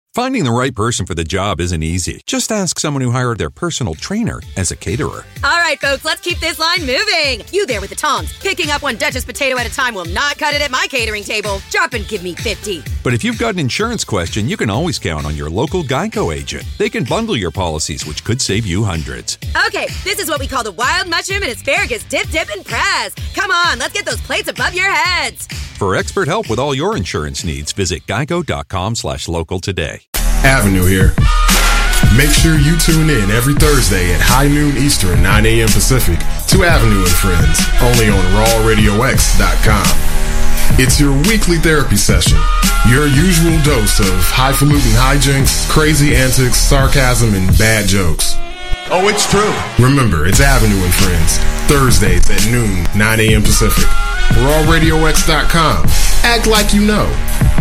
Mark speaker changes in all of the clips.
Speaker 1: Finding the right person for the job isn't easy. Just ask someone who hired their personal trainer as a caterer.
Speaker 2: All right, folks, let's keep this line moving. You there with the tongs. Picking up one Duchess potato at a time will not cut it at my catering table. Drop and give me 50.
Speaker 1: But if you've got an insurance question, you can always count on your local Geico agent. They can bundle your policies, which could save you hundreds.
Speaker 2: Okay, this is what we call the wild mushroom and asparagus dip, and press. Come on, let's get those plates above your heads.
Speaker 1: For expert help with all your insurance needs, visit geico.com/local today.
Speaker 3: Avenue here. Make sure you tune in every Thursday at high noon Eastern, 9 a.m. Pacific to Avenue and Friends, only on rawradiox.com. It's your weekly therapy session, your usual dose of highfalutin hijinks, crazy antics, sarcasm, and bad jokes.
Speaker 4: Oh, it's true.
Speaker 3: Remember, it's Avenue and Friends, Thursdays at noon, 9 a.m. Pacific. rawradiox.com. Act like you know.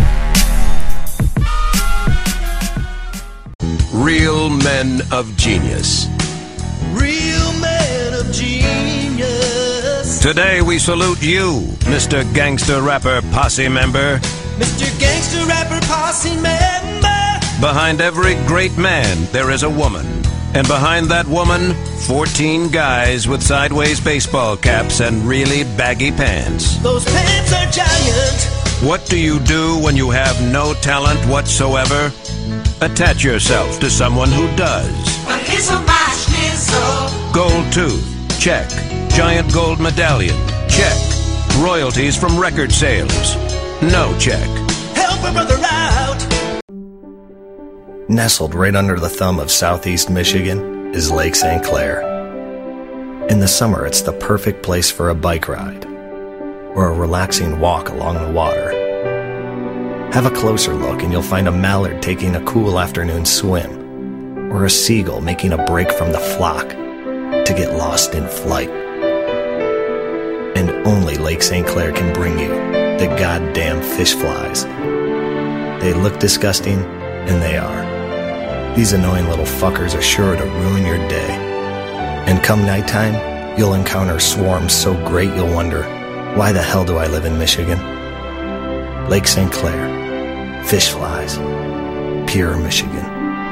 Speaker 5: Real men of genius.
Speaker 6: Real men of genius.
Speaker 5: Today we salute you, Mr. Gangster Rapper Posse member.
Speaker 6: Mr. Gangster Rapper Posse member.
Speaker 5: Behind every great man, there is a woman. And behind that woman, 14 guys with sideways baseball caps and really baggy pants.
Speaker 6: Those pants are giant.
Speaker 5: What do you do when you have no talent whatsoever? Attach yourself to someone who does. Gold tooth, check. Giant gold medallion, check. Royalties from record sales, no check.
Speaker 6: Help a brother out.
Speaker 7: Nestled right under the thumb of southeast Michigan is Lake St. Clair. In the summer, it's the perfect place for a bike ride or a relaxing walk along the water. Have a closer look and you'll find a mallard taking a cool afternoon swim, or a seagull making a break from the flock to get lost in flight. And only Lake St. Clair can bring you the goddamn fish flies. They look disgusting, and they are. These annoying little fuckers are sure to ruin your day. And come nighttime, you'll encounter swarms so great you'll wonder, why the hell do I live in Michigan? Lake St. Clair. Fish flies. Pure Michigan.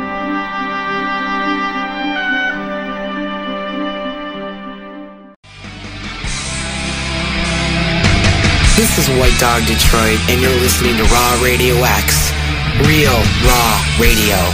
Speaker 8: This is White Dog Detroit, and you're listening to Raw Radio X. Real Raw Radio.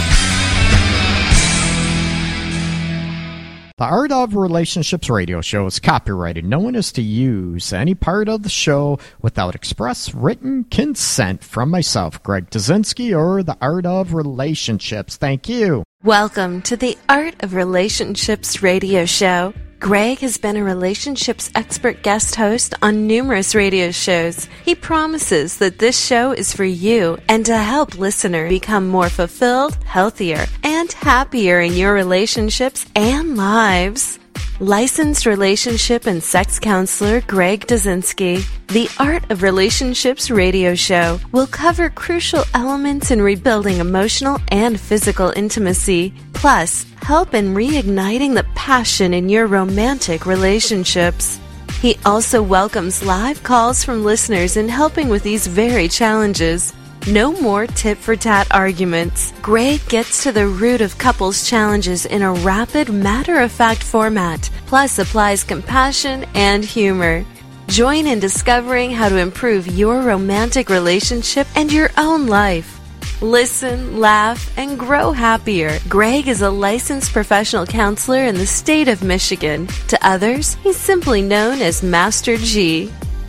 Speaker 9: The Art of Relationships radio show is copyrighted. No one is to use any part of the show without express written consent from myself, Greg Dudzinski, or The Art of Relationships. Thank you.
Speaker 10: Welcome to the Art of Relationships radio show. Greg has been a relationships expert guest host on numerous radio shows. He promises that this show is for you and to help listeners become more fulfilled, healthier, and happier in your relationships and lives. Licensed relationship and sex counselor Greg Dudzinski, the Art of Relationships radio show will cover crucial elements in rebuilding emotional and physical intimacy, plus help in reigniting the passion in your romantic relationships. He also welcomes live calls from listeners in helping with these very challenges. No more tit-for-tat arguments. Greg gets to the root of couples' challenges in a rapid, matter-of-fact format, plus applies compassion and humor. Join in discovering how to improve your romantic relationship and your own life. Listen, laugh, and grow happier. Greg is a licensed professional counselor in the state of Michigan. To others, he's simply known as Master G.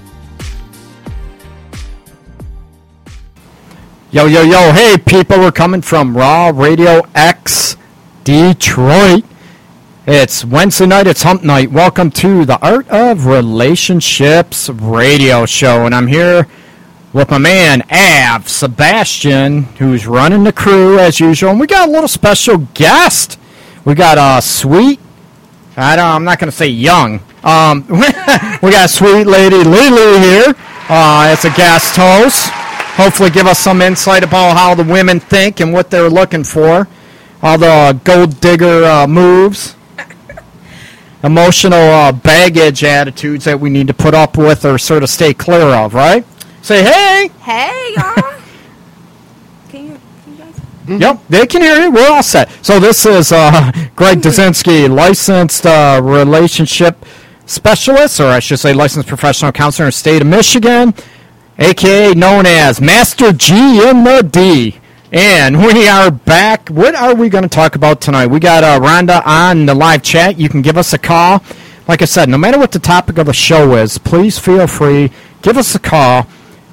Speaker 9: Yo, yo, yo, hey people, we're coming from Raw Radio X Detroit. It's Wednesday night, it's hump night. Welcome to the Art of Relationships radio show. And I'm here with my man, Av Sebastian, who's running the crew as usual. And we got a little special guest. We got a sweet, I'm not going to say young. We got a sweet lady, Lily, here. It's a guest host. Hopefully give us some insight about how the women think and what they're looking for. All the gold digger moves. Emotional baggage attitudes that we need to put up with or sort of stay clear of, right? Say hey!
Speaker 10: Hey, y'all! Can you guys?
Speaker 4: Mm-hmm.
Speaker 9: Yep, they can hear you. We're all set. So this is Greg Dazinski, licensed relationship specialist, or I should say licensed professional counselor in the state of Michigan, a.k.a. known as Master G in the D. And we are back. What are we going to talk about tonight? We got Rhonda on the live chat. You can give us a call. Like I said, no matter what the topic of the show is, please feel free. Give us a call.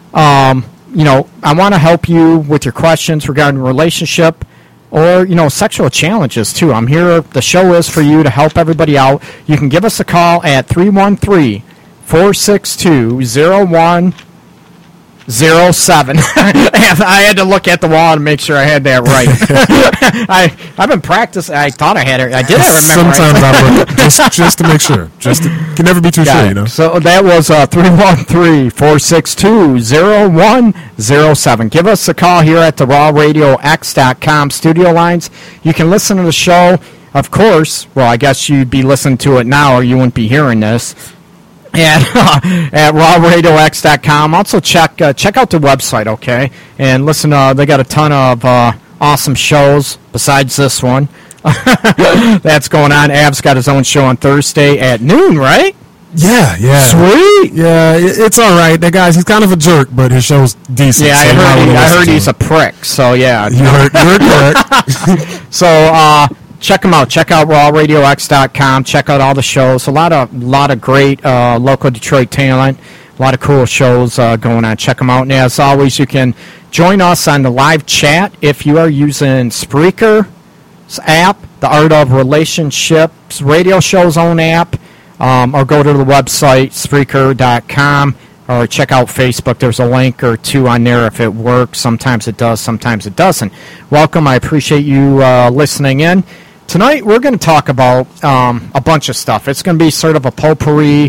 Speaker 9: I want to help you with your questions regarding relationship or, sexual challenges, too. I'm here. The show is for you to help everybody out. You can give us a call at 313-462-0107. I had to look at the wall to make sure I had that right. I've been practicing. I thought I had it. I did remember.
Speaker 3: Sometimes I look just to make sure. Can never be too sure,
Speaker 9: So that was 313-462-0107. Give us a call here at the rawradiox.com studio lines. You can listen to the show, of course. Well, I guess you'd be listening to it now or you wouldn't be hearing this. At rawradiox.com. Also check out the website, okay? And listen, they got a ton of awesome shows besides this one. That's going on. Av's got his own show on Thursday at noon, right?
Speaker 3: Yeah.
Speaker 9: Sweet.
Speaker 3: Yeah, it's all right. That guy's, he's kind of a jerk, but his show's decent.
Speaker 9: Yeah,
Speaker 3: so
Speaker 9: I heard he's a prick, so yeah.
Speaker 3: You're correct.
Speaker 9: So, check them out. Check out rawradiox.com. Check out all the shows. A lot of great local Detroit talent. A lot of cool shows going on. Check them out. And as always, you can join us on the live chat if you are using Spreaker's app, the Art of Relationships radio show's own app, or go to the website, Spreaker.com, or check out Facebook. There's a link or two on there if it works. Sometimes it does, sometimes it doesn't. Welcome. I appreciate you listening in. Tonight, we're going to talk about a bunch of stuff. It's going to be sort of a potpourri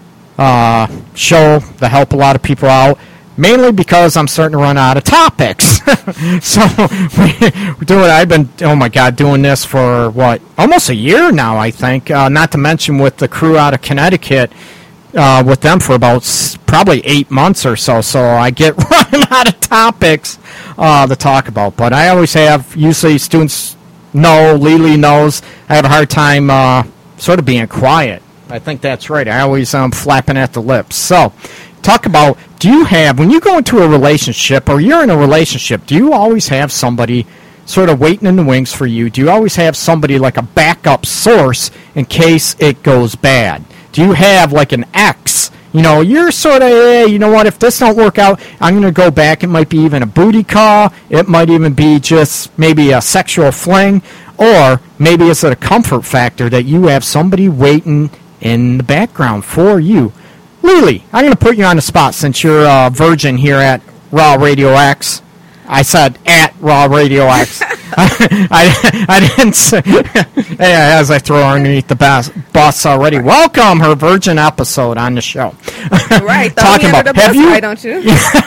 Speaker 9: show to help a lot of people out, mainly because I'm starting to run out of topics. So, we're doing. I've been, doing this for, almost a year now, I think, not to mention with the crew out of Connecticut, with them for about probably 8 months or so. So, I get running out of topics to talk about. But I always have, usually students know, Lily knows, I have a hard time sort of being quiet. I think that's right. I always flapping at the lips. So, talk about, when you go into a relationship or you're in a relationship, do you always have somebody sort of waiting in the wings for you? Do you always have somebody like a backup source in case it goes bad? Do you have like an ex? You're sort of, if this don't work out, I'm going to go back. It might be even a booty call. It might even be just maybe a sexual fling. Or maybe it's a comfort factor that you have somebody waiting in the background for you. Lily, I'm going to put you on the spot since you're a virgin here at Raw Radio X. I said at Raw Radio X. I didn't say, as I throw her underneath the bus already. Welcome, her virgin episode on the show.
Speaker 4: Right, talking about the bus, why don't you?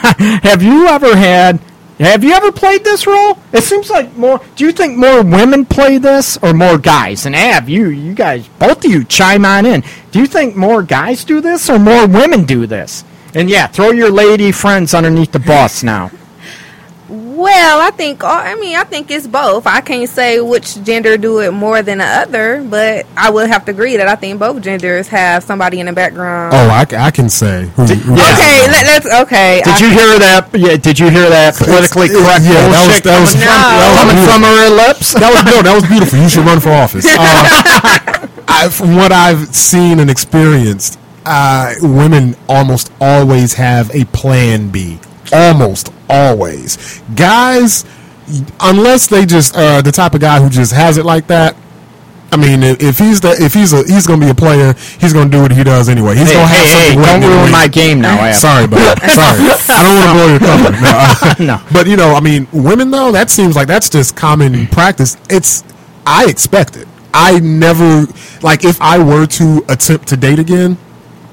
Speaker 9: Have you ever played this role? It seems like more. Do you think more women play this or more guys? And Av, you guys, both of you, chime on in. Do you think more guys do this or more women do this? And yeah, throw your lady friends underneath the bus now.
Speaker 4: Well, I think it's both. I can't say which gender do it more than the other, but I would have to agree that I think both genders have somebody in the background.
Speaker 3: Oh, I can say.
Speaker 4: Okay, let's. Okay.
Speaker 9: Did you hear that? Yeah. Did you hear that politically correct bullshit
Speaker 3: that was
Speaker 9: coming from her lips?
Speaker 3: That was beautiful. You should run for office. From what I've seen and experienced, women almost always have a plan B. Almost always. Guys, unless they just the type of guy who just has it like that. I mean, if he's going to be a player, he's going to do what he does anyway. He's going to have something.
Speaker 9: Don't ruin my game now.
Speaker 3: Sorry, buddy. Sorry. I don't want to blow your cover. No. But I mean, women though, that seems like that's just common practice. I expect it. I never, like, if I were to attempt to date again,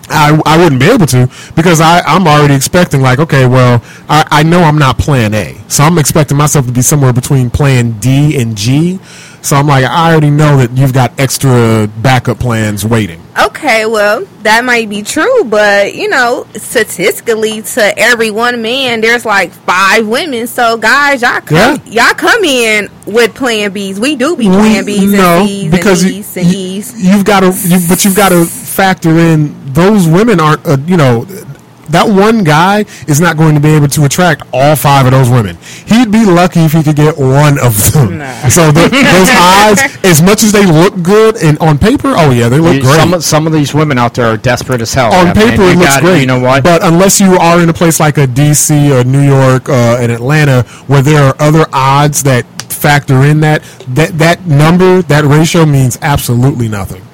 Speaker 3: I wouldn't be able to, because I'm already expecting, like, okay, well, I know I'm not plan A. So I'm expecting myself to be somewhere between plan D and G. So I'm like, I already know that you've got extra backup plans waiting.
Speaker 4: Okay, well, that might be true, but, you know, statistically, to every one man, there's like 5 women. So, guys, y'all come in with plan Bs. We do be plan Bs and Cs
Speaker 3: because
Speaker 4: and E's and E's.
Speaker 3: You've got to factor in those women aren't, that one guy is not going to be able to attract all 5 of those women. He'd be lucky if he could get one of them. Nah. So those odds, as much as they look good and on paper, oh yeah, they look great.
Speaker 9: Some of these women out there are desperate as hell.
Speaker 3: On paper, it looks great.
Speaker 9: You know what?
Speaker 3: But unless you are in a place like a DC or New York and Atlanta, where there are other odds that factor in that number, that ratio means absolutely nothing.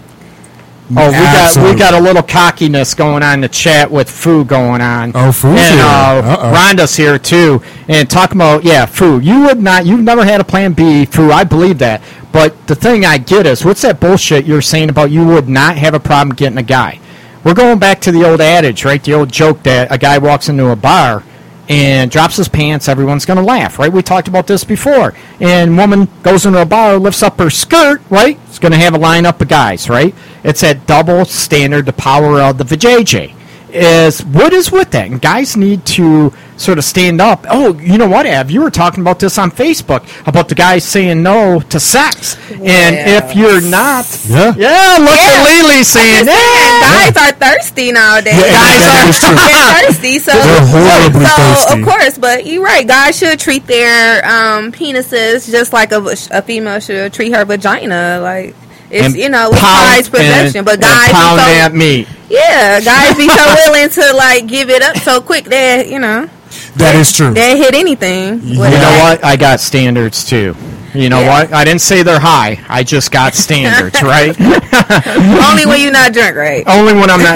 Speaker 9: Oh, we got a little cockiness going on in the chat with Fu going on.
Speaker 3: Oh, Fu's
Speaker 9: here.
Speaker 3: And
Speaker 9: Rhonda's here too. And talking about, Fu, you've never had a plan B, Fu, I believe that. But the thing I get is, what's that bullshit you're saying about you would not have a problem getting a guy? We're going back to the old adage, right? The old joke that a guy walks into a bar and drops his pants, everyone's going to laugh, right? We talked about this before. And woman goes into a bar, lifts up her skirt, right? It's going to have a lineup of guys, right? It's that double standard, the power of the vajayjay. What is with that? And guys need to sort of stand up. Oh, you know what, Av? You were talking about this on Facebook, about the guys saying no to sex. And if you're not... look at Lily saying,
Speaker 4: guys are thirsty nowadays.
Speaker 3: Guys
Speaker 4: are thirsty. So,
Speaker 3: they're horribly thirsty.
Speaker 4: Of course, but you're right. Guys should treat their penises just like a female should treat her vagina. Like... It's, it's prized possession, but guys
Speaker 9: pound that meat.
Speaker 4: Yeah, guys be so willing to, like, give it up so quick that,
Speaker 3: That is true.
Speaker 4: They hit anything.
Speaker 9: You know what? I got standards, too. You know what? I didn't say they're high. I just got standards, right?
Speaker 4: Only when you're not drunk, right?
Speaker 9: Only when I'm not.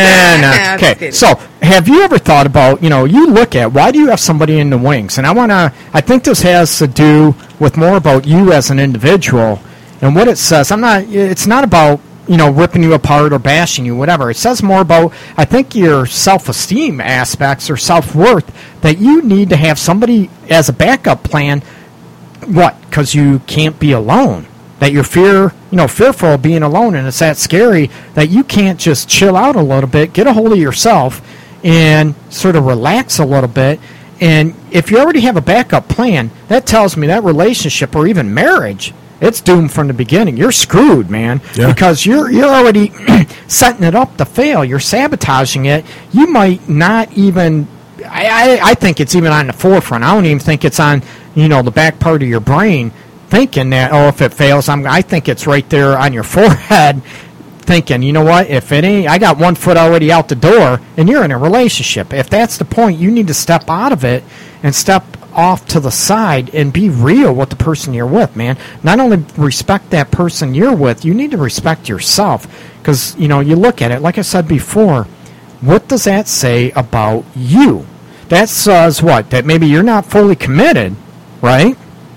Speaker 9: Yeah, nah. Okay, so have you ever thought about, you look at, why do you have somebody in the wings? And I think this has to do with more about you as an individual. And what it says, it's not about, ripping you apart or bashing you, whatever. It says more about, I think, your self-esteem aspects or self-worth, that you need to have somebody as a backup plan. What? Because you can't be alone. That you're fearful of being alone, and it's that scary that you can't just chill out a little bit, get a hold of yourself, and sort of relax a little bit. And if you already have a backup plan, that tells me that relationship or even marriage, it's doomed from the beginning. You're screwed, man, because you're already setting it up to fail. You're sabotaging it. You might not even. I think it's even on the forefront. I don't even think it's on the back part of your brain, thinking that if it fails, I think it's right there on your forehead, thinking, you know what? If it ain't, I got one foot already out the door, and you're in a relationship. If that's the point, you need to step out of it and step off to the side and be real with the person you're with, man. Not only respect that person you're with, you need to respect yourself. Because, you look at it, like I said before, what does that say about you? That says what? That maybe you're not fully committed, right?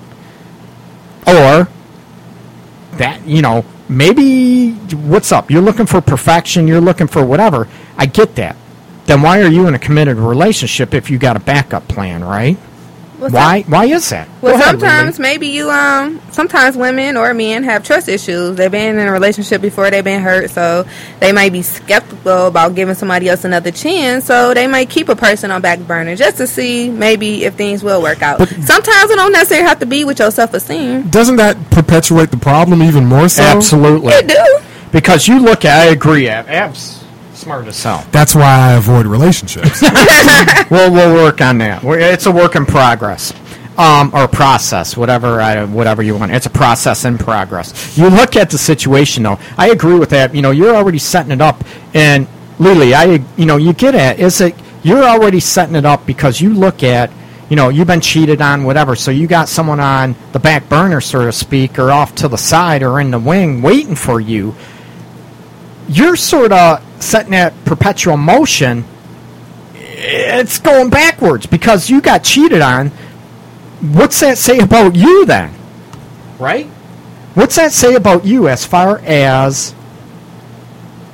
Speaker 9: Or that, maybe, what's up? You're looking for perfection, you're looking for whatever. I get that. Then why are you in a committed relationship if you got a backup plan, right? Why is that?
Speaker 4: Well, sometimes maybe sometimes women or men have trust issues. They've been in a relationship before, they've been hurt, so they might be skeptical about giving somebody else another chance, so they might keep a person on back burner just to see maybe if things will work out. But sometimes it don't necessarily have to be with your self-esteem.
Speaker 3: Doesn't that perpetuate the problem even more so?
Speaker 9: Absolutely.
Speaker 4: It do.
Speaker 9: Because you look at, I agree, Ab's smart as hell.
Speaker 3: That's why I avoid relationships.
Speaker 9: We'll work on that. It's a work in progress, or process, whatever you want. It's a process in progress. You look at the situation, though. I agree with that. You're already setting it up, and Lily, you get at is it you're already setting it up because you look at. You've been cheated on, whatever, so you got someone on the back burner, so to speak, or off to the side or in the wing waiting for you. You're sort of setting that perpetual motion. It's going backwards because you got cheated on. What's that say about you then? Right? What's that say about you as far as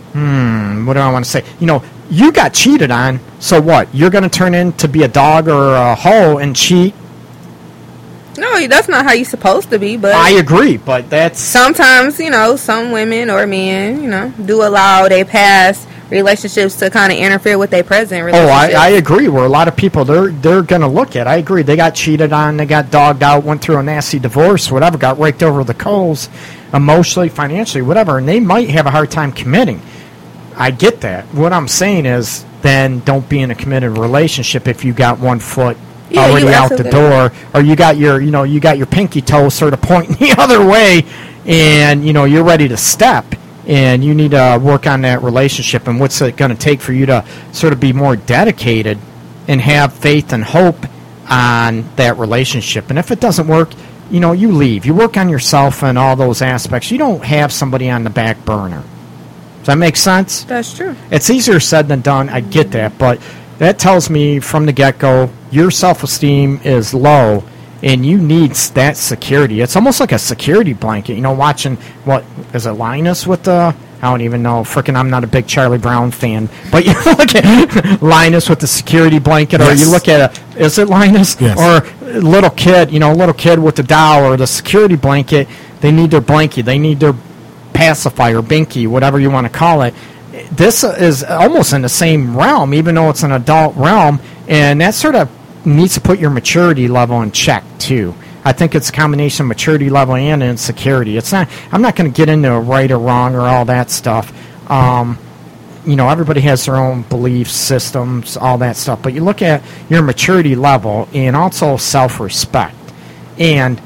Speaker 9: what do I want to say? You got cheated on, so what? You're going to turn in to be a dog or a hoe and cheat?
Speaker 4: No, that's not how you're supposed to be. But
Speaker 9: I agree, but that's...
Speaker 4: Sometimes, some women or men, do allow their past relationships to kind of interfere with their present relationships.
Speaker 9: I agree. Where a lot of people, they're going to look at, I agree, they got cheated on, they got dogged out, went through a nasty divorce, whatever, got raked over the coals, emotionally, financially, whatever, and they might have a hard time committing. I get that. What I'm saying is, then don't be in a committed relationship if you got one foot already out the door, or you got your pinky toe sort of pointing the other way, and you're ready to step, and you need to work on that relationship. And what's it going to take for you to sort of be more dedicated and have faith and hope on that relationship? And if it doesn't work, you leave. You work on yourself and all those aspects. You don't have somebody on the back burner. Does that make sense?
Speaker 4: That's true.
Speaker 9: It's easier said than done. I get that, but that tells me from the get-go your self-esteem is low, and you need that security. It's almost like a security blanket. Watching, what is it, Linus with the... I don't even know. Frickin', I'm not a big Charlie Brown fan. But you look at Linus with the security blanket, or you look at is it Linus?
Speaker 3: Yes.
Speaker 9: Or little kid, little kid with the doll or the security blanket. They need their blanket. They need their pacifier, binky, whatever you want to call it. This is almost in the same realm, even though it's an adult realm, and that sort of needs to put your maturity level in check too. I think it's a combination of maturity level and insecurity. It's not. I'm not going to get into right or wrong or all that stuff. Everybody has their own beliefs, systems, all that stuff. But you look at your maturity level and also self-respect. And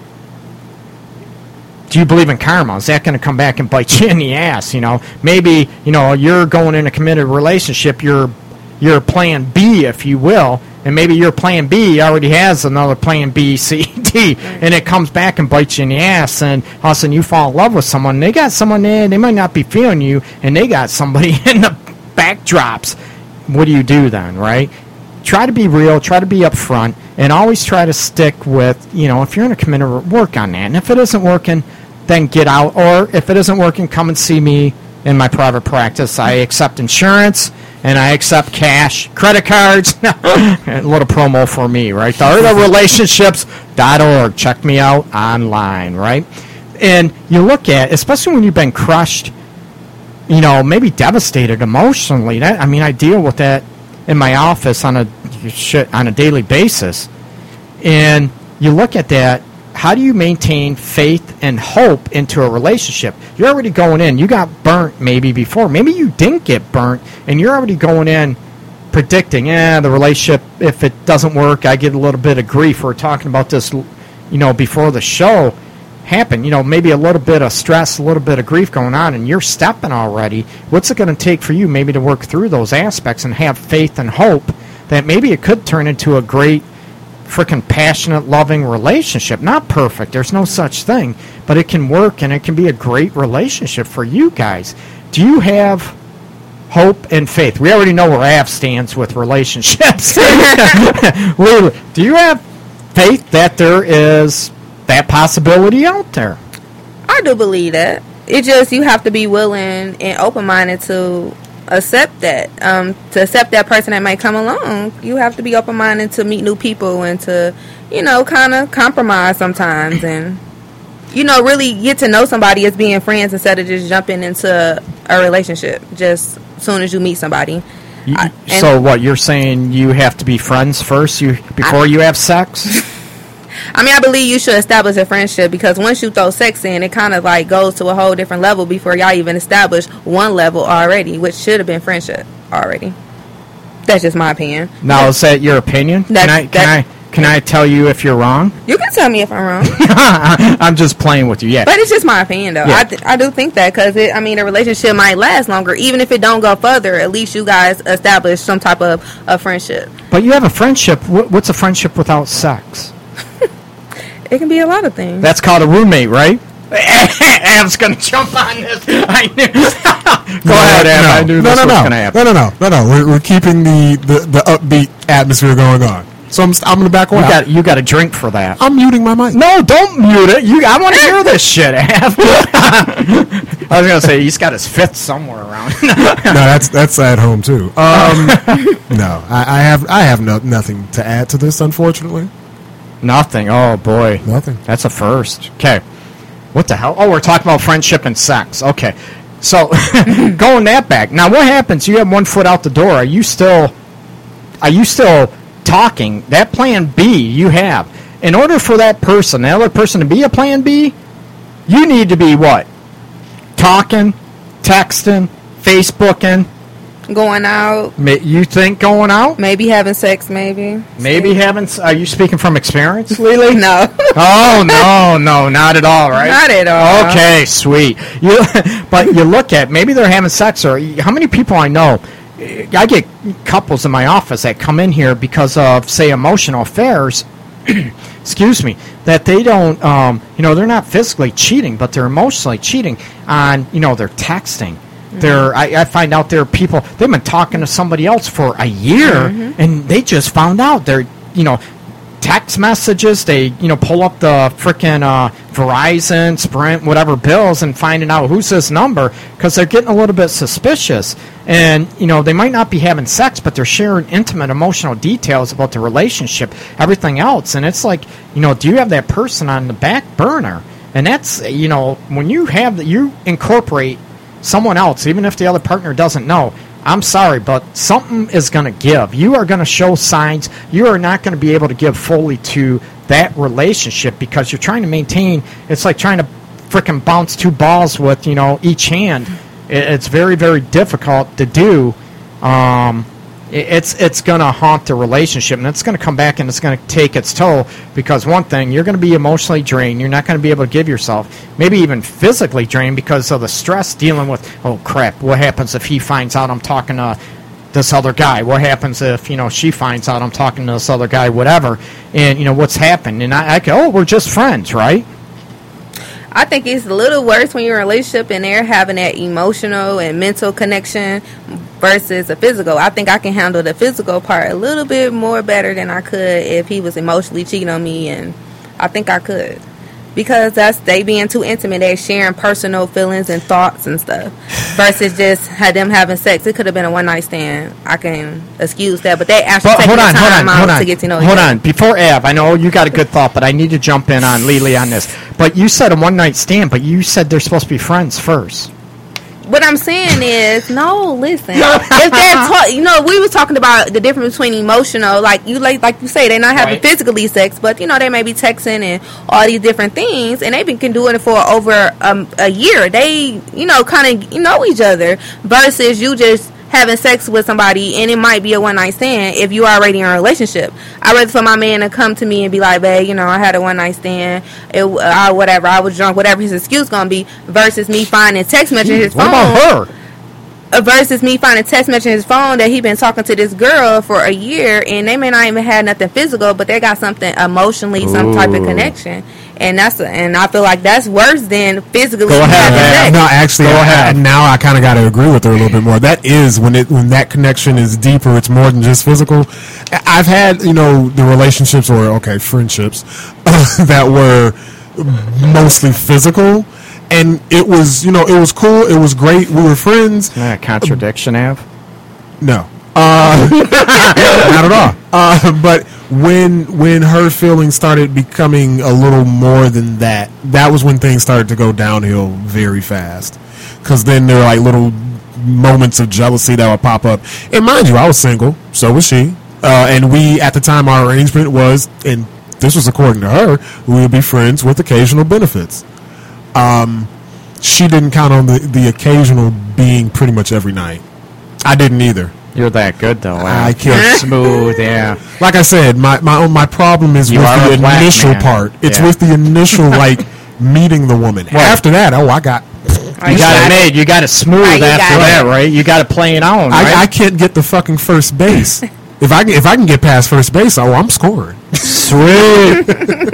Speaker 9: do you believe in karma? Is that going to come back and bite you in the ass? Maybe you're going in a committed relationship. You're plan B, if you will. And maybe your plan B already has another plan B, C, D, and it comes back and bites you in the ass, and all of a sudden you fall in love with someone. They got someone there, they might not be feeling you, and they got somebody in the backdrops. What do you do then, right? Try to be real, try to be upfront, and always try to stick with, if you're in a committed, work on that. And if it isn't working, then get out. Or if it isn't working, come and see me in my private practice. I accept insurance. And I accept cash, credit cards. A little promo for me, right? TheArtOfRelationships.org. Check me out online, right? And you look at, especially when you've been crushed, maybe devastated emotionally. I deal with that in my office on a daily basis. And you look at that. How do you maintain faith and hope into a relationship? You're already going in. You got burnt maybe before. Maybe you didn't get burnt, and you're already going in predicting, the relationship, if it doesn't work, I get a little bit of grief. We're talking about this, before the show happened. Maybe a little bit of stress, a little bit of grief going on, and you're stepping already. What's it going to take for you maybe to work through those aspects and have faith and hope that maybe it could turn into a great freaking passionate, loving relationship? Not perfect. There's no such thing. But it can work, and it can be a great relationship for you guys. Do you have hope and faith? We already know where Av stands with relationships. Lulu, do you have faith that there is that possibility out there?
Speaker 4: I do believe that. It just, you have to be willing and open-minded to accept that. To accept that person that might come along, you have to be open-minded to meet new people and to, kind of compromise sometimes and, really get to know somebody as being friends instead of just jumping into a relationship just as soon as you meet somebody.
Speaker 9: So what, you're saying you have to be friends first before you have sex?
Speaker 4: I believe you should establish a friendship, because once you throw sex in, it kind of like goes to a whole different level before y'all even establish one level already, which should have been friendship already. That's just my opinion.
Speaker 9: Now, is that your opinion? Can I tell you if you're wrong?
Speaker 4: You can tell me if I'm wrong.
Speaker 9: I'm just playing with you, yeah.
Speaker 4: But it's just my opinion, though. Yeah. I do think that, because a relationship might last longer. Even if it don't go further, at least you guys establish some type of a friendship.
Speaker 9: But you have a friendship. What's a friendship without sex?
Speaker 4: It can be a lot of things.
Speaker 9: That's called a roommate, right? Av's going to jump on this. I knew. Go ahead, Av. I knew this was going to happen.
Speaker 3: No. We're keeping the upbeat atmosphere going on. So I'm going to back away.
Speaker 9: You got a drink for that.
Speaker 3: I'm muting my mic.
Speaker 9: No, don't mute it. I want to hear this shit, Av. I was gonna say he's got his fifth somewhere around.
Speaker 3: No, that's at home too. No, I have nothing to add to this, unfortunately.
Speaker 9: Nothing. Oh boy,
Speaker 3: nothing.
Speaker 9: That's a first. Okay, what the hell? Oh, we're talking about friendship and sex. Okay, so going that back. Now, what happens? You have one foot out the door. Are you still talking? That plan B you have. In order for that person, the other person to be a plan B, you need to be what? Talking, texting, Facebooking.
Speaker 4: Going out.
Speaker 9: You think going out?
Speaker 4: Maybe having sex, maybe.
Speaker 9: Maybe having... Are you speaking from experience, Lily?
Speaker 4: No.
Speaker 9: Oh, no, not at all, right?
Speaker 4: Not at all.
Speaker 9: Okay, sweet. But you look at... Maybe they're having sex, or... How many people I know... I get couples in my office that come in here because of, say, emotional affairs... excuse me, that they don't, they're not physically cheating, but they're emotionally cheating on, they're texting. Mm-hmm. I find out there are people, they've been talking to somebody else for a year, and they just found out they're, text messages, they, pull up the frickin' Verizon, Sprint, whatever bills and finding out who's this number because they're getting a little bit suspicious. And, they might not be having sex, but they're sharing intimate emotional details about the relationship, everything else. And it's like, do you have that person on the back burner? And that's, when you incorporate someone else, even if the other partner doesn't know, I'm sorry, but something is going to give. You are going to show signs. You are not going to be able to give fully to that relationship because you're trying to maintain. It's like trying to frickin' bounce two balls with, each hand. It's very, very difficult to do. It's going to haunt the relationship, and it's going to come back and it's going to take its toll because one thing, you're going to be emotionally drained. You're not going to be able to give yourself, maybe even physically drained because of the stress dealing with, oh, crap, what happens if he finds out I'm talking to this other guy? What happens if, she finds out I'm talking to this other guy, whatever, and, what's happened? And I go, oh, we're just friends, right?
Speaker 4: I think it's a little worse when you're in a relationship and they're having that emotional and mental connection versus a physical. I think I can handle the physical part a little bit more better than I could if he was emotionally cheating on me, and I think I could. Because they being too intimate, they're sharing personal feelings and thoughts and stuff versus just them having sex. It could have been a one-night stand. I can excuse that, but they actually take the time out to get to know each other.
Speaker 9: Hold on. Before Av, I know you got a good thought, but I need to jump in on Lily on this. But you said a one-night stand, but you said they're supposed to be friends first.
Speaker 4: What I'm saying is, no, listen. If they're we was talking about the difference between emotional, like you say, they're not having physically sex, but they may be texting and all these different things, and they've been doing it for over a year. They, kind of know each other versus you just having sex with somebody, and it might be a one-night stand if you're already in a relationship. I'd rather for my man to come to me and be like, babe, I had a one-night stand, whatever, I was drunk, whatever his excuse gonna be, versus me finding text message in his phone.
Speaker 9: What about her?
Speaker 4: Versus me finding text message in his phone that he been talking to this girl for a year, and they may not even have nothing physical, but they got something emotionally, some type of connection. And I feel like that's worse than physically.
Speaker 3: Go ahead. No, actually, now I kind of got to agree with her a little bit more. That is when that connection is deeper. It's more than just physical. I've had the relationships or friendships that were mostly physical, and it was it was cool. It was great. We were friends.
Speaker 9: Isn't that a contradiction, Av?
Speaker 3: No. Not at all. But when her feelings started becoming a little more than that was when things started to go downhill very fast. Because then there were like little moments of jealousy that would pop up. And mind you, I was single, so was she. And we, at the time, our arrangement was, and this was according to her, we would be friends with occasional benefits. She didn't count on the occasional being pretty much every night. I didn't either.
Speaker 9: You're that good, though.
Speaker 3: I can't.
Speaker 9: Smooth, yeah.
Speaker 3: Like I said, my problem is with the initial part. It's with the initial, meeting the woman. Well, after that, I got...
Speaker 9: You got it made. You got it smooth after that, right? You got it playing on, right?
Speaker 3: I can't get the fucking first base. If I can get past first base, I'm scoring.
Speaker 9: Sweet.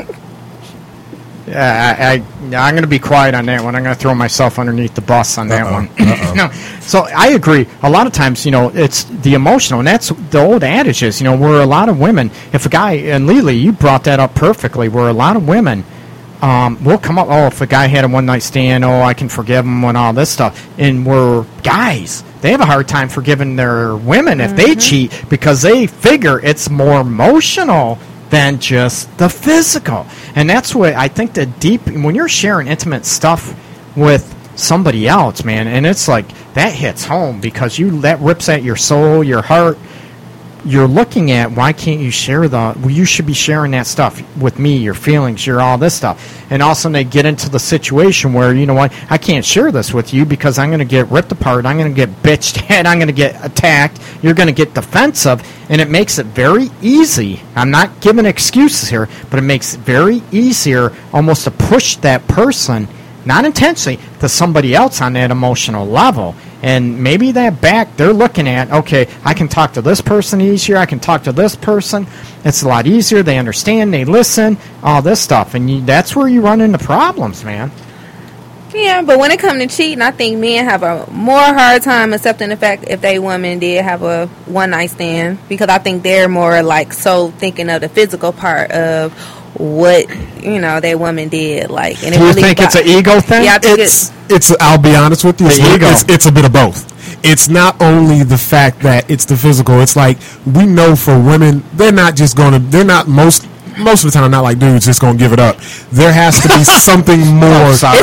Speaker 9: Yeah, I'm going to be quiet on that one. I'm going to throw myself underneath the bus on that one. No, so I agree. A lot of times, it's the emotional, and that's the old adage is, where a lot of women, if a guy, and Lily, you brought that up perfectly, where a lot of women we'll come up, if a guy had a one-night stand, I can forgive him and all this stuff. And we're guys. They have a hard time forgiving their women if they cheat because they figure it's more emotional than just the physical. And that's what I think when you're sharing intimate stuff with somebody else, man, and it's like that hits home because that rips at your soul, your heart. You're looking at why can't you share you should be sharing that stuff with me, your feelings, your all this stuff. And all of a sudden they get into the situation where, you know what, I can't share this with you because I'm going to get ripped apart, I'm going to get bitched at, I'm going to get attacked, you're going to get defensive, and it makes it very easy. I'm not giving excuses here, but it makes it very easier almost to push that person, not intentionally, to somebody else on that emotional level. And maybe they're looking at, okay, I can talk to this person easier, I can talk to this person. It's a lot easier. They understand, they listen, all this stuff. And that's where you run into problems, man.
Speaker 4: Yeah, but when it comes to cheating, I think men have a more hard time accepting the fact if they women did have a one-night stand. Because I think they're more like so thinking of the physical part of what their woman did, like. And
Speaker 9: do you think it's an ego thing?
Speaker 4: Yeah, I think
Speaker 3: it's. I'll be honest with you. It's a bit of both. It's not only the fact that it's the physical. It's like we know for women, they're not just going to. They're not most of the time not like dudes just going to give it up. There has to be something more.
Speaker 9: Sorry,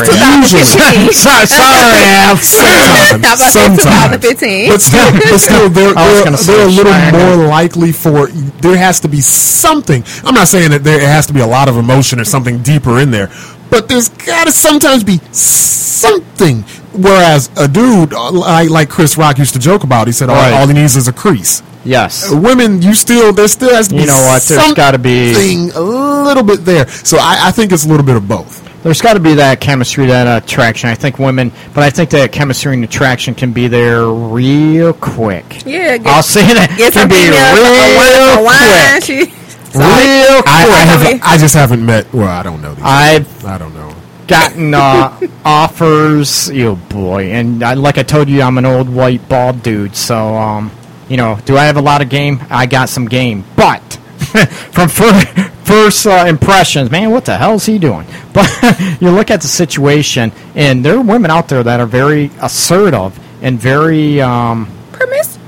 Speaker 3: sometimes.
Speaker 4: 2015.
Speaker 3: But still, they're a little more likely for. There has to be something. I'm not saying that there has to be a lot of emotion or something deeper in there, but there's got to sometimes be something. Whereas a dude, like Chris Rock used to joke about, he said, all he needs is a crease.
Speaker 9: Yes.
Speaker 3: Women, there still has to be
Speaker 9: there's got to be
Speaker 3: a little bit there. So I think it's a little bit of both.
Speaker 9: There's got to be that chemistry, that attraction. I think that chemistry and attraction can be there real quick.
Speaker 4: Yeah.
Speaker 9: I'll say that. Can be real quick. Real quick.
Speaker 3: I just haven't met. Well, I don't know. I don't know.
Speaker 9: Gotten offers. Oh boy! And like I told you, I'm an old white bald dude. So do I have a lot of game? I got some game, but from first impressions, man, what the hell is he doing? But you look at the situation, and there are women out there that are very assertive and very
Speaker 4: promiscuous.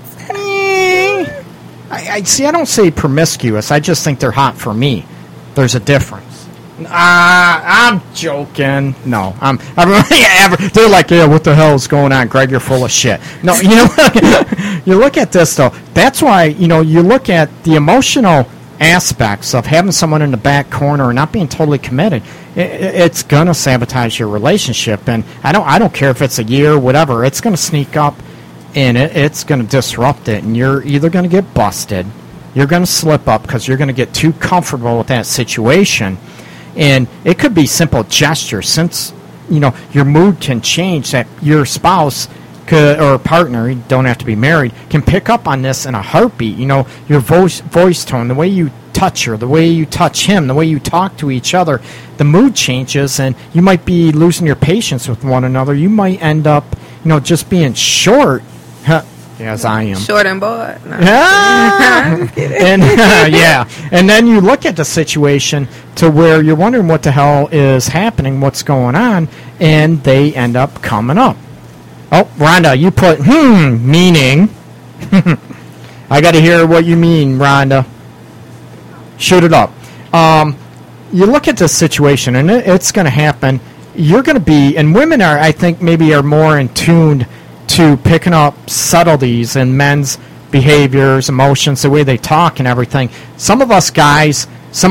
Speaker 9: I don't say promiscuous. I just think they're hot for me. There's a difference. I'm joking. No, I'm they're like, yeah, what the hell is going on, Greg? You're full of shit. No, you look at this though. That's why you look at the emotional aspects of having someone in the back corner and not being totally committed. It's gonna sabotage your relationship, and I don't care if it's a year, whatever. It's gonna sneak up, and it's gonna disrupt it, and you're either gonna get busted, you're gonna slip up because you're gonna get too comfortable with that situation. And it could be simple gestures, since your mood can change, that your spouse or partner, you don't have to be married, can pick up on this in a heartbeat. Your voice tone, the way you touch her, the way you touch him, the way you talk to each other, the mood changes, and you might be losing your patience with one another. You might end up just being short. Yes, I am.
Speaker 4: Short and bored. No.
Speaker 9: And and then you look at the situation to where you're wondering what the hell is happening, what's going on, and they end up coming up. Oh, Rhonda, you put meaning. I got to hear what you mean, Rhonda. Shoot it up. You look at this situation, and it's going to happen. You're going to be, and women are, I think, maybe are more in tune to picking up subtleties in men's behaviors, emotions, the way they talk and everything. Some of us guys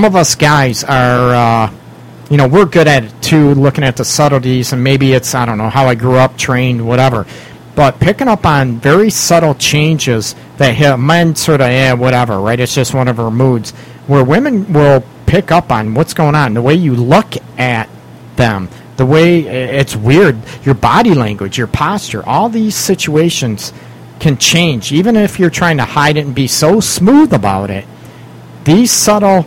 Speaker 9: are, we're good at it too, looking at the subtleties, and maybe it's, I don't know, how I grew up, trained, whatever. But picking up on very subtle changes that men sort of, whatever, right? It's just one of our moods. Where women will pick up on what's going on, the way you look at them, the way it's weird, your body language, your posture, all these situations can change. Even if you're trying to hide it and be so smooth about it, these subtle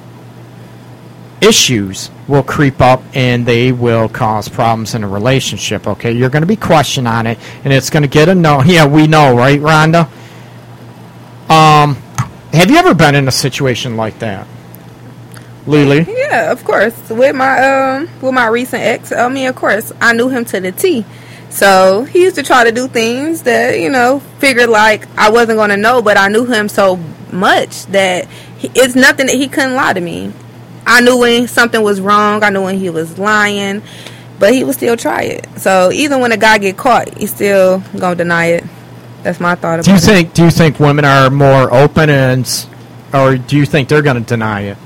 Speaker 9: issues will creep up and they will cause problems in a relationship, okay? You're going to be questioned on it, and it's going to get a no. Yeah, we know, right, Rhonda? Have you ever been in a situation like that? Lily?
Speaker 4: Yeah, of course. With my recent ex, of course, I knew him to the T. So he used to try to do things that, figured like I wasn't going to know, but I knew him so much that it's nothing that he couldn't lie to me. I knew when something was wrong. I knew when he was lying, but he would still try it. So even when a guy get caught, he's still going to deny it. That's my thought about it.
Speaker 9: Do you think women are more open, or do you think they're going to deny it?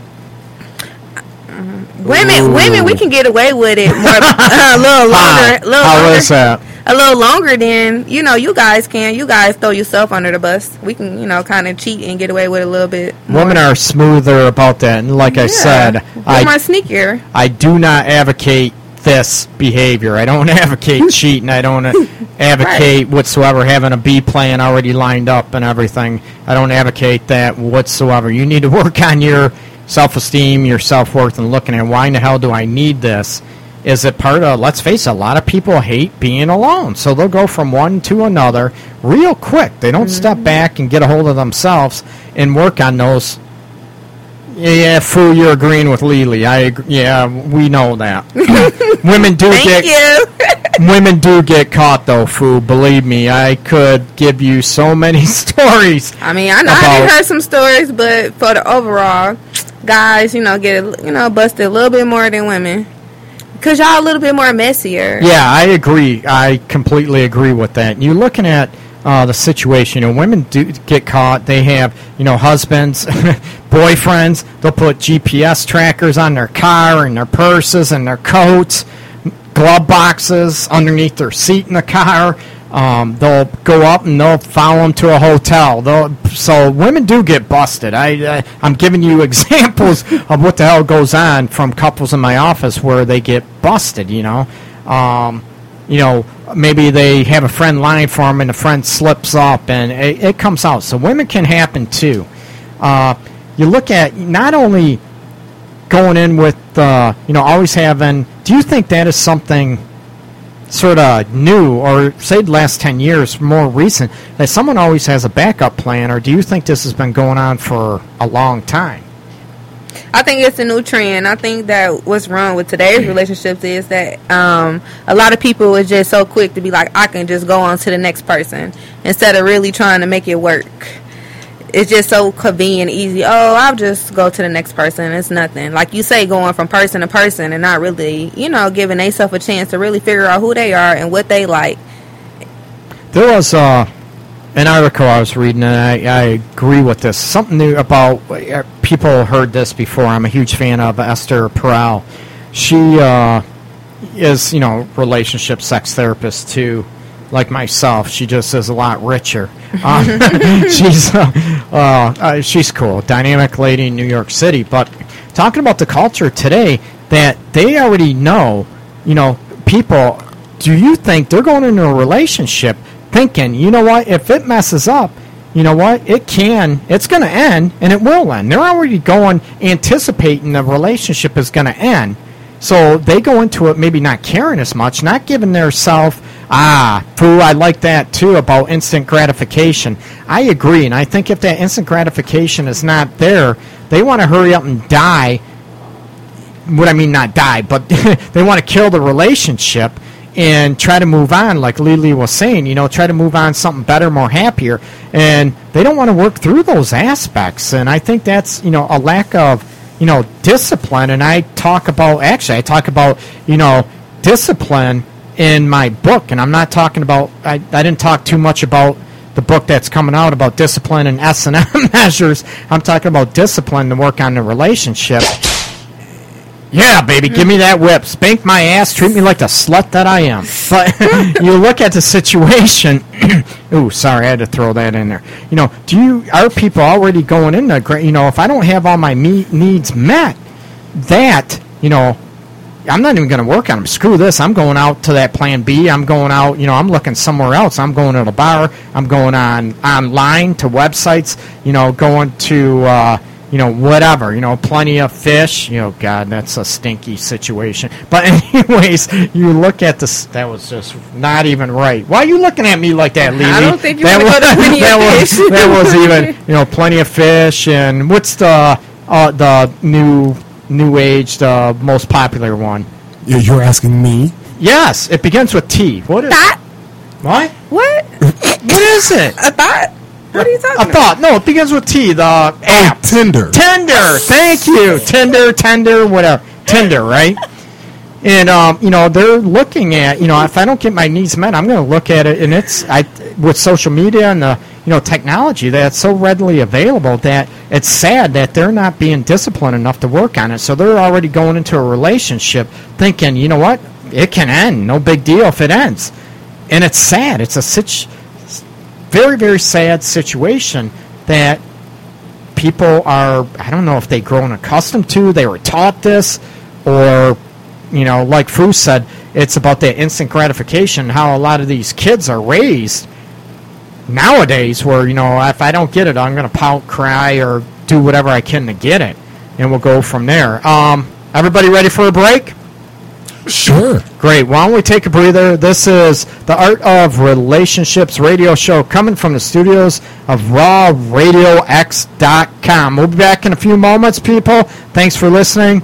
Speaker 4: Women, we can get away with it more, a little longer.
Speaker 9: How is that?
Speaker 4: A little longer than, you guys can. You guys throw yourself under the bus. We can, kind of cheat and get away with it a little bit more.
Speaker 9: Women are smoother about that. And like I said,
Speaker 4: they're more sneakier.
Speaker 9: I do not advocate this behavior. I don't advocate cheating. I don't advocate whatsoever having a B plan already lined up and everything. I don't advocate that whatsoever. You need to work on your self-esteem, your self-worth, and looking at why in the hell do I need this? Is it part of, let's face it, a lot of people hate being alone. So they'll go from one to another real quick. They don't step back and get a hold of themselves and work on those. Yeah, Foo, you're agreeing with Lily. Yeah, we know that. Women do get caught, though, Foo. Believe me, I could give you so many stories.
Speaker 4: I done heard some stories, but for the overall, guys, get busted a little bit more than women. Because y'all a little bit more messier.
Speaker 9: Yeah, I agree. I completely agree with that. You're looking at the situation. Women do get caught. They have, husbands, boyfriends. They'll put GPS trackers on their car and their purses and their coats, glove boxes underneath their seat in the car. They'll go up and they'll follow them to a hotel. So women do get busted. I'm giving you examples of what the hell goes on from couples in my office where they get busted. Maybe they have a friend lying for them and the friend slips up and it comes out. So women can happen too. You look at not only going in with always having. Do you think that is something sort of new, or say the last 10 years, more recent, that someone always has a backup plan, or do you think this has been going on for a long time?
Speaker 4: I think it's a new trend. I think that what's wrong with today's relationships is that a lot of people is just so quick to be like, I can just go on to the next person instead of really trying to make it work. It's just so convenient, easy. Oh, I'll just go to the next person. It's nothing. Like you say, going from person to person and not really, giving themselves a chance to really figure out who they are and what they like.
Speaker 9: There was an article I was reading, and I agree with this. Something new about, people heard this before. I'm a huge fan of Esther Perel. She is, relationship sex therapist too. Like myself, she just is a lot richer. She's cool, dynamic lady in New York City. But talking about the culture today, that they already know, people. Do you think they're going into a relationship thinking, if it messes up, it's going to end, and it will end. They're already anticipating the relationship is going to end. So they go into it maybe not caring as much, not giving their self, I like that too about instant gratification. I agree, and I think if that instant gratification is not there, they want to hurry up and die. What I mean, not die, but they want to kill the relationship and try to move on, like Lily was saying, try to move on something better, more happier, and they don't want to work through those aspects, and I think that's, a lack of, discipline, and I talk about discipline in my book, and I'm not talking about, I didn't talk too much about the book that's coming out about discipline and S&M measures. I'm talking about discipline to work on the relationship. Yeah, baby, give me that whip. Spank my ass, treat me like the slut that I am. But you look at the situation. Ooh, sorry, I had to throw that in there. Are people already going in there? If I don't have all my needs met, I'm not even going to work on them. Screw this. I'm going out to that plan B. I'm going out, I'm looking somewhere else. I'm going to the bar. I'm going online to websites, going to, whatever, Plenty of Fish. God, that's a stinky situation. But anyways, you look at this. That was just not even right. Why are you looking at me like that, Lily?
Speaker 4: I don't think you want to go to Plenty of Fish.
Speaker 9: That was even, Plenty of Fish. And what's the new New Age, the most popular one.
Speaker 3: You're asking me?
Speaker 9: Yes, it begins with T. What is
Speaker 4: Thought?
Speaker 9: What?
Speaker 4: What?
Speaker 9: What is it?
Speaker 4: A thought? What are you talking
Speaker 9: A thought. No, it begins with T. The app.
Speaker 3: Tinder.
Speaker 9: Tinder. Thank you. Tinder, whatever. Tinder, right? And, they're looking at, if I don't get my needs met, I'm going to look at it. And with social media and the, technology that's so readily available that it's sad that they're not being disciplined enough to work on it. So they're already going into a relationship thinking, you know what? It can end. No big deal if it ends. And it's sad. It's a very, very sad situation that people are, I don't know if they've grown accustomed to, they were taught this, or, like Fru said, it's about that instant gratification, how a lot of these kids are raised nowadays where, if I don't get it, I'm going to pout, cry, or do whatever I can to get it. And we'll go from there. Everybody ready for a break?
Speaker 3: Sure.
Speaker 9: Great. Why don't we take a breather? This is the Art of Relationships radio show coming from the studios of RawRadioX.com. We'll be back in a few moments, people. Thanks for listening.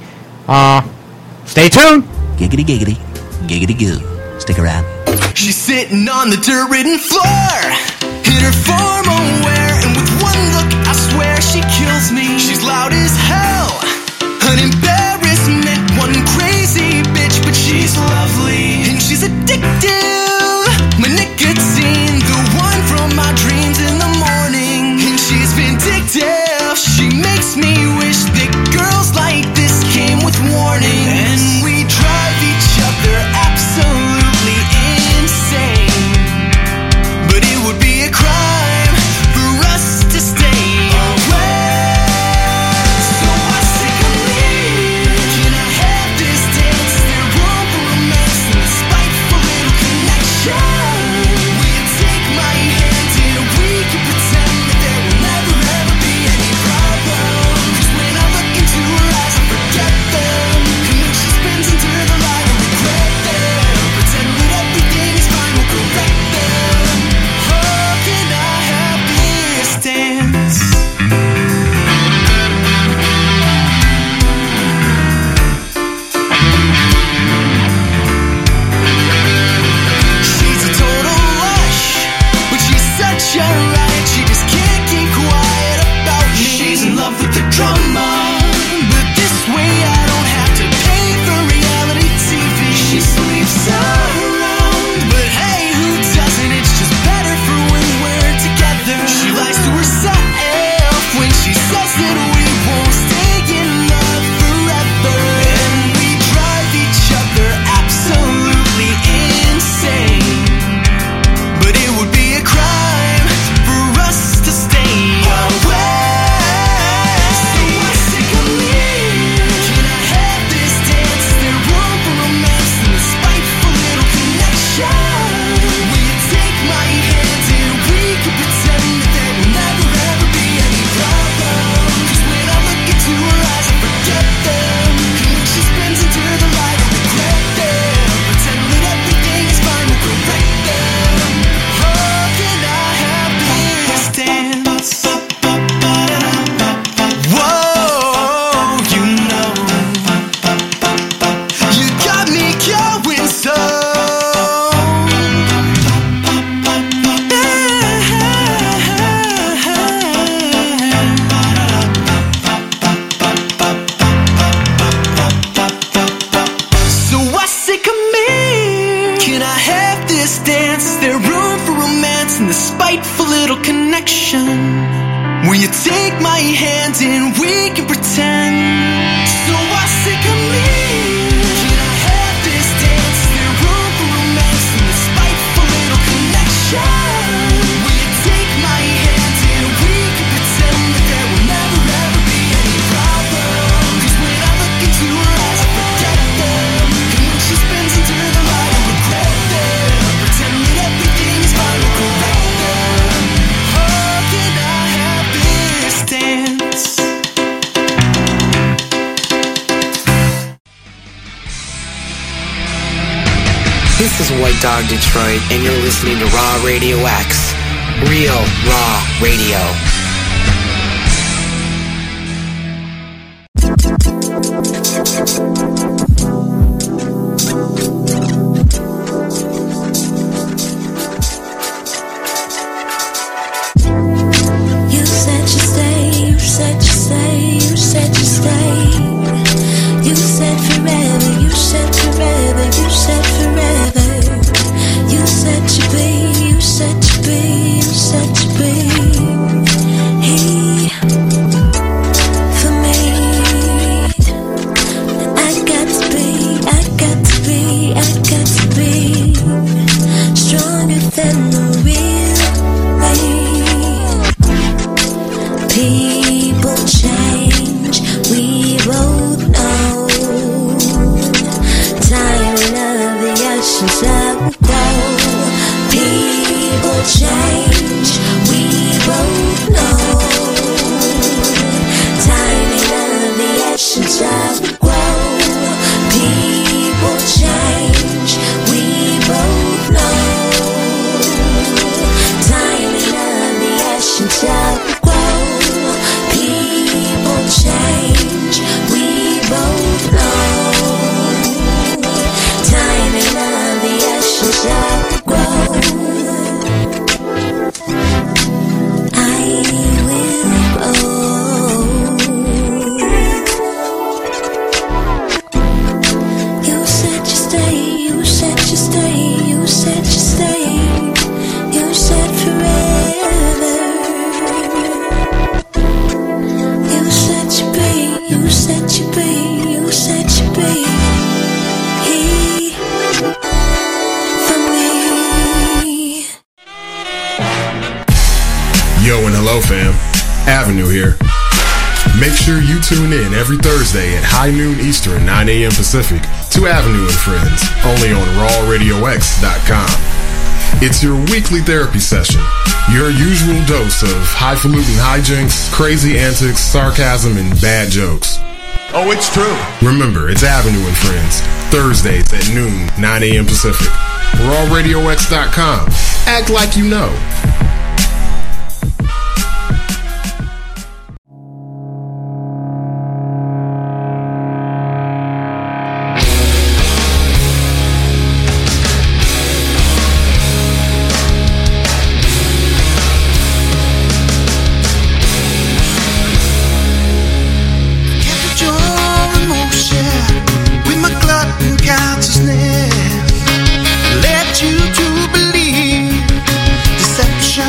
Speaker 9: Stay tuned.
Speaker 11: Giggity, giggity. Giggity goo. Stick around.
Speaker 6: She's sitting on the dirt-ridden floor in her formal wear, and with one look, I swear she kills me. She's loud as hell, an embarrassment, one crazy bitch, but she's lovely, and she's addictive. My nicotine, the one from my dreams in the morning, and she's vindictive. She makes me wish that girls like this came with warnings, and we drive each other absolutely insane, but it would be a crime for us to stay away. So I say, come here, can I have this dance? Is there room for romance and a spiteful little connection? Will you take my hand and we can pretend that there will never ever be any problem? 'Cause when I look into her eyes, I forget them, and when she spins into the light, I regret them. Pretend that everything is fine, we'll correct them. Oh, can I have this dance? She's a total lush, but she's such a riot, she just can't keep quiet about me. She's in love with the drama, but this way I don't have to pay for reality TV. She sleeps around, but hey, who doesn't? It's just better for when we're together. She lies to herself when she says that we won't stay in love forever, and we drive each other absolutely insane, but it would be a crime for us to stay away. So I say, come here, can I have this dance? Is there room for romance and a spiteful little connection? Will you take my hand and we can pretend that there will never ever be any problem? 'Cause when I look into her eyes, I forget them, and when she spins into the light, I regret them. Pretend that everything is fine, we'll correct them. Oh, can I have this dance? Whoa, you got me going so. So I say, come here, can I have this dance? Is there room for romance and the spiteful little connection? Will you take my hand and we can pretend? So I say, come here, can I have this dance? Is there room for romance and the spiteful little connection? Will you take my hand and we can pretend that there will never ever be any problem? 'Cause when I look into her eyes, I forget them, and when she spins into the light, I regret them. Pretend that everything is fine, we'll correct them. Oh, can I have this dance?
Speaker 8: This is White Dog Detroit, and you're listening to Raw Radio X. Real Raw Radio.
Speaker 12: got to be stronger than the real me. People change, we both know. Tiring of the actions that we grow. People change, we both know. Tiring of the actions that we grow. People change, we both know. Tiring of the actions that we grow. People change, we both know. Timing of the actions that grow. I will grow. You said you stay, you said you stay, you said you stay, you said forever. You said you be, you said you be, you said you be.
Speaker 3: Yo and hello fam, Avenue here. Make sure you tune in every Thursday at high noon Eastern, 9 a.m. Pacific to Avenue and Friends, only on rawradiox.com. It's your weekly therapy session, your usual dose of highfalutin hijinks, crazy antics, sarcasm, and bad jokes. Oh, it's true. Remember, it's Avenue and Friends, Thursdays at noon, 9 a.m. Pacific. rawradiox.com. Act like you know.
Speaker 6: Let you to believe deception.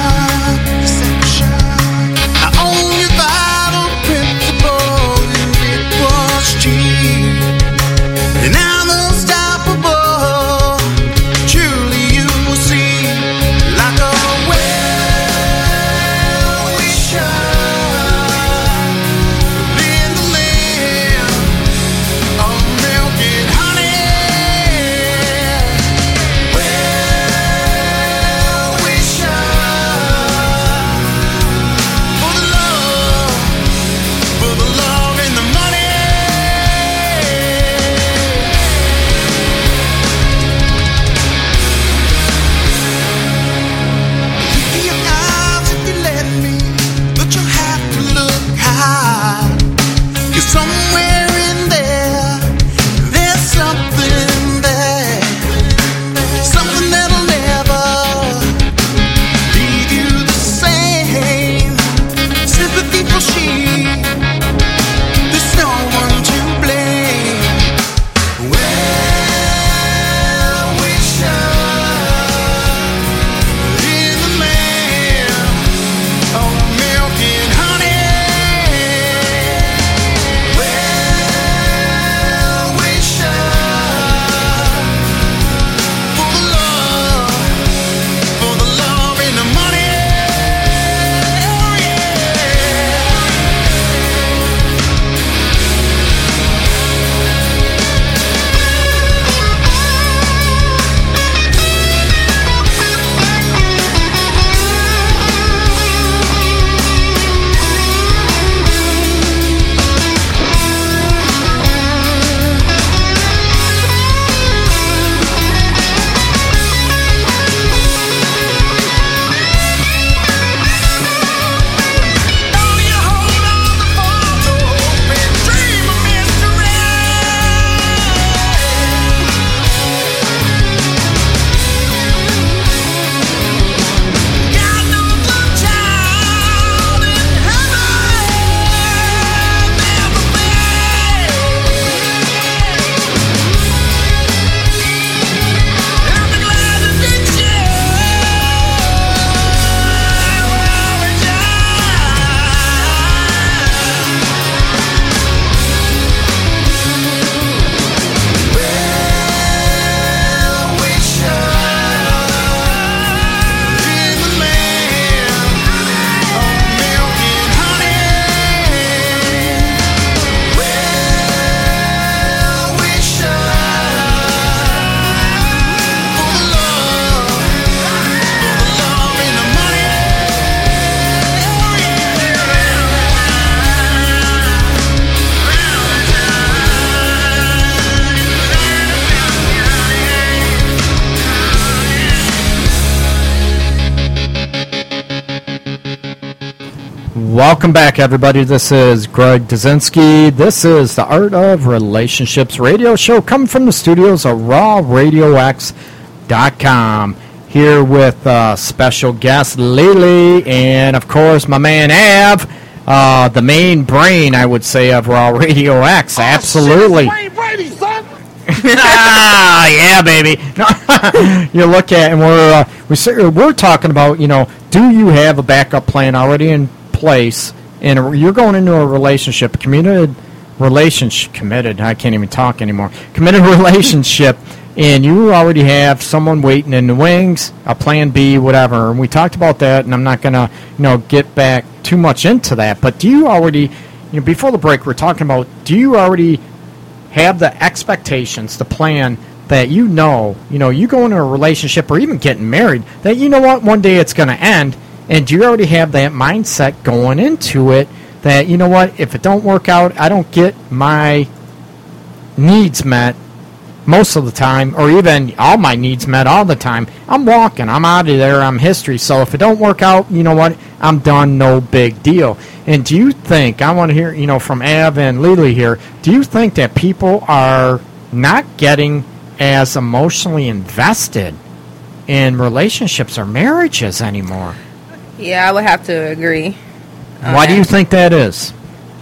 Speaker 9: Welcome back, everybody. This is Greg Dazinski. This is the Art of Relationships radio show coming from the studios of RawRadioX.com. Here with special guest Lily and, of course, my man Av, the main brain, I would say, of Raw Radio X. Absolutely.
Speaker 13: Wayne Brady, son.
Speaker 9: Yeah, baby. You look at, and we're talking about, do you have a backup plan already in place? And you're going into a relationship, committed, I can't even talk anymore. Committed relationship, and you already have someone waiting in the wings, a plan B, whatever. And we talked about that, and I'm not going to, get back too much into that. But do you already, before the break, we're talking about, do you already have the expectations, the plan that you go into a relationship or even getting married, that one day it's going to end, and do you already have that mindset going into it that, if it don't work out, I don't get my needs met most of the time, or even all my needs met all the time, I'm walking, I'm out of there, I'm history. So if it don't work out, I'm done, no big deal. And do you think, I want to hear, from Av and Lily here, do you think that people are not getting as emotionally invested in relationships or marriages anymore?
Speaker 4: Yeah, I would have to agree.
Speaker 9: Why do you think that is?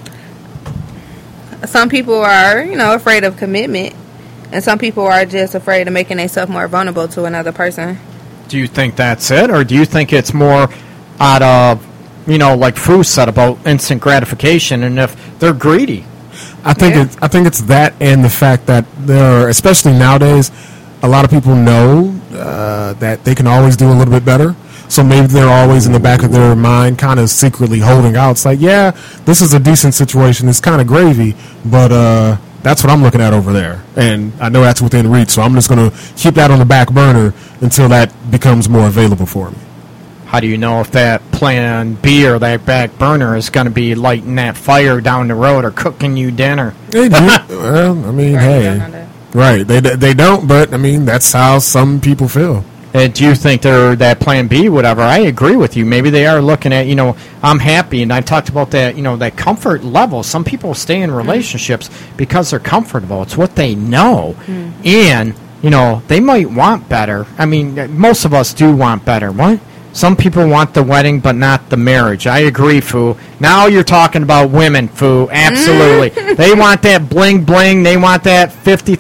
Speaker 4: Some people are, afraid of commitment. And some people are just afraid of making themselves more vulnerable to another person.
Speaker 9: Do you think that's it? Or do you think it's more out of, like Fu said about instant gratification, and if they're greedy?
Speaker 3: I think it's that, and the fact that there are, especially nowadays, a lot of people know that they can always do a little bit better. So maybe they're always in the back of their mind kind of secretly holding out. It's like, yeah, this is a decent situation. It's kind of gravy, but that's what I'm looking at over there. And I know that's within reach, so I'm just going to keep that on the back burner until that becomes more available for me.
Speaker 9: How do you know if that plan B or that back burner is going to be lighting that fire down the road or cooking you dinner?
Speaker 3: They do. Well, I mean, hey. Right. They don't, but, I mean, that's how some people feel.
Speaker 9: Do you think they're that plan B, whatever? I agree with you. Maybe they are looking at, I'm happy, and I talked about that, that comfort level. Some people stay in relationships because they're comfortable. It's what they know. And, they might want better. I mean, most of us do want better. What? Some people want the wedding, but not the marriage. I agree, Fu. Now you're talking about women, Fu. Absolutely. They want that bling-bling. They want that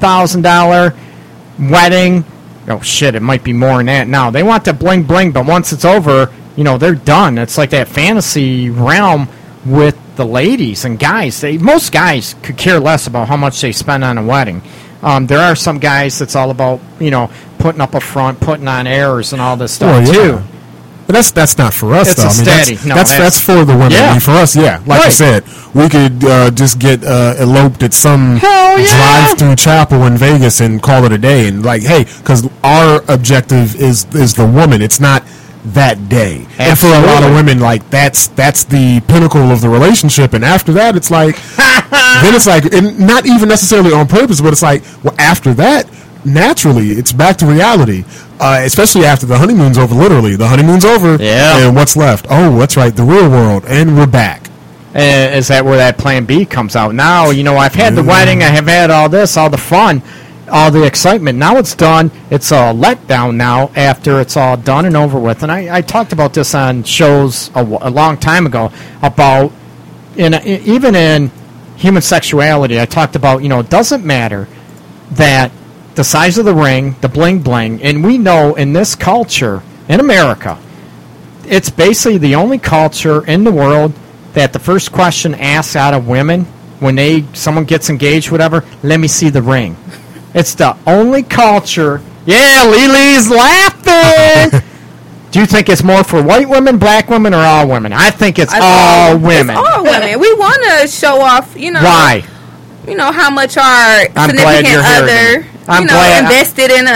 Speaker 9: $50,000 wedding. Oh, shit, it might be more than that now. They want the bling-bling, but once it's over, they're done. It's like that fantasy realm with the ladies and guys. Most guys could care less about how much they spend on a wedding. There are some guys that's all about, putting up a front, putting on airs and all this stuff, too.
Speaker 3: But that's not for us,
Speaker 9: it's
Speaker 3: though.
Speaker 9: Steady.
Speaker 3: That's for the women.
Speaker 9: Yeah.
Speaker 3: I mean, for us, yeah. Like I said, we could just get eloped at some drive-through chapel in Vegas and call it a day. And like, hey, because our objective is the woman. It's not that day. Absolutely. And for a lot of women, like that's the pinnacle of the relationship. And after that, it's like, then it's like, and not even necessarily on purpose, but it's like, well, after that, naturally, it's back to reality. Especially after the honeymoon's over, literally. The honeymoon's over, and what's left? Oh, that's right, the real world, and we're back.
Speaker 9: Is that where that plan B comes out? Now, I've had the wedding, I have had all this, all the fun, all the excitement. Now it's done. It's a letdown now after it's all done and over with. And I talked about this on shows a long time ago about, even in human sexuality, I talked about, it doesn't matter that the size of the ring, the bling-bling, and we know in this culture, in America, it's basically the only culture in the world that the first question asked out of women when someone gets engaged, whatever, let me see the ring. It's the only culture. Yeah, Lily's laughing. Do you think it's more for white women, black women, or all women? I think it's all women.
Speaker 4: It's all women. We want to show off,
Speaker 9: Why?
Speaker 4: How much our significant other, invested in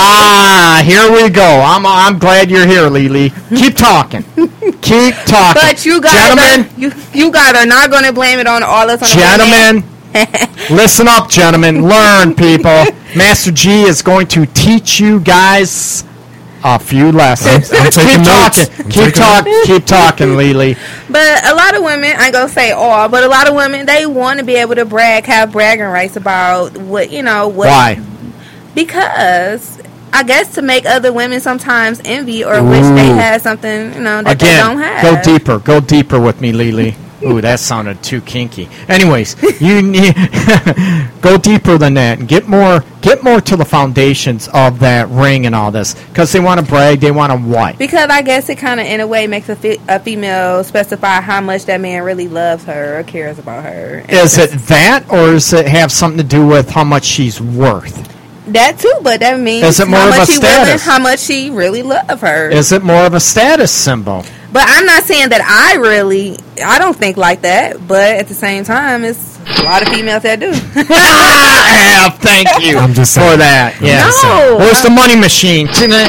Speaker 4: us.
Speaker 9: Here we go. I'm glad you're here, Lily. Keep talking. Keep talking.
Speaker 4: But you guys, you guys are not going to blame it on all us.
Speaker 9: Gentlemen, listen up, gentlemen. Learn, people. Master G is going to teach you guys a few lessons.
Speaker 3: I'm taking notes.
Speaker 9: Keep talking, Lily.
Speaker 4: But a lot of women, I ain't gonna say all, but a lot of women, they want to be able to have bragging rights about what.
Speaker 9: Why?
Speaker 4: Because I guess to make other women sometimes envy or wish they had something, that they don't have.
Speaker 9: Go deeper with me, Lily. Ooh, that sounded too kinky. Anyways, you need go deeper than that and get more to the foundations of that ring and all this, because they want to brag. They want to what?
Speaker 4: Because I guess it kind of, in a way, makes a female specify how much that man really loves her or cares about her.
Speaker 9: Is it that, or does it have something to do with how much she's worth?
Speaker 4: That too, but that means
Speaker 9: is it more
Speaker 4: how
Speaker 9: of
Speaker 4: much
Speaker 9: a status?
Speaker 4: How much she really loves her.
Speaker 9: Is it more of a status symbol?
Speaker 4: But I'm not saying that I don't think like that. But at the same time, it's a lot of females that do.
Speaker 9: Thank you
Speaker 3: I'm just
Speaker 9: for that. Yeah.
Speaker 4: No.
Speaker 9: Where's the money machine?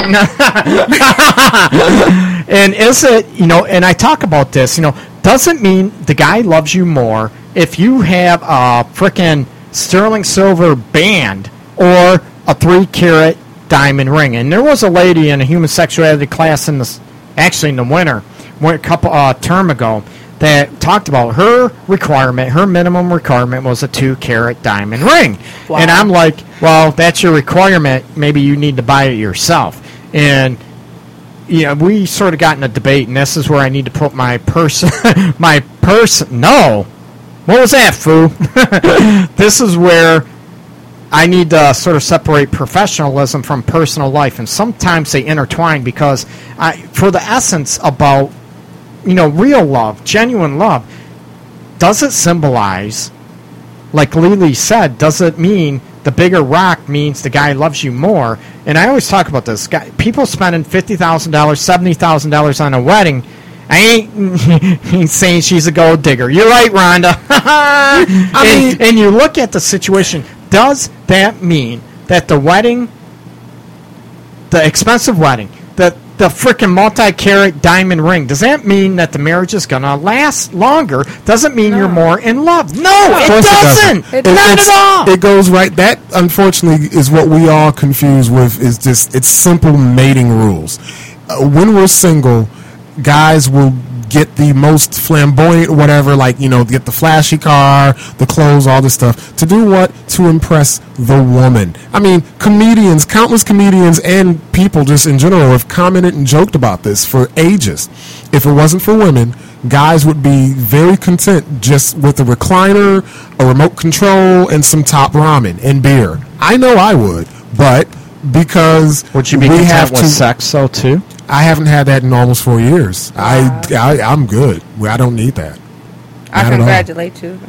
Speaker 9: And is it, and I talk about this, doesn't mean the guy loves you more if you have a frickin' sterling silver band or a 3-carat diamond ring. And there was a lady in a human sexuality class in the winter, a couple term ago, that talked about her minimum requirement was a 2-carat diamond ring. Wow. And I'm like, well, that's your requirement. Maybe you need to buy it yourself. And we sort of got in a debate, and this is where I need to put my person. No, what was that, foo? This is where I need to sort of separate professionalism from personal life, and sometimes they intertwine, because for the essence about, real love, genuine love, does it symbolize, like Lily said, does it mean the bigger rock means the guy loves you more? And I always talk about this. People spending $50,000, $70,000 on a wedding, I ain't saying she's a gold digger. You're right, Rhonda. And you look at the situation. Does that mean that the wedding, the expensive wedding, the frickin' multi-carat diamond ring, does that mean that the marriage is going to last longer? Doesn't mean you're more in love. No, it doesn't. Not at all.
Speaker 3: It goes right. That, unfortunately, is what we all confuse with, is just, it's simple mating rules. When we're single, guys will get the most flamboyant whatever, get the flashy car, the clothes, all this stuff. To do what? To impress the woman. I mean, countless comedians and people just in general have commented and joked about this for ages. If it wasn't for women, guys would be very content just with a recliner, a remote control, and some top ramen and beer. I know I would, but because
Speaker 9: would you be content with sex, though, too?
Speaker 3: I haven't had that in almost 4 years. I'm good. I don't need that.
Speaker 4: I congratulate you.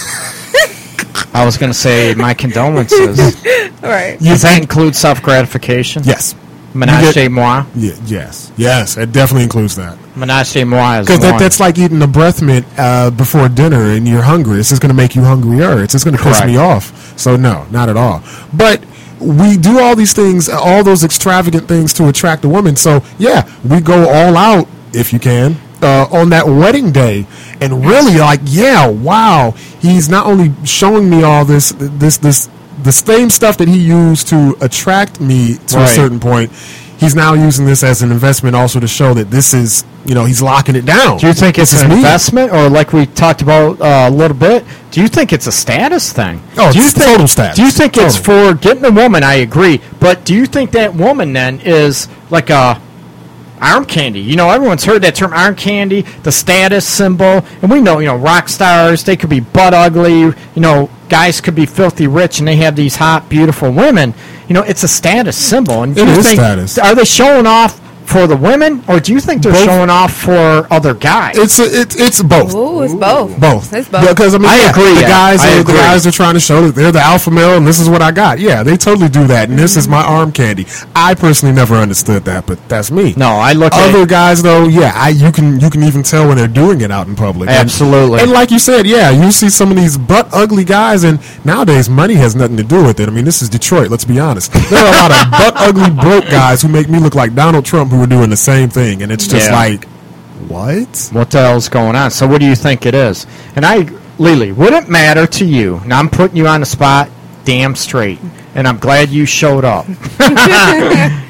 Speaker 9: I was going to say my condolences.
Speaker 4: Right.
Speaker 9: Does that include self-gratification?
Speaker 3: Yes.
Speaker 9: Menage a moi?
Speaker 3: Yes. It definitely includes that.
Speaker 9: Menage a moi is
Speaker 3: because that's like eating a breath mint before dinner and you're hungry. It's just going to make you hungrier. It's just going to piss me off. So no, not at all. But we do all these things, all those extravagant things to attract a woman. So, yeah, we go all out, if you can, on that wedding day. And really, wow, he's not only showing me all this the same stuff that he used to attract me to a certain point. He's now using this as an investment also to show that this is, he's locking it down.
Speaker 9: Do you think it's an investment, or like we talked about a little bit, do you think it's a status thing?
Speaker 3: Oh, it's total status.
Speaker 9: Do you think it's for getting a woman? I agree. But do you think that woman then is like a arm candy? Everyone's heard that term, arm candy, the status symbol. And we know, rock stars, they could be butt ugly, guys could be filthy rich, and they have these hot, beautiful women. It's a status symbol. And
Speaker 3: it is status.
Speaker 9: Are they showing off for the women, or do you think they're showing off for other guys?
Speaker 3: It's both.
Speaker 4: Ooh, it's both.
Speaker 3: Both.
Speaker 4: It's both.
Speaker 3: Because
Speaker 9: I agree.
Speaker 3: The guys are trying to show that they're the alpha male, and this is what I got. Yeah, they totally do that, and this is my arm candy. I personally never understood that, but that's me.
Speaker 9: No, I look at
Speaker 3: other guys though. Yeah, you can even tell when they're doing it out in public.
Speaker 9: Absolutely.
Speaker 3: And like you said, yeah, you see some of these butt ugly guys, and nowadays money has nothing to do with it. I mean, this is Detroit. Let's be honest. There are a lot of butt ugly broke guys who make me look like Donald Trump, who are doing the same thing, and it's just like, what?
Speaker 9: What the hell's going on? So what do you think it is? And Lily, would it matter to you? Now I'm putting you on the spot damn straight, and I'm glad you showed up.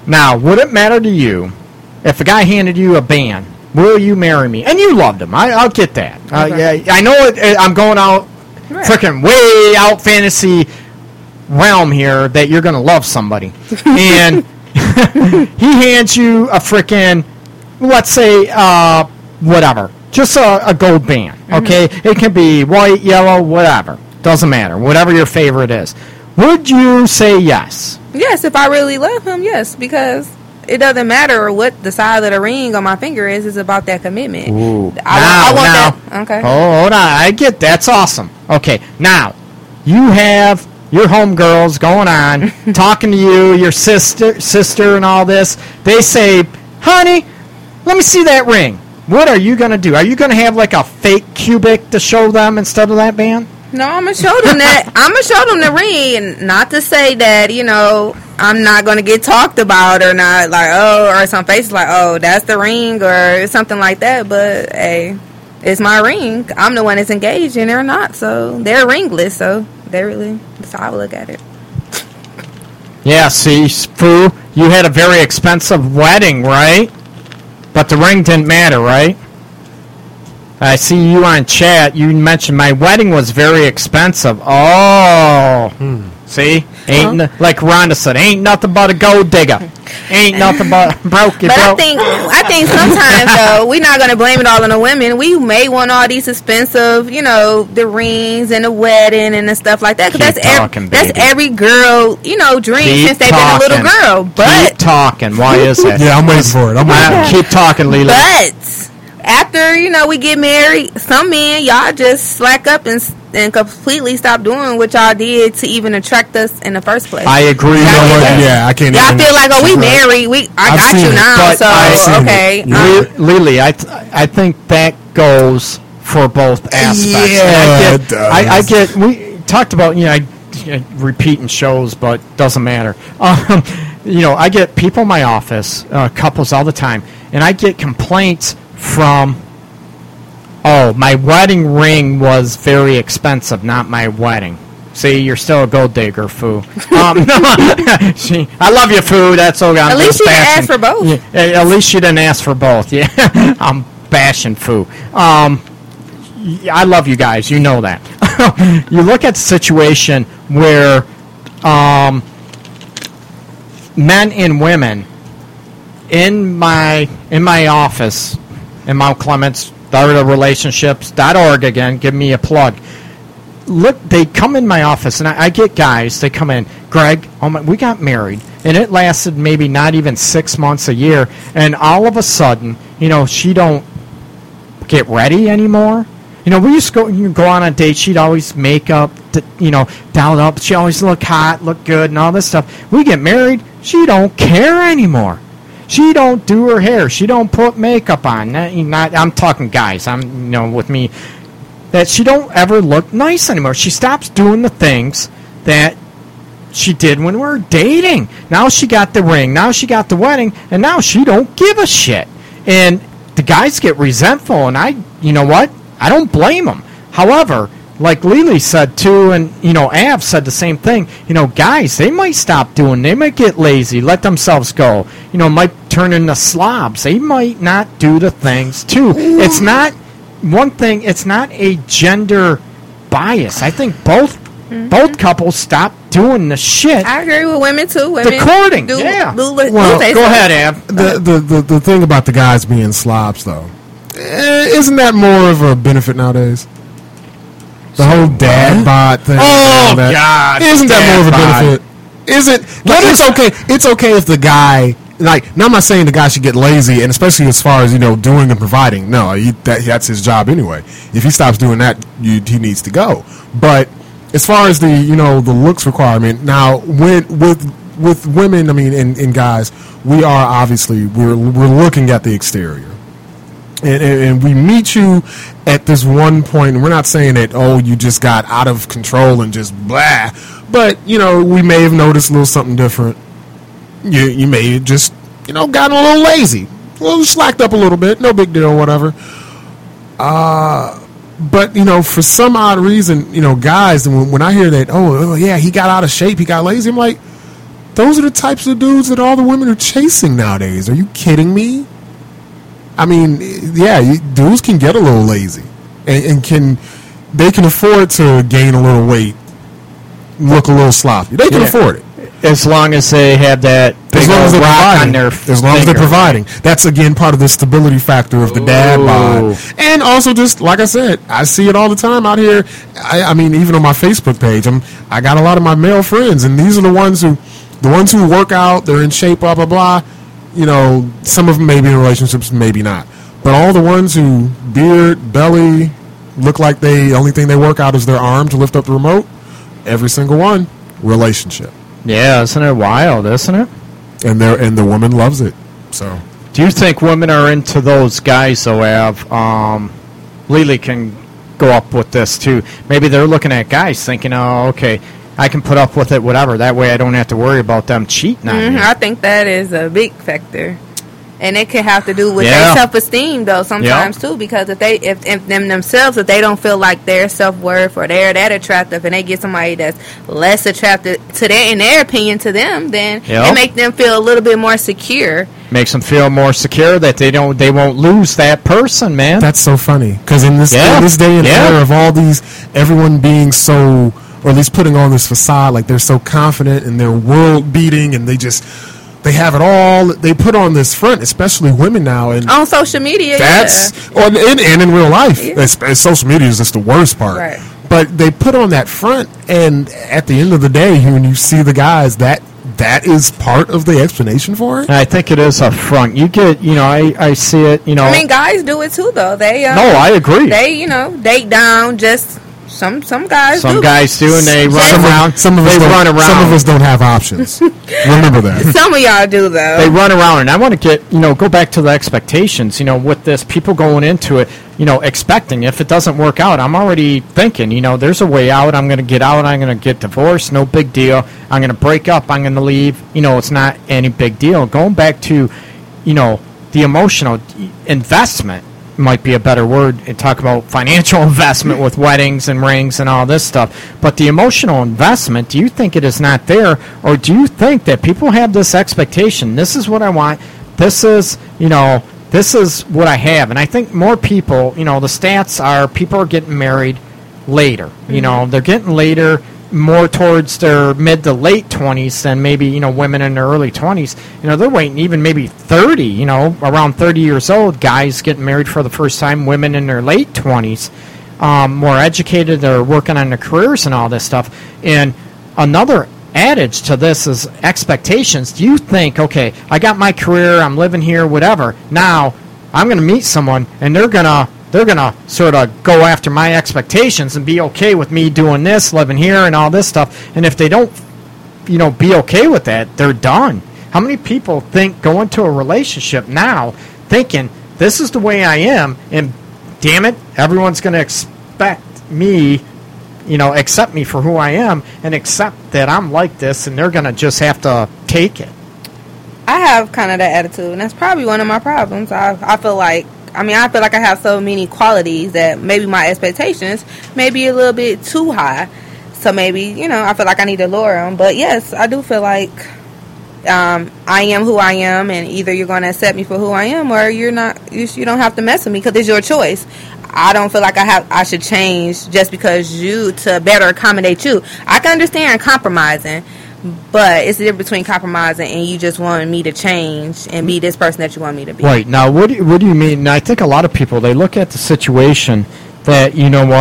Speaker 9: Now, would it matter to you if a guy handed you a band? Will you marry me? And you loved him. I'll get that. Yeah, I know I'm going out freaking way out fantasy realm here that you're going to love somebody. And he hands you a freaking, let's say, whatever. Just a gold band, okay? It can be white, yellow, whatever. Doesn't matter. Whatever your favorite is. Would you say yes?
Speaker 4: Yes, if I really love him, yes, because it doesn't matter what the size of the ring on my finger is. It's about that commitment.
Speaker 9: Ooh.
Speaker 4: I want that. Okay.
Speaker 9: Oh, hold on. I get that's awesome. Okay, now you have your homegirls going on, talking to you, your sister, and all this. They say, "Honey, let me see that ring." What are you gonna do? Are you gonna have like a fake cubic to show them instead of that band?
Speaker 4: No, I'm gonna show them that. I'm gonna show them the ring, and not to say that I'm not gonna get talked about or not, like or some faces like that's the ring or something like that. But hey, it's my ring. I'm the one that's engaged and they're not, so they're ringless. So that's how I look at it.
Speaker 9: Yeah, see, Foo, you had a very expensive wedding, right? But the ring didn't matter, right? I see you on chat. You mentioned my wedding was very expensive. Oh. See? Like Rhonda said, ain't nothing but a gold digger. Ain't nothing but broke.
Speaker 4: But I think sometimes, though, we're not going to blame it all on the women. We may want all these expensive, the rings and the wedding and the stuff like that. Because that's every girl, dream since they've been a little girl. But
Speaker 9: keep talking. Why is that?
Speaker 13: Yeah, I'm waiting for it.
Speaker 9: Keep talking, Lila.
Speaker 4: But after, we get married, some men, y'all just slack up and completely stop doing what y'all did to even attract us in the first place.
Speaker 9: I agree.
Speaker 13: I can't.
Speaker 4: Y'all feel like, we married. I got you now, so okay.
Speaker 9: Lily, I think that goes for both aspects.
Speaker 13: Yeah, it does.
Speaker 9: I get. We talked about I repeating shows, but doesn't matter. I get people in my office, couples all the time, and I get complaints from, my wedding ring was very expensive, not my wedding. See, you're still a gold digger, Foo. I love you, Foo. That's okay.
Speaker 4: At least you didn't ask for both.
Speaker 9: Yeah, at least you didn't ask for both. Yeah, I'm bashing Foo. I love you guys. You know that. You look at the situation where men and women in my office in Mount Clements, relationships.org again, give me a plug. Look, they come in my office, and I get guys, they come in, Greg, we got married, and it lasted maybe not even 6 months, a year, and all of a sudden, she don't get ready anymore. We used to go on a date, she'd always make up, doll up, she always look hot, look good, and all this stuff. We get married, she don't care anymore. She don't do her hair. She don't put makeup on. I'm talking guys. I'm, with me, that she don't ever look nice anymore. She stops doing the things that she did when we were dating. Now she got the ring. Now she got the wedding, and now she don't give a shit. And the guys get resentful, and you know what? I don't blame them. However, like Lily said too, and Av said the same thing. Guys, they might stop doing. They might get lazy, let themselves go. Might turn into slobs. They might not do the things too. It's not one thing. It's not a gender bias. I think both couples stop doing the shit.
Speaker 4: I agree with women too. Women
Speaker 9: the courting,
Speaker 4: go
Speaker 9: ahead, Av.
Speaker 13: The thing about the guys being slobs, though, isn't that more of a benefit nowadays? The whole dad bod thing.
Speaker 9: Oh, God.
Speaker 13: Isn't that more of a benefit? It's okay. It's okay if the guy, now I'm not saying the guy should get lazy, and especially as far as, doing and providing. No, that's his job anyway. If he stops doing that, he needs to go. But as far as the, the looks requirement, now, with women, and guys, we are obviously, we're looking at the exterior. And we meet you at this one point, and we're not saying that, you just got out of control and just blah. But, we may have noticed a little something different. You may have just, gotten a little lazy. A little slacked up a little bit. No big deal, whatever. But, for some odd reason, guys, when I hear that, yeah, he got out of shape, he got lazy, I'm like, those are the types of dudes that all the women are chasing nowadays. Are you kidding me? I mean, yeah, dudes can get a little lazy, and can afford to gain a little weight, look a little sloppy. They can afford it.
Speaker 9: As long as they have that big rock on their
Speaker 13: as long as they're providing. That's, again, part of the stability factor of the dad bod. And also, just like I said, I see it all the time out here. I mean, even on my Facebook page, I got a lot of my male friends, and these are the ones who work out, they're in shape, blah, blah, blah. You know, some of them may be in relationships, maybe not. But all the ones who beard, belly, look like the only thing they work out is their arm to lift up the remote, every single one, relationship.
Speaker 9: Yeah, isn't it wild, isn't it?
Speaker 13: And the woman loves it. So,
Speaker 9: do you think women are into those guys, though, Av? Lily can go up with this, too. Maybe they're looking at guys thinking, oh, okay, I can put up with it, whatever. That way I don't have to worry about them cheating on me.
Speaker 4: I think that is a big factor. And it could have to do with their self-esteem, though, sometimes, too. Because if they don't feel like their self-worth or they're that attractive, and they get somebody that's less attractive to their, in their opinion, to them, then it makes them feel a little bit more secure.
Speaker 9: Makes them feel more secure that they won't lose that person, man.
Speaker 13: That's so funny. Because in this day and era of all these, everyone being so, or at least putting on this facade, like they're so confident and they're world-beating, and they have it all. They put on this front, especially women now, and
Speaker 4: on social media.
Speaker 13: And in real life. Social media is just the worst part.
Speaker 4: Right.
Speaker 13: But they put on that front, and at the end of the day, when you see the guys, that is part of the explanation for it.
Speaker 9: I think it is a front. You get, I see it.
Speaker 4: I mean, guys do it too, though. They
Speaker 9: no, I agree.
Speaker 4: They date down just. Some guys do.
Speaker 9: Some guys do, and they run around.
Speaker 13: Some of us don't have options. Remember that.
Speaker 4: Some of y'all do, though.
Speaker 9: They run around, and I want to get, go back to the expectations. With this, people going into it, expecting if it doesn't work out, I'm already thinking, there's a way out. I'm going to get out. I'm going to get divorced. No big deal. I'm going to break up. I'm going to leave. It's not any big deal. Going back to, the emotional investment. Might be a better word and talk about financial investment with weddings and rings and all this stuff. But the emotional investment, do you think it is not there, or do you think that people have this expectation? This is what I want. This is, this is what I have. And I think more people, the stats are people are getting married later. They're getting later, more towards their mid to late 20s than maybe, women in their early 20s. They're waiting even maybe 30, around 30 years old, guys getting married for the first time, women in their late 20s, more educated, they're working on their careers and all this stuff. And another adage to this is expectations. Do you think, okay, I got my career, I'm living here, whatever, now I'm going to meet someone and they're going to sort of go after my expectations and be okay with me doing this, living here, and all this stuff. And if they don't, be okay with that, they're done. How many people think go into a relationship now thinking, this is the way I am, and damn it, everyone's going to expect me, accept me for who I am, and accept that I'm like this, and they're going to just have to take it.
Speaker 4: I have kind of that attitude, and that's probably one of my problems. I feel like I have so many qualities that maybe my expectations may be a little bit too high. So maybe, I feel like I need to lower them. But yes, I do feel like I am who I am, and either you're going to accept me for who I am, or you're not. You don't have to mess with me because it's your choice. I don't feel like I should change just because to better accommodate you. I can understand compromising, but it's the difference between compromising and you just wanting me to change and be this person that you want me to be.
Speaker 9: Right. Now, what do you mean? Now, I think a lot of people, they look at the situation that,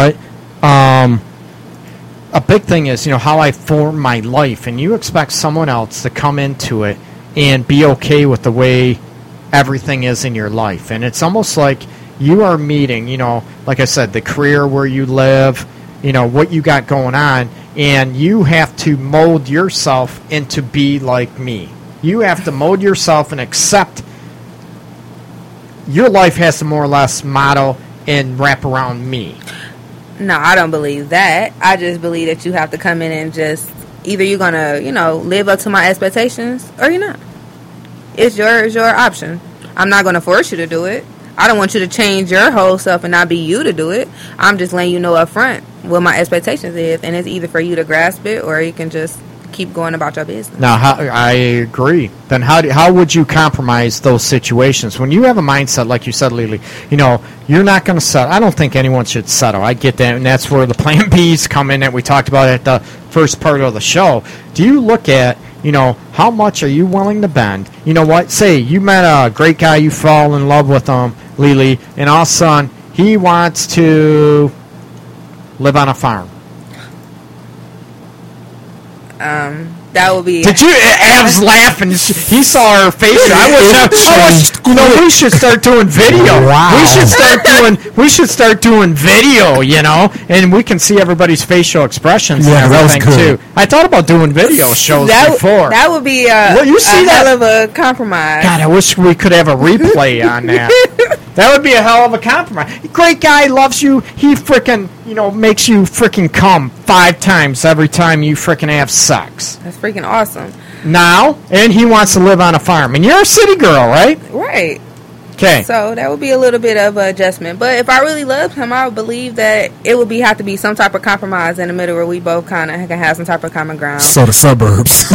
Speaker 9: a big thing is, how I form my life, and you expect someone else to come into it and be okay with the way everything is in your life. And it's almost like you are meeting, like I said, the career where you live, what you got going on, and you have to mold yourself into be like me. You have to mold yourself and accept your life has to more or less model and wrap around me.
Speaker 4: No, I don't believe that. I just believe that you have to come in and just either you're going to, live up to my expectations or you're not. It's your option. I'm not going to force you to do it. I don't want you to change your whole self and not be you to do it. I'm just letting you know up front what my expectations is, and it's either for you to grasp it or you can just keep going about your business.
Speaker 9: Now, I agree. Then how would you compromise those situations when you have a mindset like you said, Lily? You know, you're not going to settle. I don't think anyone should settle. I get that, and that's where the plan Bs come in that we talked about at the first part of the show. Do you look at, you know, how much are you willing to bend? You know what? Say you met a great guy, you fall in love with him, Lily, and all of a sudden he wants to live on a farm.
Speaker 4: That would be.
Speaker 9: Did you? Ab's laughing. He saw her face. We should start doing video.
Speaker 13: Wow.
Speaker 9: We should start doing video. You know, and we can see everybody's facial expressions and everything
Speaker 13: that was cool.
Speaker 9: too. I thought about doing video shows before.
Speaker 4: That would be
Speaker 9: you see
Speaker 4: hell of a compromise.
Speaker 9: God, I wish we could have a replay on that. That would be a hell of a compromise. Great guy, loves you. He frickin', you know, makes you frickin' come 5 times every time you frickin' have sex.
Speaker 4: That's freaking awesome.
Speaker 9: Now, and he wants to live on a farm. And you're a city girl, right?
Speaker 4: Right.
Speaker 9: Okay.
Speaker 4: So that would be a little bit of an adjustment. But if I really loved him, I would believe that it would have to be some type of compromise in the middle where we both kind of can have some type of common ground.
Speaker 13: So the suburbs.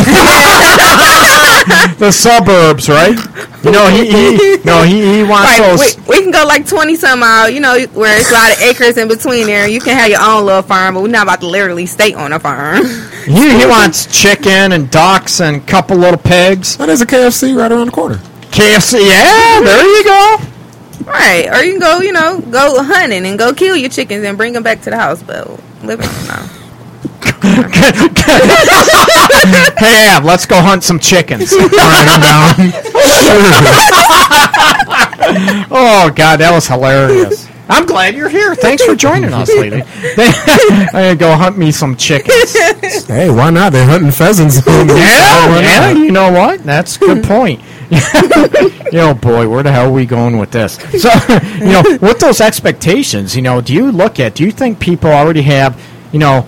Speaker 9: The suburbs, right? You know, he wants those.
Speaker 4: We can go like 20-some mile, you know, where it's a lot of acres in between there. You can have your own little farm, but we're not about to literally stay on a farm.
Speaker 9: He wants chicken and ducks and a couple little pigs.
Speaker 13: Oh, there's a KFC right around the corner.
Speaker 9: KFC, yeah, there you go.
Speaker 4: Right, or you can go, you know, go hunting and go kill your chickens and bring them back to the house, but living now.
Speaker 9: Hey, Ab, let's go hunt some chickens. Oh, God, that was hilarious. I'm glad you're here. Thanks for joining us, lady. I'm going to go hunt me some chickens.
Speaker 13: Hey, why not? They're hunting pheasants.
Speaker 9: Yeah, you know what? That's a good point. You know, boy, where the hell are we going with this? So, you know, with those expectations, you know, do you think people already have, you know,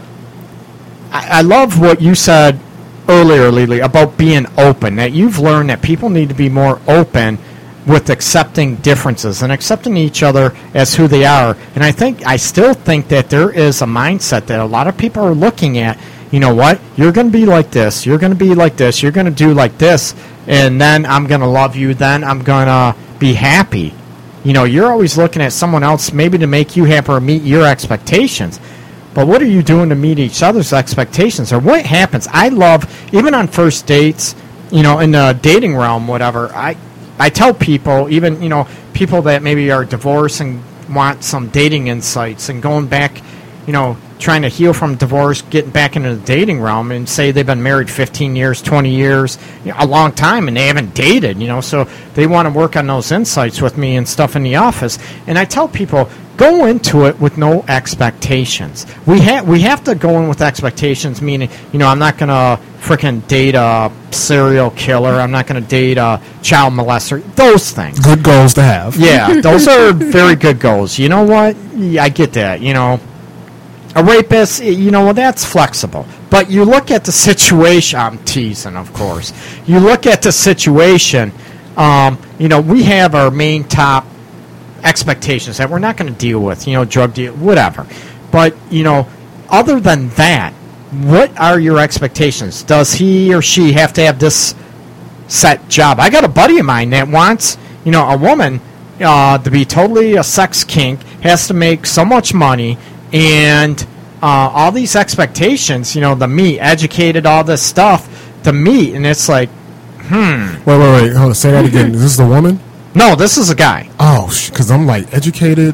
Speaker 9: I love what you said earlier, Lily, about being open, that you've learned that people need to be more open with accepting differences and accepting each other as who they are. And I still think that there is a mindset that a lot of people are looking at, you know what, you're going to be like this, you're going to be like this, you're going to do like this, and then I'm going to love you, then I'm going to be happy. You know, you're always looking at someone else maybe to make you happy or meet your expectations. But what are you doing to meet each other's expectations? Or what happens? I love, even on first dates, you know, in the dating realm, whatever, I tell people, even, you know, people that maybe are divorced and want some dating insights and going back, you know, trying to heal from divorce, getting back into the dating realm, and say they've been married 15 years, 20 years, you know, a long time, and they haven't dated, you know, so they want to work on those insights with me and stuff in the office. And I tell people, go into it with no expectations. We have to go in with expectations, meaning, you know, I'm not going to freaking date a serial killer. I'm not going to date a child molester. Those things.
Speaker 13: Good goals to have.
Speaker 9: Yeah, those are very good goals. You know what? Yeah, I get that, you know. A rapist, you know, well, that's flexible. But you look at the situation. I'm teasing, of course. You look at the situation. You know, we have our main top expectations that we're not going to deal with. You know, drug deal, whatever. But, you know, other than that, what are your expectations? Does he or she have to have this set job? I got a buddy of mine that wants, you know, a woman to be totally a sex kink, has to make so much money, and all these expectations, you know, the meet, educated, all this stuff, to meet, and it's like,
Speaker 13: Wait, hold on, say that again. Is this the woman?
Speaker 9: No, this is a guy.
Speaker 13: Oh, because I'm like, educated.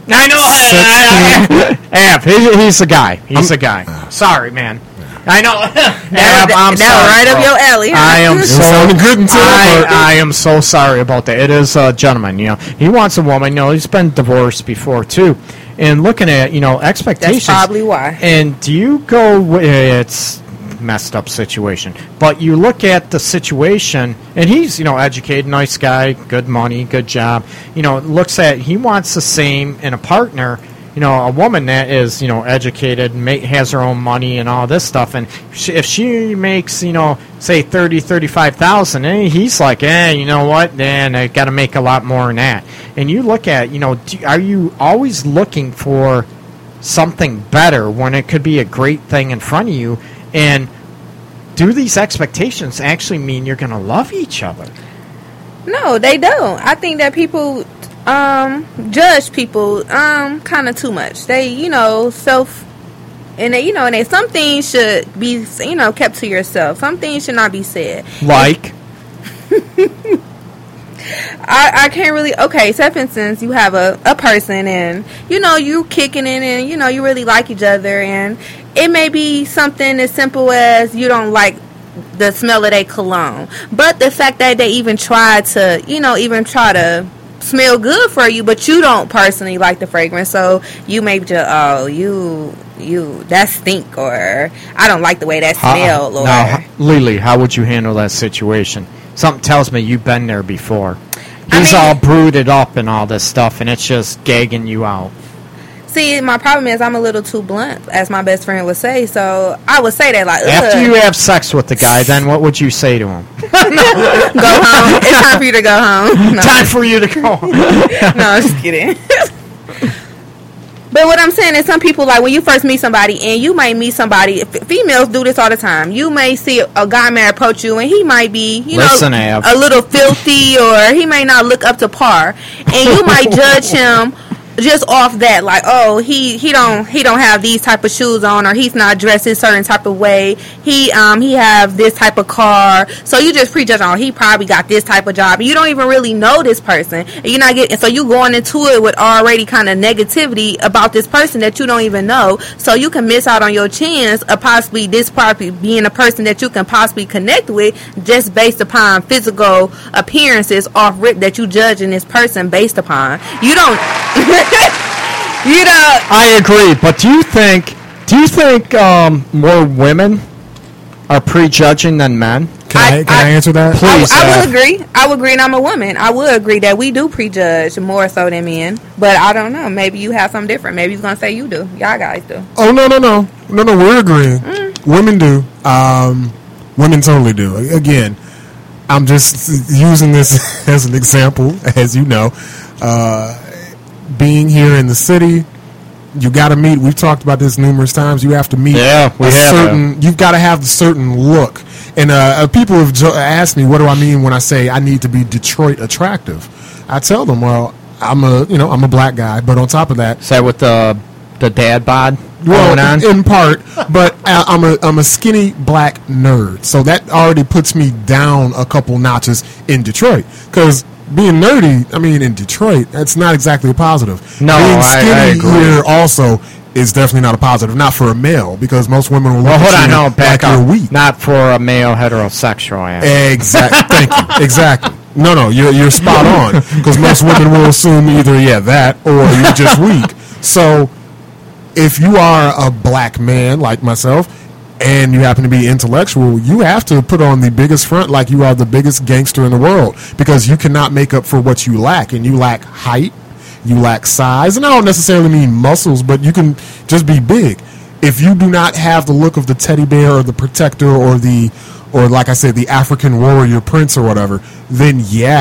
Speaker 9: I know. Ab, he's a guy. He's a guy. Sorry, man. I know. Ab, I'm sorry.
Speaker 4: Right up your alley. Huh?
Speaker 9: I am so sorry about that. It is a gentleman, you know. He wants a woman. You know, he's been divorced before, too. And looking at, you know, expectations.
Speaker 4: That's probably why.
Speaker 9: And do you go, it's messed up situation, but you look at the situation, and he's, you know, educated, nice guy, good money, good job, you know, looks at, he wants the same in a partner, you know, a woman that is, you know, educated, has her own money and all this stuff, and if she makes, you know, say 35,000, and he's like, you know what, then I got to make a lot more than that. And you look at, you know, are you always looking for something better when it could be a great thing in front of you? And do these expectations actually mean you're going to love each other?
Speaker 4: No, they don't. I think that people judge people kind of too much. They, and they, some things should be, kept to yourself. Some things should not be said.
Speaker 9: Like?
Speaker 4: I can't really. Okay, say for instance, you have a person and you kicking it and you really like each other, and it may be something as simple as you don't like the smell of their cologne, but the fact that they even try to smell good for you, but you don't personally like the fragrance, so you may just you that stink, or I don't like the way that smell. Or
Speaker 9: now, Lily, how would you handle that situation? Something tells me you've been there before. He's all brooded up and all this stuff, and it's just gagging you out.
Speaker 4: See, my problem is I'm a little too blunt, as my best friend would say. So I would say that, like,
Speaker 9: after you have sex with the guy, then what would you say to him?
Speaker 4: Go home. It's time for you to go home. No.
Speaker 9: Time for you to go home.
Speaker 4: No, I'm just kidding. But what I'm saying is, some people, like, when you first meet somebody, and you might meet somebody, females do this all the time. You may see a guy may approach you, and he might be, a little filthy, or he may not look up to par, and you might judge him just off that, like, oh, he don't have these type of shoes on, or he's not dressed a certain type of way. He have this type of car, so you just prejudge on. He probably got this type of job. You don't even really know this person, and you're not getting. So you going into it with already kind of negativity about this person that you don't even know. So you can miss out on your chance of possibly being a person that you can possibly connect with just based upon physical appearances off rip that you judging this person based upon. You don't.
Speaker 9: I agree, but do you think more women are prejudging than men?
Speaker 13: Can I answer that?
Speaker 9: Please.
Speaker 4: I would agree. I would agree, and I'm a woman. I would agree that we do prejudge more so than men. But I don't know. Maybe you have something different. Maybe you're gonna say you do. Y'all guys do.
Speaker 13: Oh no. We're agreeing. Women do. Women totally do. Again, I'm just using this as an example, as you know. Being here in the city, you got to meet. We've talked about this numerous times. You have to meet.
Speaker 9: Yeah,
Speaker 13: You've got to have a certain look. And people have asked me, what do I mean when I say I need to be Detroit attractive? I tell them, well, I'm a black guy, but on top of that,
Speaker 9: is that with the dad bod?
Speaker 13: Well, in part, but I'm a skinny black nerd, so that already puts me down a couple notches in Detroit, because being nerdy, in Detroit, that's not exactly a positive.
Speaker 9: No,
Speaker 13: being skinny
Speaker 9: I agree.
Speaker 13: Here also is definitely not a positive, not for a male, because most women will look at you like you're weak.
Speaker 9: Not for a male heterosexual.
Speaker 13: Exactly. Thank you. Exactly. No, you're spot on, because most women will assume either that or you're just weak. So if you are a black man like myself, and you happen to be intellectual, you have to put on the biggest front like you are the biggest gangster in the world, because you cannot make up for what you lack. And you lack height, you lack size, and I don't necessarily mean muscles, but you can just be big. If you do not have the look of the teddy bear or the protector or like I said, the African warrior prince or whatever, then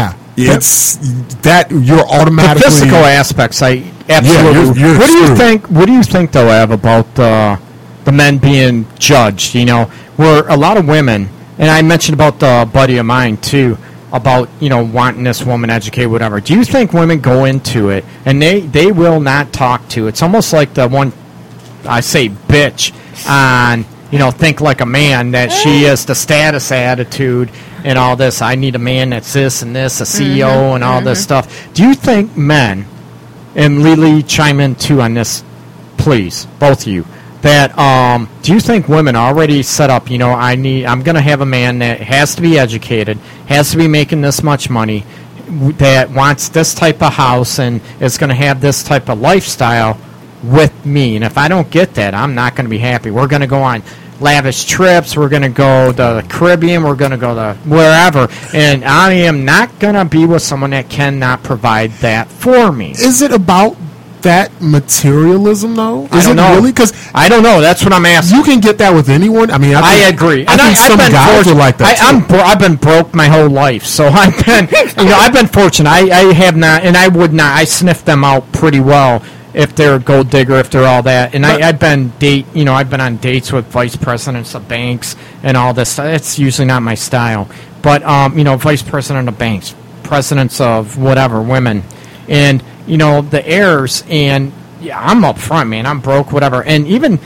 Speaker 13: it's that you're automatically...
Speaker 9: The physical aspects, I absolutely...
Speaker 13: Yeah,
Speaker 9: what do you think, though, Ev, about the men being judged, where a lot of women, and I mentioned about the buddy of mine too, about, wanting this woman educated, whatever. Do you think women go into it and they will not talk to? It's almost like the one, I say bitch, on, think like a man, that she is the status attitude and all this. I need a man that's this and this, a CEO and all this stuff. Do you think men, and Lily, chime in too on this, please, both of you, that do you think women are already set up, I'm going to have a man that has to be educated, has to be making this much money, that wants this type of house and is going to have this type of lifestyle with me, and if I don't get that, I'm not going to be happy. We're going to go on lavish trips, we're going to go to the Caribbean, we're going to go to wherever, and I am not going to be with someone that cannot provide that for me.
Speaker 13: Is it about that materialism, though?
Speaker 9: I don't know.
Speaker 13: Really? Because
Speaker 9: I don't know. That's what I'm asking.
Speaker 13: You can get that with anyone. I
Speaker 9: agree.
Speaker 13: I think some guys are like that.
Speaker 9: I've been broke my whole life, so I've been fortunate. I have not, and I would not. I sniffed them out pretty well if they're a gold digger, if they're all that. And I've been on dates with vice presidents of banks and all this. It's usually not my style. But, vice president of banks, presidents of whatever, women. And, the heirs, and yeah, I'm up front, man. I'm broke, whatever. And even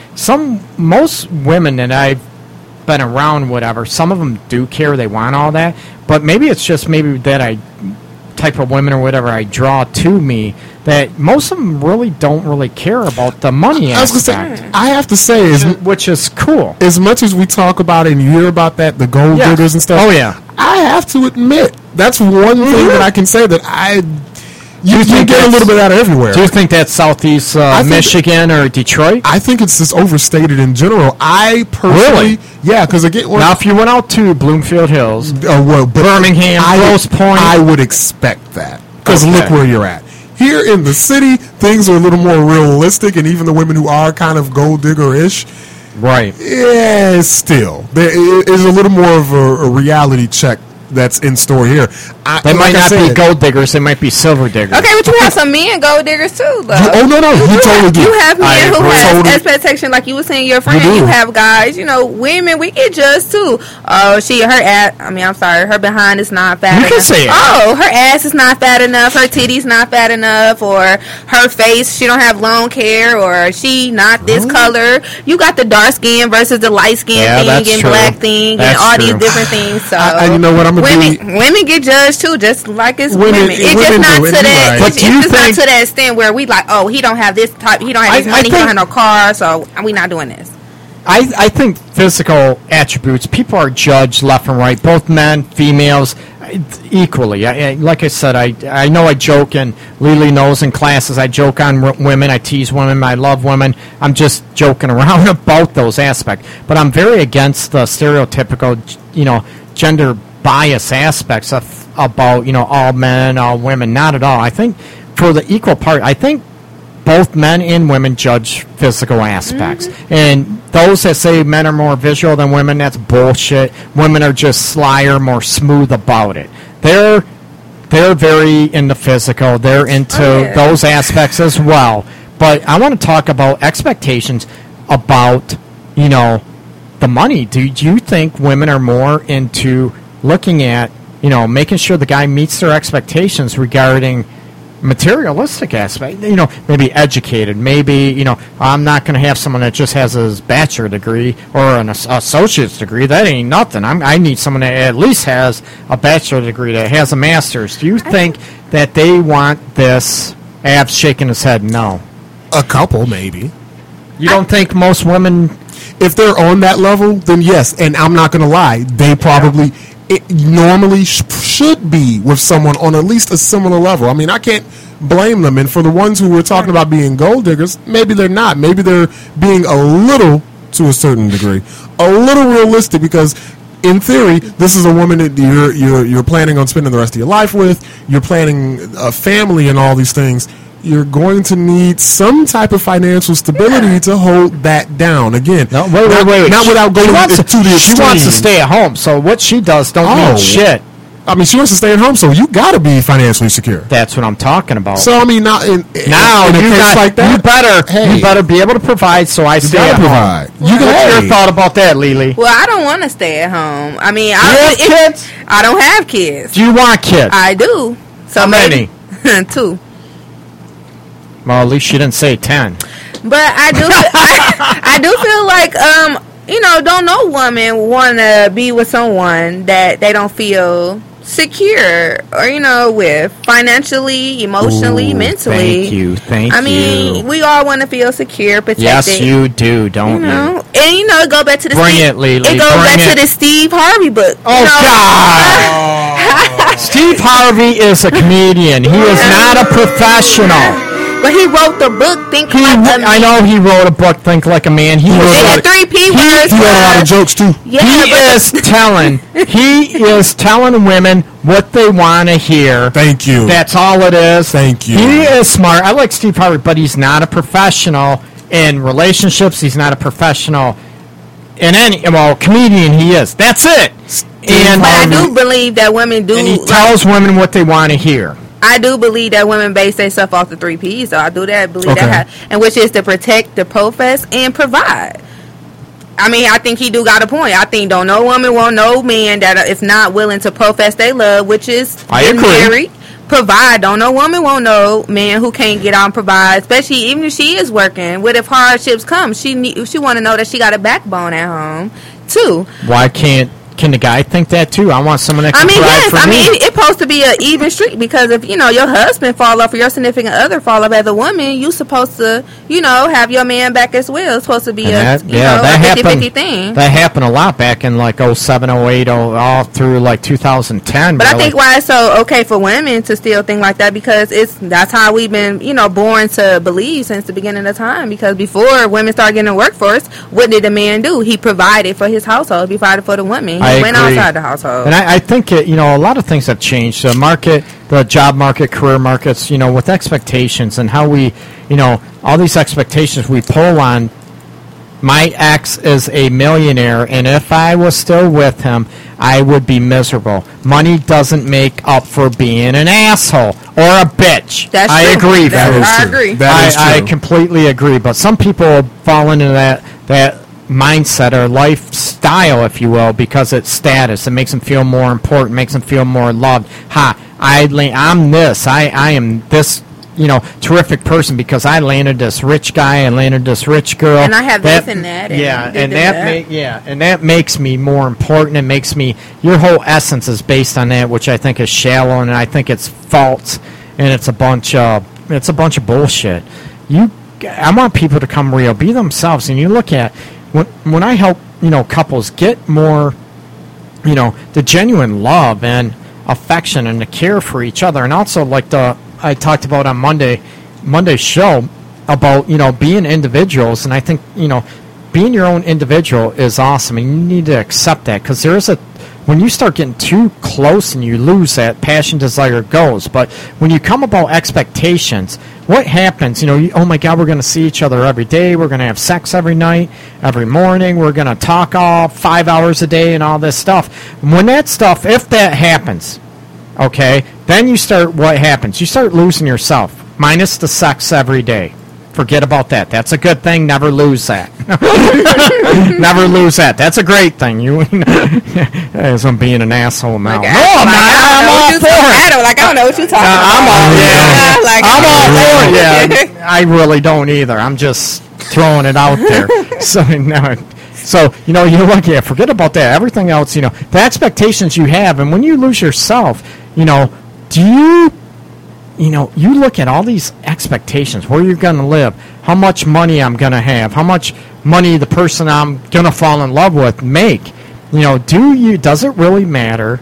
Speaker 9: most women that I've been around, whatever, some of them do care. They want all that. But maybe it's just that type of women or whatever I draw to me, that most of them really don't really care about the money aspect.
Speaker 13: I have to say,
Speaker 9: which is cool.
Speaker 13: As much as we talk about and you hear about that, the gold diggers and stuff.
Speaker 9: Oh, yeah.
Speaker 13: I have to admit, that's one thing that I can say that you get a little bit out of everywhere.
Speaker 9: Do you think that's Southeast Michigan or Detroit?
Speaker 13: I think it's just overstated in general. I personally, yeah, because again,
Speaker 9: now if you went out to Bloomfield Hills, Birmingham, Grosse Pointe,
Speaker 13: I would expect that because look where you're at. Here in the city, things are a little more realistic, and even the women who are kind of gold digger-ish,
Speaker 9: right?
Speaker 13: Yeah, still there is a little more of a reality check that's in store here.
Speaker 9: They might not be gold diggers; they might be silver diggers.
Speaker 4: Okay, but you have some men gold diggers too, though.
Speaker 13: No, you totally do.
Speaker 4: You have men who have expectation, like you were saying, your friend. You have guys. Women, we get judged too. Oh, I'm sorry, her behind is not fat enough.
Speaker 9: You can say it.
Speaker 4: Oh, her ass is not fat enough. Her titties not fat enough, or her face, she don't have long hair, or she not this color. You got the dark skin versus the light skin thing and black thing and all these different things. So
Speaker 13: you know what I'm gonna do?
Speaker 4: Women get judged too, just like it's women. It's just not to that. It's just not to that extent where we like, oh, he don't have this type, he don't have this money, he don't have no car, so we not doing this.
Speaker 9: I think physical attributes, people are judged left and right, both men, females, equally. Like I said, I know I joke, and Lily knows in classes I joke on women, I tease women, I love women. I'm just joking around about those aspects. But I'm very against the stereotypical, gender bias aspects about all men, all women. Not at all. I think for the equal part, I think both men and women judge physical aspects. And those that say men are more visual than women, that's bullshit. Women are just slyer, more smooth about it. They're very into physical. They're into those aspects as well. But I want to talk about expectations about, the money. Do you think women are more into looking at, making sure the guy meets their expectations regarding materialistic aspect, maybe educated, maybe, I'm not going to have someone that just has his bachelor degree or an associate's degree. That ain't nothing. I need someone that at least has a bachelor degree, that has a master's. Do you think that they want this? Ab's shaking his head no.
Speaker 13: A couple, maybe.
Speaker 9: You don't think most women...
Speaker 13: If they're on that level, then yes. And I'm not going to lie. They probably... It normally should be with someone on at least a similar level. I mean, I can't blame them. And for the ones who were talking about being gold diggers, maybe they're not. Maybe they're being a little, to a certain degree, a little realistic, because in theory, this is a woman that you're planning on spending the rest of your life with. You're planning a family and all these things. You're going to need some type of financial stability to hold that down. Again,
Speaker 9: no, wait.
Speaker 13: Not without going to the extreme.
Speaker 9: She wants to stay at home, so what she does don't mean shit.
Speaker 13: I mean, she wants to stay at home, so you got to be financially secure.
Speaker 9: That's what I'm talking about.
Speaker 13: So I mean, now you
Speaker 9: better be able to provide. So I stay at home. What's your thought about that, Lily?
Speaker 4: Well, I don't want to stay at home. I mean,
Speaker 9: kids?
Speaker 4: I don't have kids.
Speaker 9: Do you want kids?
Speaker 4: I do. So
Speaker 9: how many?
Speaker 4: 2.
Speaker 9: Well, at least she didn't say 10.
Speaker 4: But I do, I do feel like, don't no woman want to be with someone that they don't feel secure or, with financially, emotionally, mentally.
Speaker 9: Thank you.
Speaker 4: I mean, we all want to feel secure, protected.
Speaker 9: Yes, you do, don't you?
Speaker 4: And, it go back to the
Speaker 9: the
Speaker 4: Steve Harvey book.
Speaker 9: Oh, God. Steve Harvey is a comedian. He is not a professional.
Speaker 4: But he wrote the book, Think Like a Man.
Speaker 9: I know he wrote a book, Think Like a Man. He
Speaker 4: had 3 P words.
Speaker 13: He had a lot of jokes, too.
Speaker 4: Yeah,
Speaker 9: he is telling women what they want to hear.
Speaker 13: Thank you.
Speaker 9: That's all it is.
Speaker 13: Thank you.
Speaker 9: He is smart. I like Steve Harvey, but he's not a professional in relationships. He's not a professional in comedian he is. That's it.
Speaker 4: But I do believe that women do.
Speaker 9: And he tells women what they want to hear.
Speaker 4: I do believe that women base themselves off the 3 P's. So I do believe that, and which is to protect, to profess, and provide. I mean, I think he do got a point. I think don't no woman want no man that is not willing to profess their love, which is getting married. Provide. Don't no woman want no man who can't get out and provide, especially even if she is working. What if hardships come? She want to know that she got a backbone at home too.
Speaker 9: Why can the guy think that too? I want someone that can provide for me.
Speaker 4: It's supposed to be an even street, because if your husband fall off or your significant other fall off as a woman, you supposed to have your man back as well. It's supposed to be a 50-50 thing.
Speaker 9: That happened a lot back in like 07, 08, all through like 2010.
Speaker 4: But I think why it's so okay for women to still think like that, because that's how we've been born to believe since the beginning of time. Because before women started getting in the workforce, what did the man do? He provided for his household. He provided for the women. He went outside the household.
Speaker 9: And I think a lot of things have changed. The job market, career markets, with expectations and how we, all these expectations we pull on. My ex is a millionaire, and if I was still with him, I would be miserable. Money doesn't make up for being an asshole or a bitch.
Speaker 4: That's
Speaker 9: I
Speaker 4: true.
Speaker 9: agree.
Speaker 4: I agree.
Speaker 13: That is true.
Speaker 9: I completely agree. But some people fall into that mindset or lifestyle, if you will, because it's status. It makes them feel more important, makes them feel more loved. I'm this. I am this, terrific person because I landed this rich guy, I landed this rich girl,
Speaker 4: and I have this and that.
Speaker 9: And that makes me more important. It makes me. Your whole essence is based on that, which I think is shallow, and I think it's false, and it's a bunch of bullshit. I want people to come real, be themselves, and you look at. When I help, couples get more, the genuine love and affection and the care for each other, and also like I talked about on Monday's show about being individuals, and I think being your own individual is awesome, and you need to accept that, because when you start getting too close and you lose that passion, desire goes. But when you come about expectations, what happens? Oh my God, we're going to see each other every day. We're going to have sex every night, every morning. We're going to talk all 5 hours a day and all this stuff. When that stuff, if that happens, okay, then what happens? You start losing yourself, minus the sex every day. Forget about that. That's a good thing. Never lose that. Never lose that. That's a great thing. As I'm being an asshole now.
Speaker 4: Like,
Speaker 9: no, I'm all for it.
Speaker 4: I don't know what you're talking about.
Speaker 9: I'm all for it. Yeah, I really don't either. I'm just throwing it out there. So you look at, forget about that. Everything else, the expectations you have, and when you lose yourself, do you? You look at all these expectations, where you're going to live, how much money I'm going to have, how much money the person I'm going to fall in love with make. Does it really matter?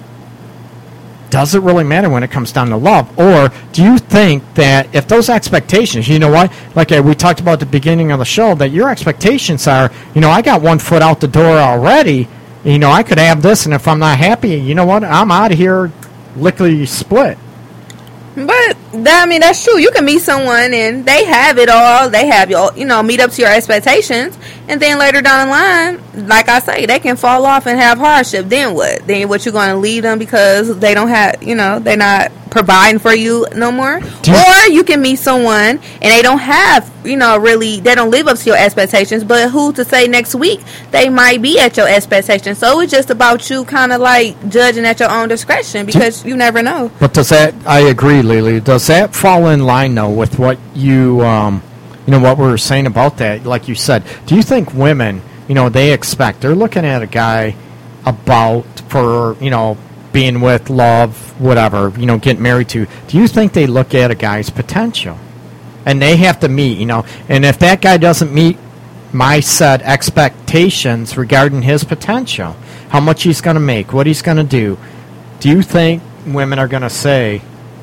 Speaker 9: Does it really matter when it comes down to love? Or do you think that if those expectations, like we talked about at the beginning of the show, that your expectations are, I got 1 foot out the door already, I could have this, and if I'm not happy, I'm out of here, lickety split.
Speaker 4: But that's true. You can meet someone and they have it all. They have meet up to your expectations, and then later down the line, like I say, they can fall off and have hardship. Then what? Then what? You're going to leave them because they don't have, they're not providing for you no more. Or you can meet someone and they don't have, really, they don't live up to your expectations. But who to say next week they might be at your expectations? So it's just about you kind of like judging at your own discretion, because you never know.
Speaker 9: But I agree, Lily. Does that fall in line though with what you what we were saying about that? Like you said, do you think women, they're looking at a guy for being with, love, whatever, getting married to. Do you think they look at a guy's potential? And they have to meet, and if that guy doesn't meet my set expectations regarding his potential, how much he's going to make, what he's going to do you think women are going to say,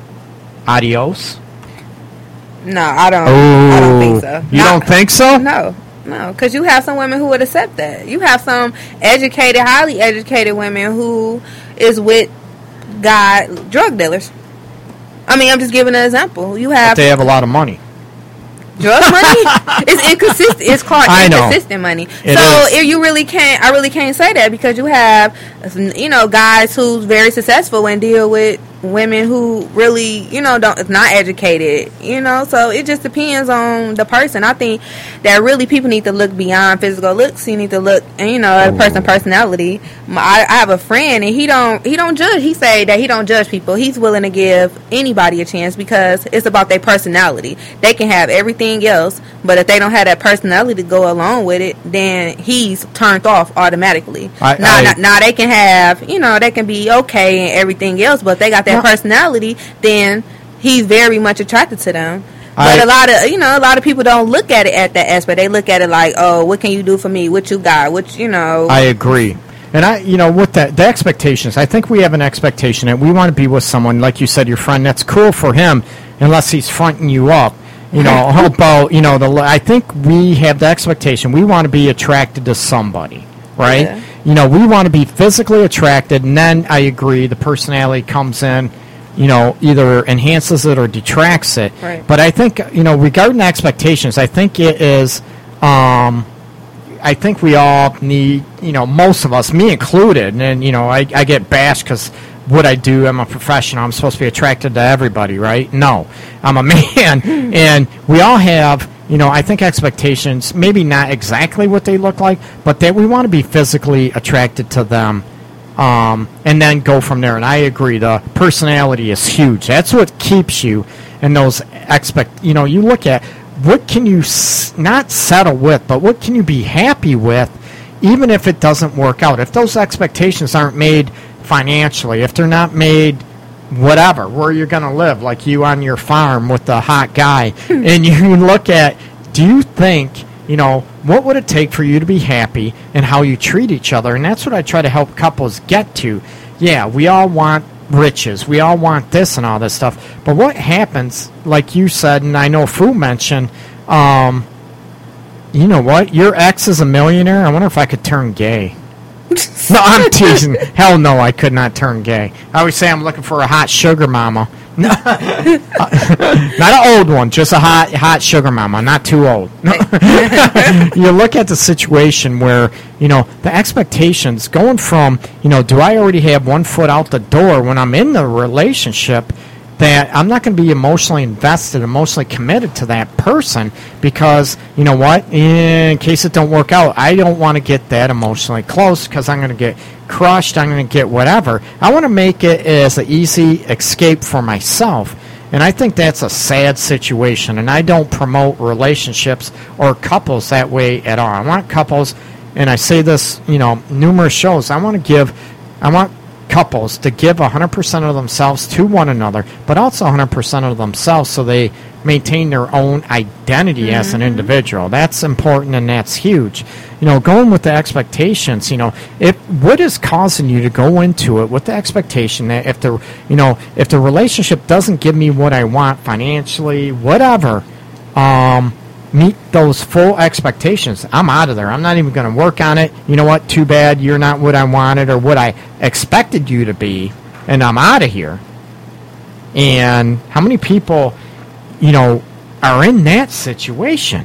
Speaker 9: adios?
Speaker 4: No, I don't think so.
Speaker 9: You don't think so?
Speaker 4: No, because you have some women who would accept that. You have some educated, highly educated women who is with drug dealers. I'm just giving an example. But
Speaker 9: they have a lot of money.
Speaker 4: Drug money? It's inconsistent. It's called inconsistent money. I really can't say that, because you have guys who's very successful and deal with women who really, don't not educated, so it just depends on the person. I think that really people need to look beyond physical looks. You need to look, at a person's personality. I have a friend and he don't judge. He say that he don't judge people. He's willing to give anybody a chance because it's about their personality. They can have everything else, but if they don't have that personality to go along with it, then he's turned off automatically. Now they can have, they can be okay and everything else, but if they got that personality, then he's very much attracted to them. But a lot of people don't look at it at that aspect. They look at it like, oh, what can you do for me? What you got? I
Speaker 9: agree. And with the expectations, I think we have an expectation that we want to be with someone, like you said, your friend, that's cool for him, unless he's fronting you up. How about, I think we have the expectation. We want to be attracted to somebody, right? Yeah. We want to be physically attracted, and then I agree, the personality comes in, either enhances it or detracts it. Right. But I think, regarding expectations, I think it is, I think we all need, most of us, me included, and, I get bashed because what I do, I'm a professional, I'm supposed to be attracted to everybody, right? No, I'm a man, and we all have, I think expectations, maybe not exactly what they look like, but that we want to be physically attracted to them, and then go from there. And I agree, the personality is huge. That's what keeps you in those you look at, what can you not settle with, but what can you be happy with, even if it doesn't work out? If those expectations aren't made financially, if they're not made whatever, where you're going to live, like you on your farm with the hot guy, and you look at, do you think, what would it take for you to be happy and how you treat each other? And that's what I try to help couples get to. Yeah, we all want riches. We all want this and all this stuff. But what happens, like you said, and I know Fu mentioned, you know what? Your ex is a millionaire. I wonder if I could turn gay. No, I'm teasing. Hell no, I could not turn gay. I always say I'm looking for a hot sugar mama. Not an old one, just a hot sugar mama, not too old. You look at the situation where, the expectations going from, do I already have 1 foot out the door when I'm in the relationship, that I'm not going to be emotionally invested, emotionally committed to that person because, you know what, in case it don't work out, I don't want to get that emotionally close because I'm going to get crushed, I'm going to get whatever. I want to make it as an easy escape for myself. And I think that's a sad situation, and I don't promote relationships or couples that way at all. I want couples, and I say this, numerous shows, I want couples to give 100% of themselves to one another, but also 100% of themselves so they maintain their own identity as an individual. That's important and that's huge. Going with the expectations, what is causing you to go into it with the expectation that if the relationship doesn't give me what I want financially, whatever, meet those full expectations, I'm out of there. I'm not even going to work on it. You know what? Too bad you're not what I wanted or what I expected you to be, and I'm out of here. And how many people, are in that situation?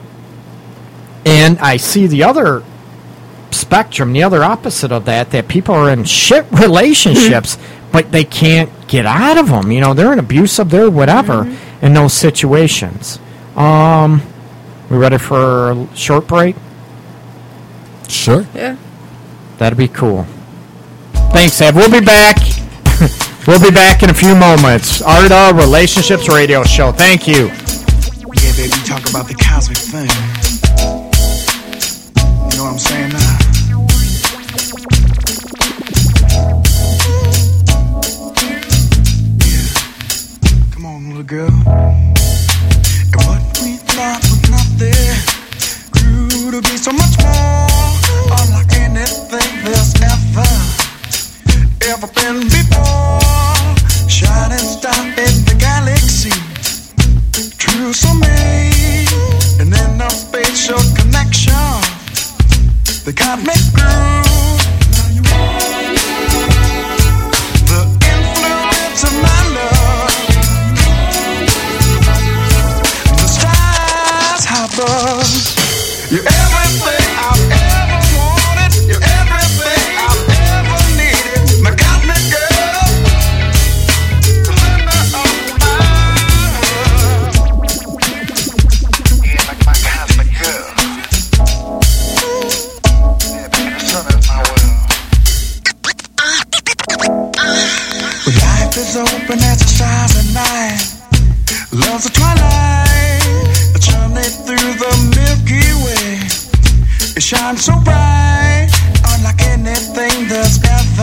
Speaker 9: And I see the other spectrum, the other opposite of that people are in shit relationships, but they can't get out of them. They're in abusive, they're whatever in those situations. We ready for a short break?
Speaker 13: Sure.
Speaker 4: Yeah.
Speaker 9: That'd be cool. Thanks, Ed. We'll be back. We'll be back in a few moments. Art of Relationships Radio Show. Thank you.
Speaker 14: Yeah, baby, talk about the cosmic thing. You know what I'm saying now? Yeah. Come on, little girl. And what we thought was nothing grew to be so much more, unlike anything there's ever been before. Shining star in the galaxy, true soulmate, and in a spatial connection, the cosmic groove, the influence of my love, the stars above. You're everything I've ever wanted, you're everything I've ever open as the stars at night. Love's a twilight, a journey through the Milky Way. It shines so bright, unlike anything that's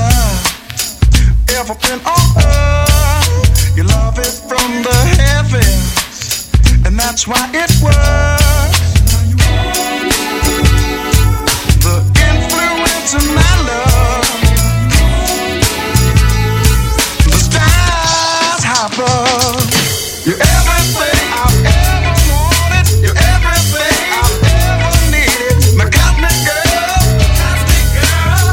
Speaker 14: ever been on earth. Your love is from the heavens, and that's why it works. The influence of my love, the stars hopper. You're everything I've ever wanted. You're everything I've ever needed. My cosmic girl, cosmic girl,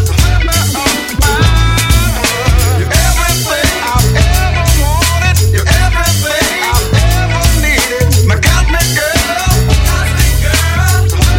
Speaker 14: you're everything I've ever wanted. You're everything I've ever needed. My cosmic girl, cosmic girl,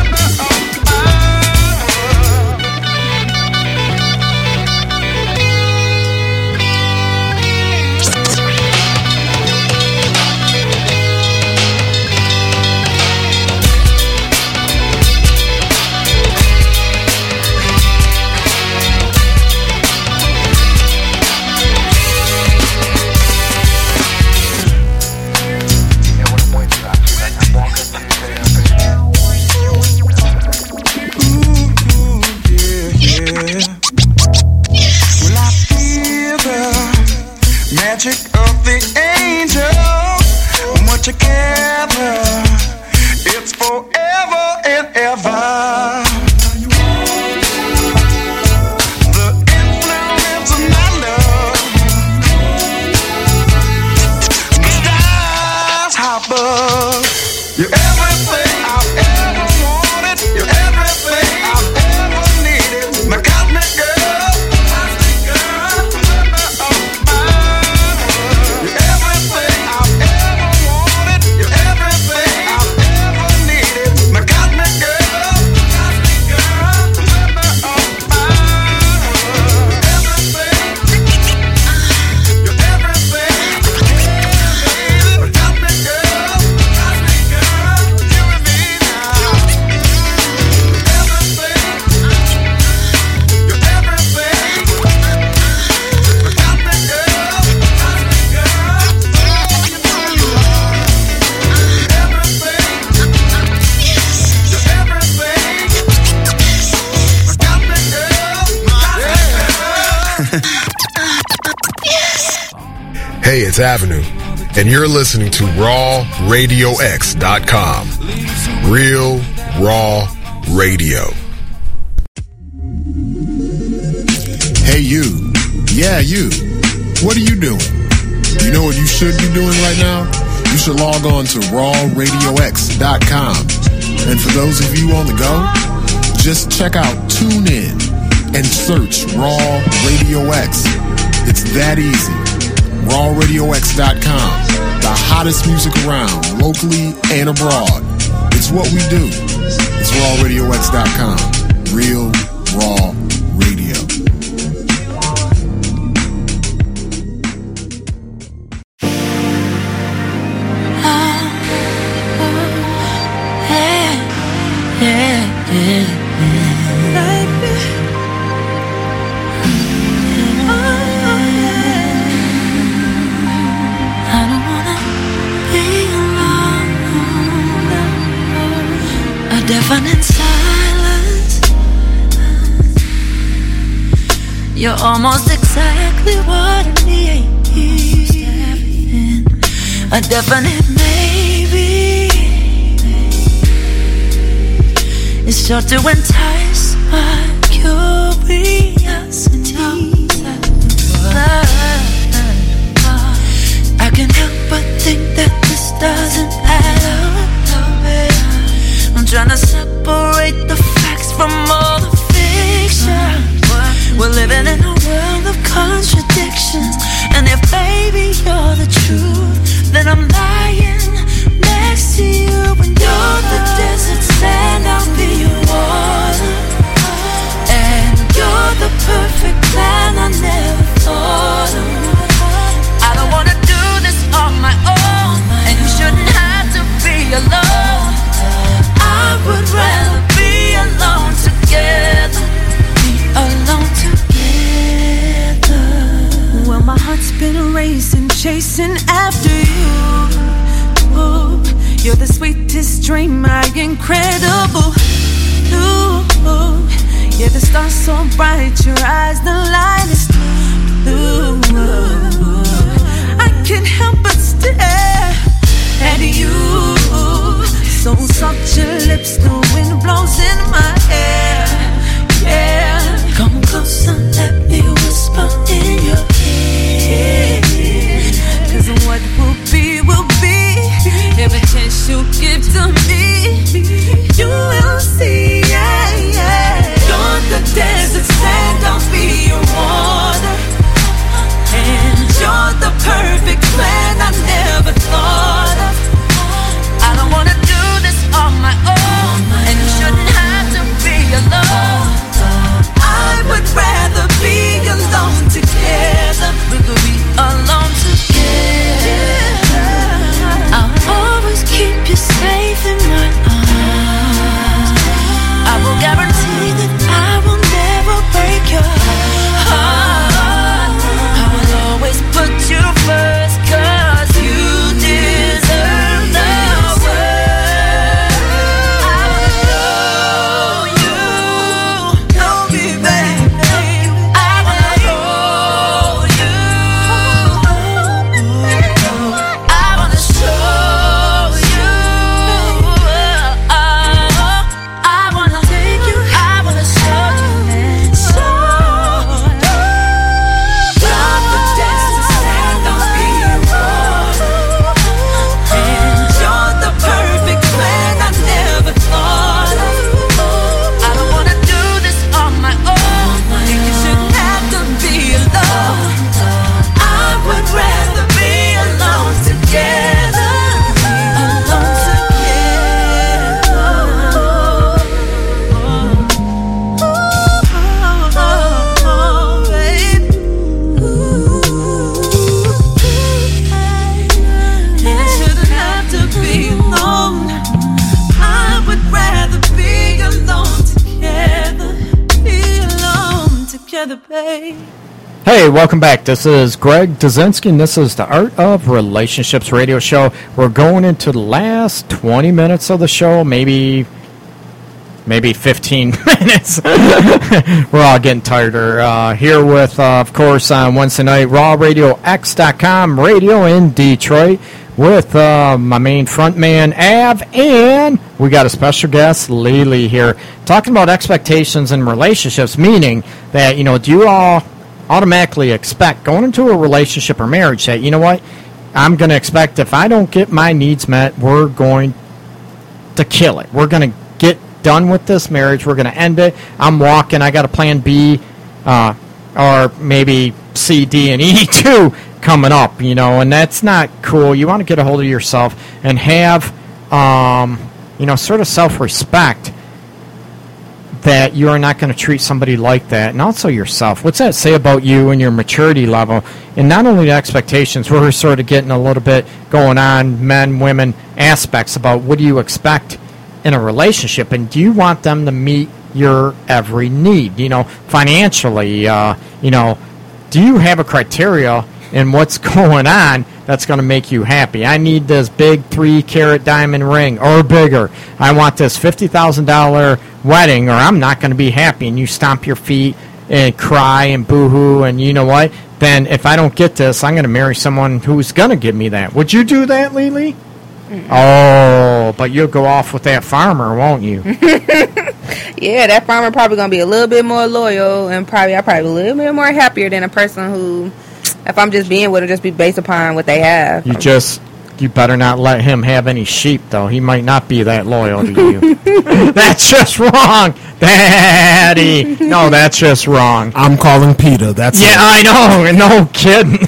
Speaker 14: magic of the angels. When we're together, it's forever and ever. The influence of my love, the stars hopper. You're everything I've ever wanted. You're everything I've ever needed. My cosmic girl, cosmic girl. You're everything I've ever wanted. You're everything I've ever needed. My cosmic girl, cosmic girl. Everything. You're everything. My cosmic girl, cosmic girl. You and me now. Everything. You're everything. My cosmic girl, cosmic girl.
Speaker 3: Hey, it's Avenue, and you're listening to RawRadioX.com. Real Raw Radio. Hey, you. Yeah, you. What are you doing? You know what you should be doing right now? You should log on to RawRadioX.com. And for those of you on the go, just check out TuneIn and search Raw Radio X. It's that easy. RawRadioX.com. The hottest music around, locally and abroad. It's what we do. It's RawRadioX.com. Real Raw Radio.
Speaker 12: Deafening silence. You're almost exactly what I need. A definite maybe. It's sure to entice my curiosity. I can't help but think that this doesn't add up. I'm trying to separate the facts from all the fiction. We're living in a world of contradictions. And if baby you're the truth, then I'm lying next to you. When you're the desert sand, I'll be your water. And you're the chasing after you. Ooh, you're the sweetest dream, my incredible. Ooh, yeah, the stars so bright, your eyes the lightest. Ooh, I can't help but stare at you. So soft your lips, the wind blows in my hair. Yeah, come closer, let me whisper in your ear. 'Cause what will be, every chance you give to me, you will see, yeah, yeah. You're the desert sand, I'll be your water. And you're the perfect plan I never thought of. I don't wanna do this on my own, and you shouldn't have to be alone. I would rather be alone together. We could be alone together. I'll always keep you safe in my arms. I will guarantee that I will never break your heart. I will always put you first, 'cause you deserve the world. I will know you, know me, baby. I will hold you. I wanna show you. I wanna take you. I wanna show you. Drop the desert sand, I'll be your water. And you're the perfect plan I never thought of. I don't wanna do this on my own, and you shouldn't have to be alone. I would rather be alone together. Alone together, babe.
Speaker 9: Hey, welcome back. This is Greg Dazinski, and this is the Art of Relationships radio show. We're going into the last 20 minutes of the show, maybe 15 minutes. We're all getting tighter. Here with, of course, on Wednesday night, RawRadioX.com radio in Detroit with my main front man, Av, and we got a special guest, Lily, here, talking about expectations in relationships, meaning that, do you all automatically expect going into a relationship or marriage that, you know what, I'm going to expect if I don't get my needs met, we're going to kill it. We're going to get done with this marriage. We're going to end it. I'm walking. I got a plan B or maybe C, D, and E too coming up, and that's not cool. You want to get a hold of yourself and have, sort of self-respect that you are not going to treat somebody like that, and also yourself. What's that say about you and your maturity level? And not only the expectations, we're sort of getting a little bit going on, men, women aspects about what do you expect in a relationship, and do you want them to meet your every need? Financially, do you have a criteria in what's going on that's going to make you happy? I need this big 3-carat diamond ring or bigger. I want this $50,000 wedding, or I'm not going to be happy. And you stomp your feet and cry and boo-hoo, and you know what? Then if I don't get this, I'm going to marry someone who's going to give me that. Would you do that, Lily? Mm-hmm. Oh, but you'll go off with that farmer, won't you?
Speaker 4: Yeah, that farmer probably going to be a little bit more loyal, and probably a little bit more happier than a person who, if I'm just being with her, just be based upon what they have.
Speaker 9: You better not let him have any sheep, though. He might not be that loyal to you. That's just wrong, Daddy. No, that's just wrong.
Speaker 13: I'm calling Peter.
Speaker 9: I know. No kidding.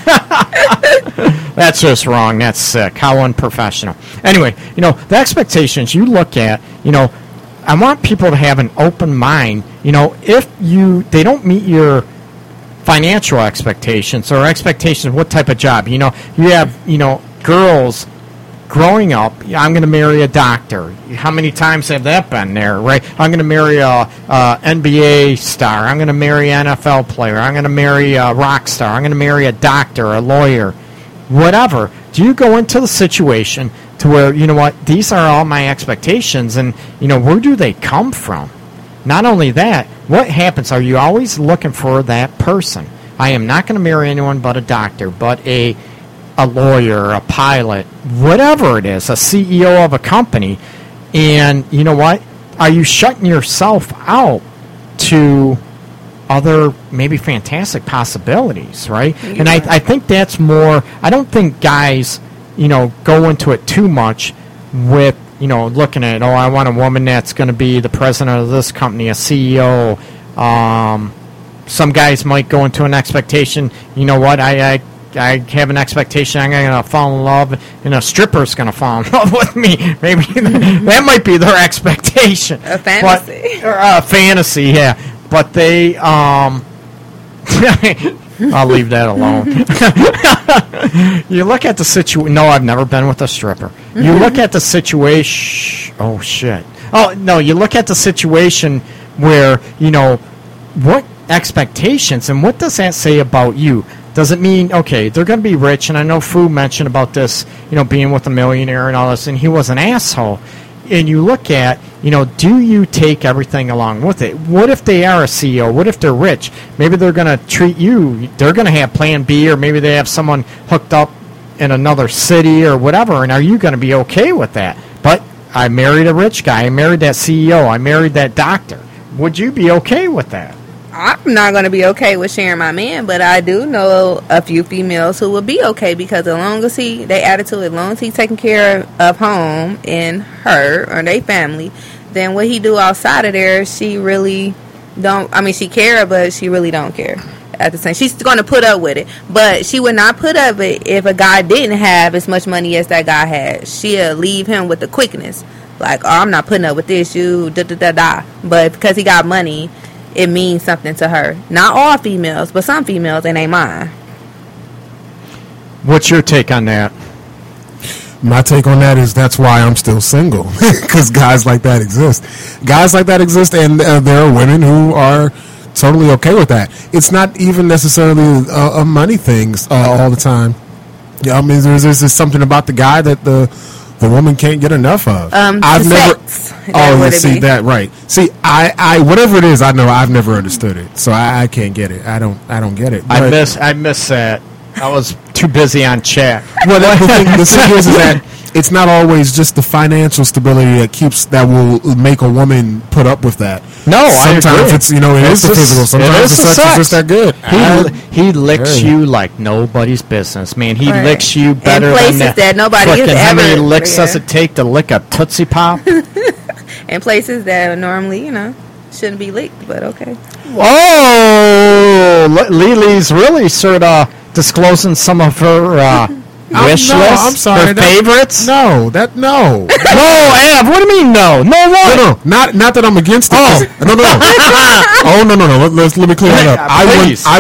Speaker 9: That's just wrong. That's sick. How unprofessional. Anyway, the expectations you look at, I want people to have an open mind. If they don't meet your financial expectations or expectations of what type of job, you have, girls growing up, I'm going to marry a doctor. How many times have that been there, right? I'm going to marry a NBA star. I'm going to marry an NFL player. I'm going to marry a rock star. I'm going to marry a doctor, a lawyer. whatever. Do you go into the situation to where, you know what, these are all my expectations, and, you know, where do they come from? Not only that, what happens? Are you always looking for that person? I am not going to marry anyone but a doctor, but a lawyer, a pilot, whatever it is, a CEO of a company. And you know what? Are you shutting yourself out to other maybe fantastic possibilities, right? Yeah. And I think that's more, I don't think guys, you know, go into it too much with, you know, looking at, oh, I want a woman that's going to be the president of this company, a CEO. Some guys might go into an expectation, you know what, I have an expectation I'm going to fall in love, and a stripper's going to fall in love with me. Maybe that might be their expectation.
Speaker 4: A fantasy.
Speaker 9: A fantasy, yeah. But they, I'll leave that alone. You look at the situation. No, I've never been with a stripper. You look at the situation. Oh, shit. Oh, no, you look at the situation where, you know, what expectations and what does that say about you? Does it mean, okay, they're going to be rich, and I know Fu mentioned about this, you know, being with a millionaire and all this, and he was an asshole. And you look at, you know, do you take everything along with it? What if they are a CEO? What if they're rich? Maybe they're going to treat you, they're going to have plan B, or maybe they have someone hooked up in another city or whatever, and are you going to be okay with that? But I married a rich guy, I married that CEO, I married that doctor. Would you be okay with that?
Speaker 4: I'm not going to be okay with sharing my man, but I do know a few females who would be okay, because as long as they attitude, as long as he's taking care of home and her or their family, then what he do outside of there, she really don't, I mean, she care, but she really don't care. At the same, she's going to put up with it, but she would not put up with it if a guy didn't have as much money as that guy had. She'll leave him with the quickness, like, oh, I'm not putting up with this, you da-da-da-da. But because he got money, it means something to her. Not all females, but some females, and they mine.
Speaker 9: What's your take on that?
Speaker 13: My take on that is that's why I'm still single, because guys like that exist. Guys like that exist, and there are women who are totally okay with that. It's not even necessarily a money thing all the time. Yeah, I mean, there's something about the guy that the woman can't get enough of. I've never. See that right. See, I whatever it is, I know I've never understood it, so I can't get it. I don't get it.
Speaker 9: I miss that. I was too busy on chat.
Speaker 13: Well, the thing is that it's not always just the financial stability that will make a woman put up with that.
Speaker 9: No,
Speaker 13: sometimes it's it is the physical. Sometimes the sex is just that good.
Speaker 9: He licks you like nobody's business, man. He licks you better
Speaker 4: in places
Speaker 9: than
Speaker 4: that nobody has ever.
Speaker 9: How many licks does it take to lick a Tootsie Pop?
Speaker 4: In places that normally, shouldn't be licked, but okay.
Speaker 9: Oh, Lily's really sort of disclosing some of her wish list.
Speaker 13: I'm sorry,
Speaker 9: her favorites.
Speaker 13: No.
Speaker 9: No, Av. What do you mean no? No, what?
Speaker 13: No. Not that I'm against it. No. Oh no. Let me clear that up. I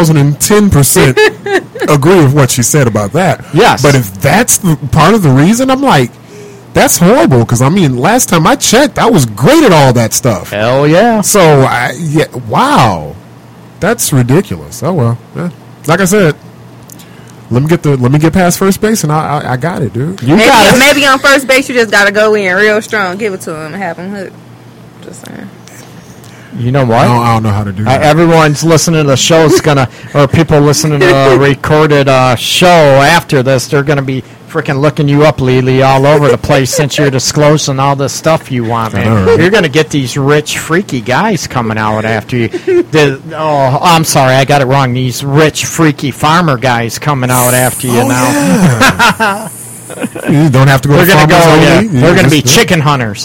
Speaker 13: 1010% agree with what she said about that.
Speaker 9: Yes,
Speaker 13: but if that's part of the reason, I'm like, that's horrible, because I mean, last time I checked, I was great at all that stuff.
Speaker 9: Hell yeah.
Speaker 13: So wow, that's ridiculous. Oh well, yeah. Like I said, let me get past first base, and I got it, dude.
Speaker 4: Maybe on first base you just gotta go in real strong, give it to him, and have him hooked. Just saying.
Speaker 9: You know what?
Speaker 13: I don't know how to do that.
Speaker 9: Everyone's listening to the show or people listening to a recorded show after this, they're gonna be freaking looking you up, Lily, all over the place since you're disclosing all this stuff you want, man. Right. You're going to get these rich, freaky guys coming out after you. I'm sorry, I got it wrong. These rich, freaky farmer guys coming out after you now.
Speaker 13: Yeah. You don't have to go to farmers only.
Speaker 9: They're going to be chicken hunters.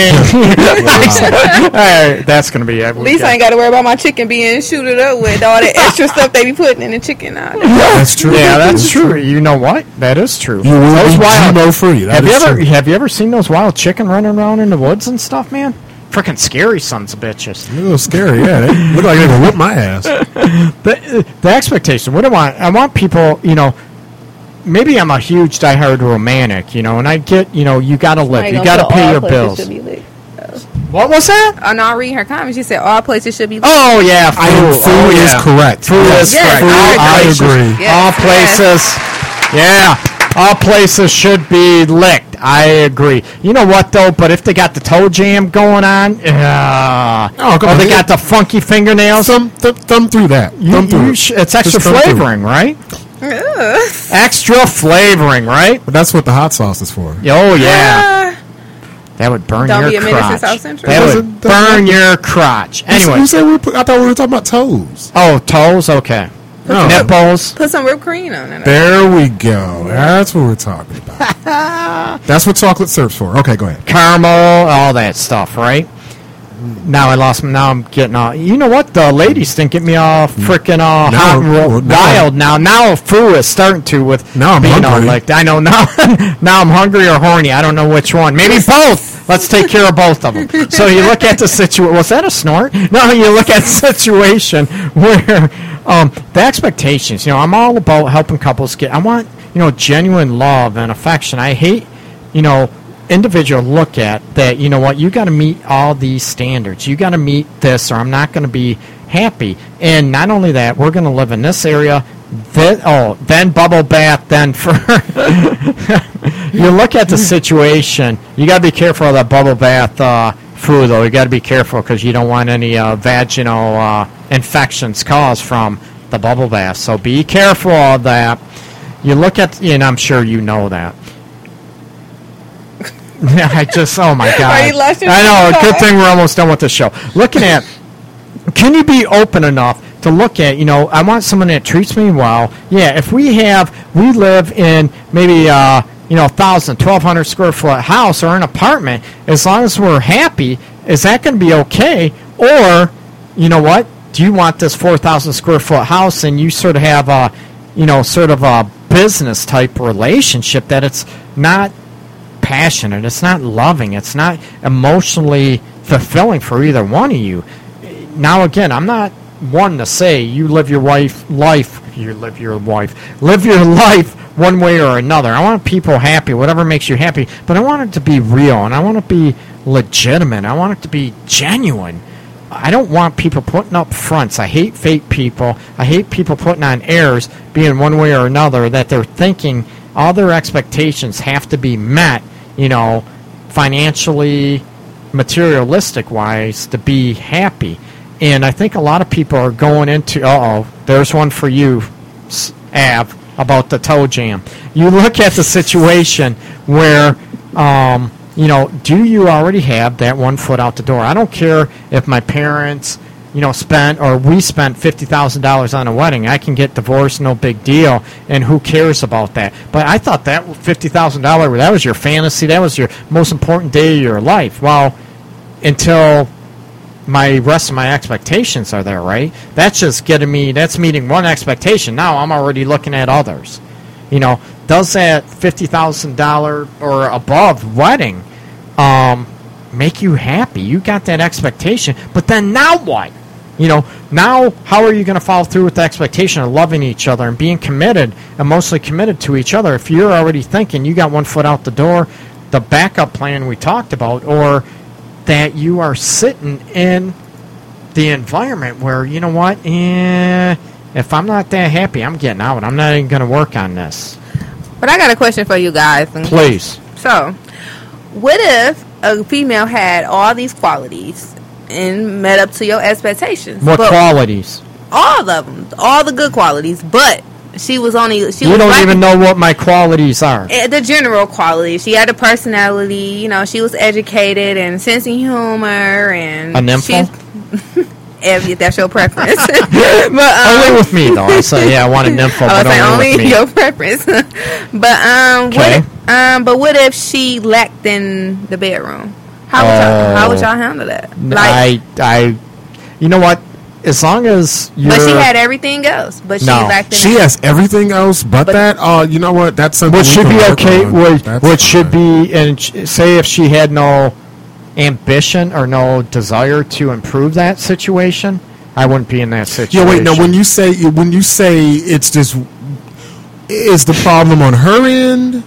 Speaker 9: That's going to be it.
Speaker 4: At least I ain't got to worry about my chicken being shooted up with all the extra stuff they be putting in the chicken out.
Speaker 13: That's true.
Speaker 9: Yeah, that's true. You know what? That is true.
Speaker 13: You will be GMO-free.
Speaker 9: Have you ever seen those wild chicken running around in the woods and stuff, man? Freaking scary sons of bitches.
Speaker 13: A little scary, yeah. They look like they will whip my ass.
Speaker 9: The expectation. What do I want? I want people, maybe I'm a huge diehard romantic, and I get, you got to live. You got to pay your bills. What was that?
Speaker 4: Oh, no, I'll read her comments. She said all places should be lit.
Speaker 9: Oh, yeah.
Speaker 13: Food is correct.
Speaker 9: Food is correct.
Speaker 13: I agree.
Speaker 9: All places. Yeah. All places should be licked. I agree. You know what, though? But if they got the toe jam going on, or they got the funky fingernails.
Speaker 13: Thumb through that.
Speaker 9: It's extra flavoring, right? Extra flavoring, right?
Speaker 13: But that's what the hot sauce is for.
Speaker 9: Oh, yeah. That would burn
Speaker 4: Don't
Speaker 9: your
Speaker 4: be a menace to
Speaker 9: crotch.
Speaker 4: South Central.
Speaker 9: That would burn your crotch. Anyway.
Speaker 13: You said I thought we were talking about toes.
Speaker 9: Oh, toes? Okay.
Speaker 13: No.
Speaker 9: Nipples.
Speaker 4: Put some whipped cream on it.
Speaker 13: There we go. That's what we're talking about. That's what chocolate syrup's for. Okay, go ahead.
Speaker 9: Caramel, all that stuff, right? Now I lost. Now I'm getting all. You know what? The ladies didn't get me all freaking hot and wild. Now Foo is starting to with.
Speaker 13: Now I'm hungry.
Speaker 9: Like I know now. Now I'm hungry or horny. I don't know which one. Maybe both. Let's take care of both of them. So you look at the situation. Was that a snort? No, you look at the situation where the expectations. You know, I'm all about helping couples get. I want genuine love and affection. I hate individual look at that. You know what? You got to meet all these standards. You got to meet this, or I'm not going to be happy. And not only that, we're going to live in this area. Then bubble bath. Then for you look at the situation. You got to be careful of that bubble bath food, though. You got to be careful because you don't want any vaginal infections caused from the bubble bath. So be careful of that. You look at, and I'm sure you know that. Oh my God. I know, good thing we're almost done with the show. Looking at, can you be open enough to look at, I want someone that treats me well. Yeah, if we live in maybe, 1,000, 1,200 square foot house or an apartment, as long as we're happy, is that going to be okay? Or, you know what? Do you want this 4,000 square foot house and you sort of have a business type relationship that it's not passionate, it's not loving, it's not emotionally fulfilling for either one of you. Now again, I'm not one to say you live your life one way or another. I want people happy, whatever makes you happy, but I want it to be real and I want it to be legitimate. I want it to be genuine. I don't want people putting up fronts. I hate fake people. I hate people putting on airs, being one way or another, that they're thinking all their expectations have to be met, financially, materialistic-wise, to be happy. And I think a lot of people are going into, there's one for you, Av, about the toe jam. You look at the situation where, do you already have that 1 foot out the door? I don't care if my parents, we spent $50,000 on a wedding. I can get divorced, no big deal, and who cares about that? But I thought that $50,000, that was your fantasy, that was your most important day of your life. Well, until rest of my expectations are there, right? That's just that's meeting one expectation. Now I'm already looking at others. Does that $50,000 or above wedding make you happy? You got that expectation, but then now what? Now how are you going to follow through with the expectation of loving each other and being committed, emotionally committed to each other, if you're already thinking you got 1 foot out the door, the backup plan we talked about, or that you are sitting in the environment where, you know what, if I'm not that happy, I'm getting out. I'm not even going to work on this.
Speaker 4: But I got a question for you guys.
Speaker 9: Please.
Speaker 4: So, what if a female had all these qualities and met up to your expectations?
Speaker 9: What qualities?
Speaker 4: All of them. All the good qualities. But you
Speaker 9: don't even know what my qualities are.
Speaker 4: The general qualities. She had a personality. She was educated and sense of humor. And
Speaker 9: a nympho?
Speaker 4: If that's your preference.
Speaker 9: But, only with me, though. I say, I want a nympho, but only with me.
Speaker 4: Your preference. But what if she lacked in the bedroom? How would y'all handle that?
Speaker 9: You know what? As long as you.
Speaker 4: But she had everything else. But she lacked in.
Speaker 13: She has everything else, but that. You know what? That's something.
Speaker 9: What should be okay? What should be, and say if she had no ambition or no desire to improve that situation, I wouldn't be in that situation.
Speaker 13: Yeah, wait. No, when you say it's just, is the problem on her end,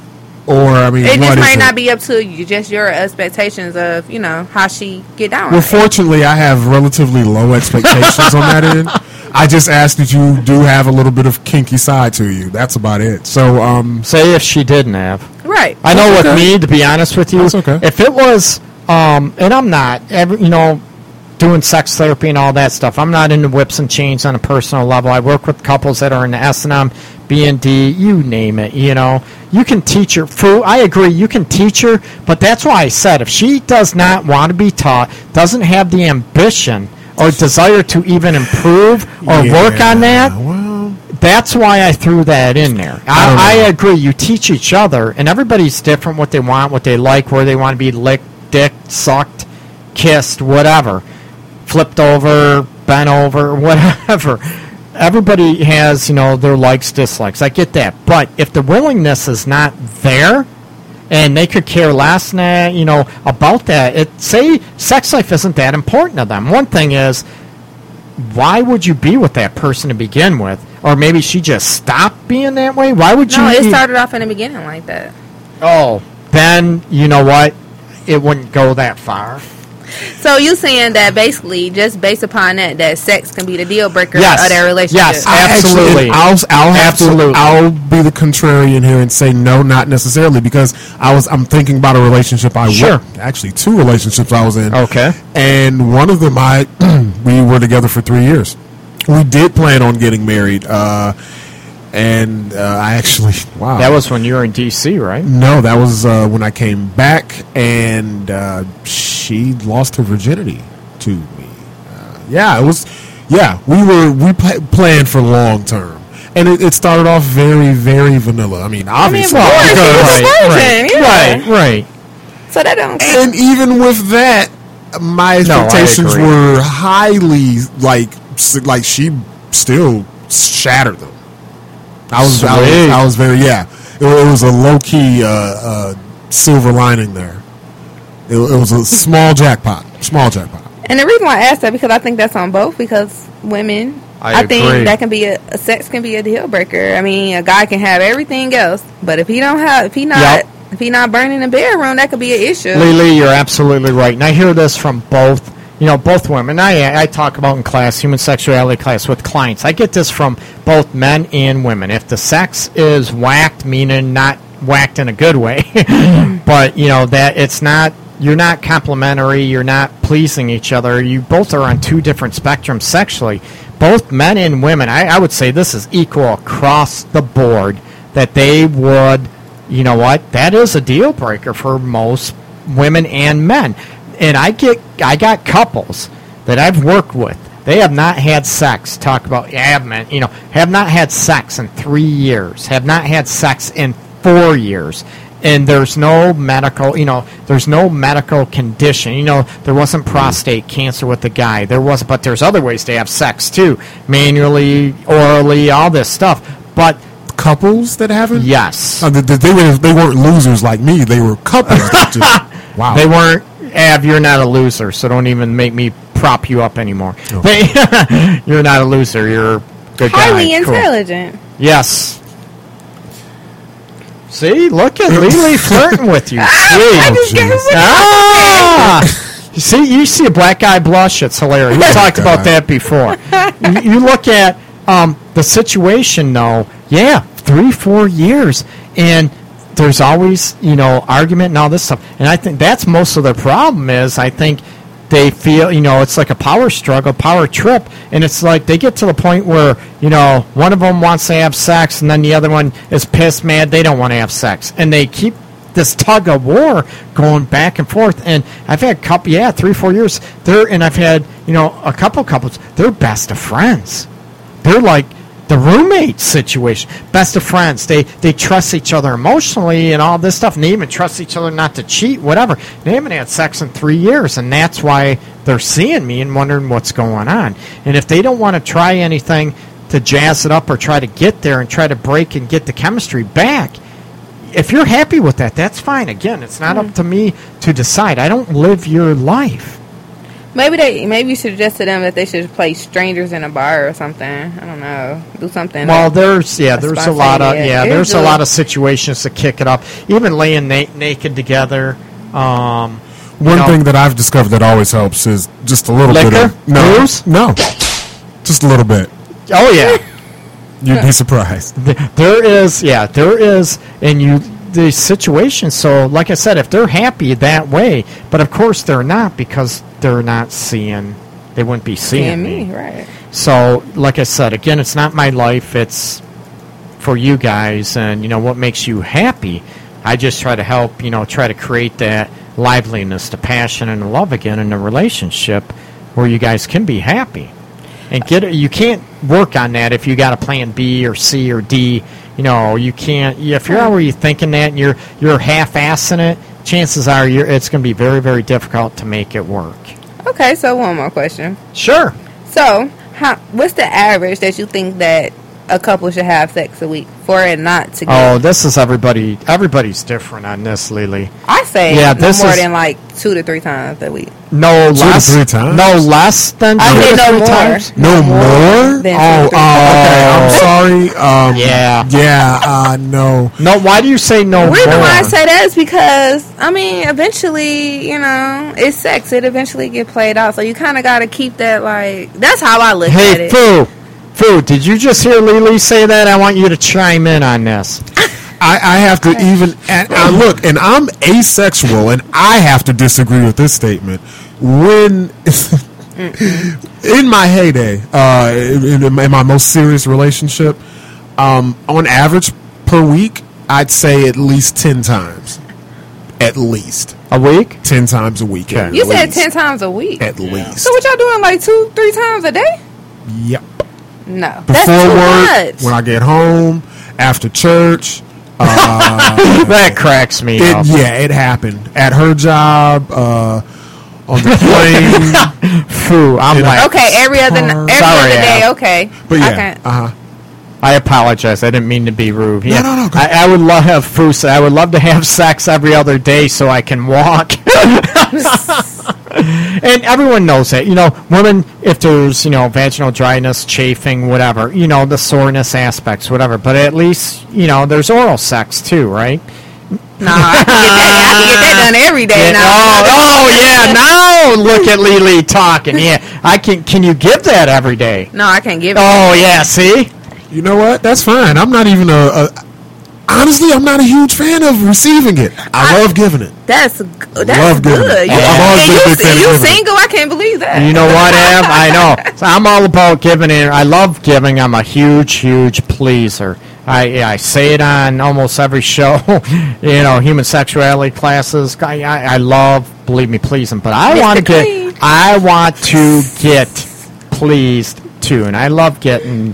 Speaker 13: Or, I mean,
Speaker 4: it
Speaker 13: what
Speaker 4: just
Speaker 13: is
Speaker 4: might
Speaker 13: it?
Speaker 4: not be up to you, just your expectations of, you know, how she get down.
Speaker 13: Well, fortunately, I have relatively low expectations on that end. I just ask that you do have a little bit of kinky side to you. That's about it. So,
Speaker 9: say if she didn't have.
Speaker 4: Right.
Speaker 9: I know
Speaker 13: That's
Speaker 9: with
Speaker 13: okay.
Speaker 9: me, to be honest with you,
Speaker 13: That's okay.
Speaker 9: if it was, and I'm not, you know, doing sex therapy and all that stuff. I'm not into whips and chains on a personal level. I work with couples that are in the S&M, B&D, you name it, you know. You can teach her. I agree, you can teach her, but that's why I said if she does not want to be taught, doesn't have the ambition or desire to even improve or work on that, that's why I threw that in there. I agree, you teach each other, and everybody's different, what they want, what they like, where they want to be licked, dicked, sucked, kissed, whatever. Flipped over, bent over, whatever. Everybody has, you know, their likes, dislikes. I get that. But if the willingness is not there, and they could care less, you know, about that, say sex life isn't that important to them. One thing is, why would you be with that person to begin with? Or maybe she just stopped being that way? Why would you?
Speaker 4: No, it started off in the beginning like that.
Speaker 9: Oh, then, you know what? It wouldn't go that far.
Speaker 4: So you saying that basically, just based upon that sex can be the deal breaker of their relationship?
Speaker 9: Yes, absolutely.
Speaker 13: I'll be the contrarian here and say no, not necessarily, because I'm thinking about a relationship actually 2 relationships I was in.
Speaker 9: Okay.
Speaker 13: And one of them we were together for 3 years. We did plan on getting married. And I actually, wow.
Speaker 9: That was when you were in D.C., right?
Speaker 13: No, that was when I came back, and she lost her virginity to me. Yeah, it was. Yeah, we planned for long term, and it started off very, very vanilla. I mean, obviously,
Speaker 9: right.
Speaker 4: So that don't.
Speaker 13: And even with that, my expectations were highly like she still shattered them. I was very It was a low key silver lining there. It was a small jackpot.
Speaker 4: And the reason why I asked that, because I think that's on both. Because women, I think that can be a sex can be a deal breaker. I mean, a guy can have everything else, but if he not burning the bedroom, that could be an issue.
Speaker 9: Lily, you're absolutely right. And I hear this from both women. I talk about in class, human sexuality class with clients. I get this from both men and women. If the sex is whacked, meaning not whacked in a good way, but you know that it's not, you're not complimentary, you're not pleasing each other. You both are on 2 different spectrums sexually. Both men and women, I would say this is equal across the board, that they would, you know what, that is a deal breaker for most women and men. And I got couples that I've worked with. They have not had sex. Talk about have not had sex in 3 years. Have not had sex in 4 years. And there's no medical, there's no medical condition. There wasn't prostate cancer with the guy. But there's other ways to have sex too, manually, orally, all this stuff. But
Speaker 13: couples that haven't,
Speaker 9: yes,
Speaker 13: they weren't losers like me. They were couples. That just, wow,
Speaker 9: they weren't. Av, you're not a loser, so don't even make me prop you up anymore. Okay. You're not a loser. You're a good guy.
Speaker 4: Highly intelligent.
Speaker 9: Yes. See, look at Lily flirting with you. You see a black guy blush, it's hilarious. We talked about that before. You look at the situation, though. 3-4 years, and there's always, argument and all this stuff. And I think that's most of their problem is, I think they feel, it's like a power struggle, power trip. And it's like they get to the point where, one of them wants to have sex and then the other one is pissed, mad, they don't want to have sex. And they keep this tug of war going back and forth. And I've had 3-4 years there, and I've had, a couple couples, they're best of friends. They're like the roommate situation, best of friends. They trust each other emotionally and all this stuff, and they even trust each other not to cheat, whatever. They haven't had sex in 3 years, and that's why they're seeing me and wondering what's going on. And if they don't want to try anything to jazz it up or try to get there and try to break and get the chemistry back, if you're happy with that, that's fine. Again, it's not up to me to decide. I don't live your life.
Speaker 4: Maybe you suggest to them that they should play strangers in a bar or something. I don't know. Do something.
Speaker 9: Well, there's a lot of situations to kick it up. Even laying naked together.
Speaker 13: One thing that I've discovered that always helps is just a little
Speaker 9: liquor?
Speaker 13: bit of no, just a little bit.
Speaker 9: Oh yeah,
Speaker 13: you'd be surprised.
Speaker 9: There is, and the situation. So, like I said, if they're happy that way, but of course they're not because they're not seeing. They wouldn't be seeing me,
Speaker 4: right?
Speaker 9: So, like I said, again, it's not my life. It's for you guys, and what makes you happy. I just try to help. Try to create that liveliness, the passion, and the love again in a relationship where you guys can be happy. And you can't work on that if you got a plan B or C or D. You can't. If you're already thinking that and you're half-assing it, chances are it's going to be very, very difficult to make it work.
Speaker 4: Okay, so one more question.
Speaker 9: Sure.
Speaker 4: So, what's the average that you think that a couple should have sex a week for it not to get...
Speaker 9: Oh, this is everybody. Everybody's different on this, Lily.
Speaker 4: I say no more than like 2 to 3 times a week.
Speaker 9: No
Speaker 13: 2
Speaker 9: less.
Speaker 13: to 3 times?
Speaker 9: No less than 2
Speaker 4: I
Speaker 9: to 3
Speaker 4: no more.
Speaker 9: times?
Speaker 13: No more? Okay. I'm sorry. No.
Speaker 9: No, why do you say no
Speaker 4: The reason
Speaker 9: more?
Speaker 4: why I say that is because, eventually, it's sex. It eventually get played out. So you kind of got to keep that, that's how I look at it.
Speaker 9: Hey, Foo, did you just hear Lily say that? I want you to chime in on this.
Speaker 13: I have to look, and I'm asexual, and I have to disagree with this statement. When in my heyday, in my most serious relationship, on average per week, I'd say at least 10 times. At least
Speaker 9: a week,
Speaker 13: 10 times a week.
Speaker 4: You said 10 times a week,
Speaker 13: at least.
Speaker 4: So what y'all doing, 2-3 times a day?
Speaker 13: Yep.
Speaker 4: No,
Speaker 13: before
Speaker 4: that's too
Speaker 13: work,
Speaker 4: much.
Speaker 13: when I get home, after church.
Speaker 9: That cracks me up.
Speaker 13: Yeah, it happened at her job, on the plane.
Speaker 9: Foo, I'm like
Speaker 4: okay, every other day. Okay,
Speaker 13: but yeah,
Speaker 9: I apologize. I didn't mean to be rude.
Speaker 13: Yeah. No.
Speaker 9: I would love Foo say I would love to have sex every other day so I can walk. And everyone knows that. Women, if there's, vaginal dryness, chafing, whatever, the soreness aspects, whatever. But at least, there's oral sex too, right?
Speaker 4: No, I can get that done every day now.
Speaker 9: Yeah. Now look at Lily talking. Yeah, I can. Can you give that every day?
Speaker 4: No, I can't give it.
Speaker 9: Oh, yeah, see?
Speaker 13: You know what? That's fine. I'm not even honestly, I'm not a huge fan of receiving it. I love giving it.
Speaker 4: That's
Speaker 13: love
Speaker 4: good. You single? I can't believe that.
Speaker 9: You know what, Ev? I know. So I'm all about giving it. I love giving. I'm a huge, huge pleaser. I say it on almost every show. Human sexuality classes. I love, believe me, pleasing. But I want to get pleased too, and I love getting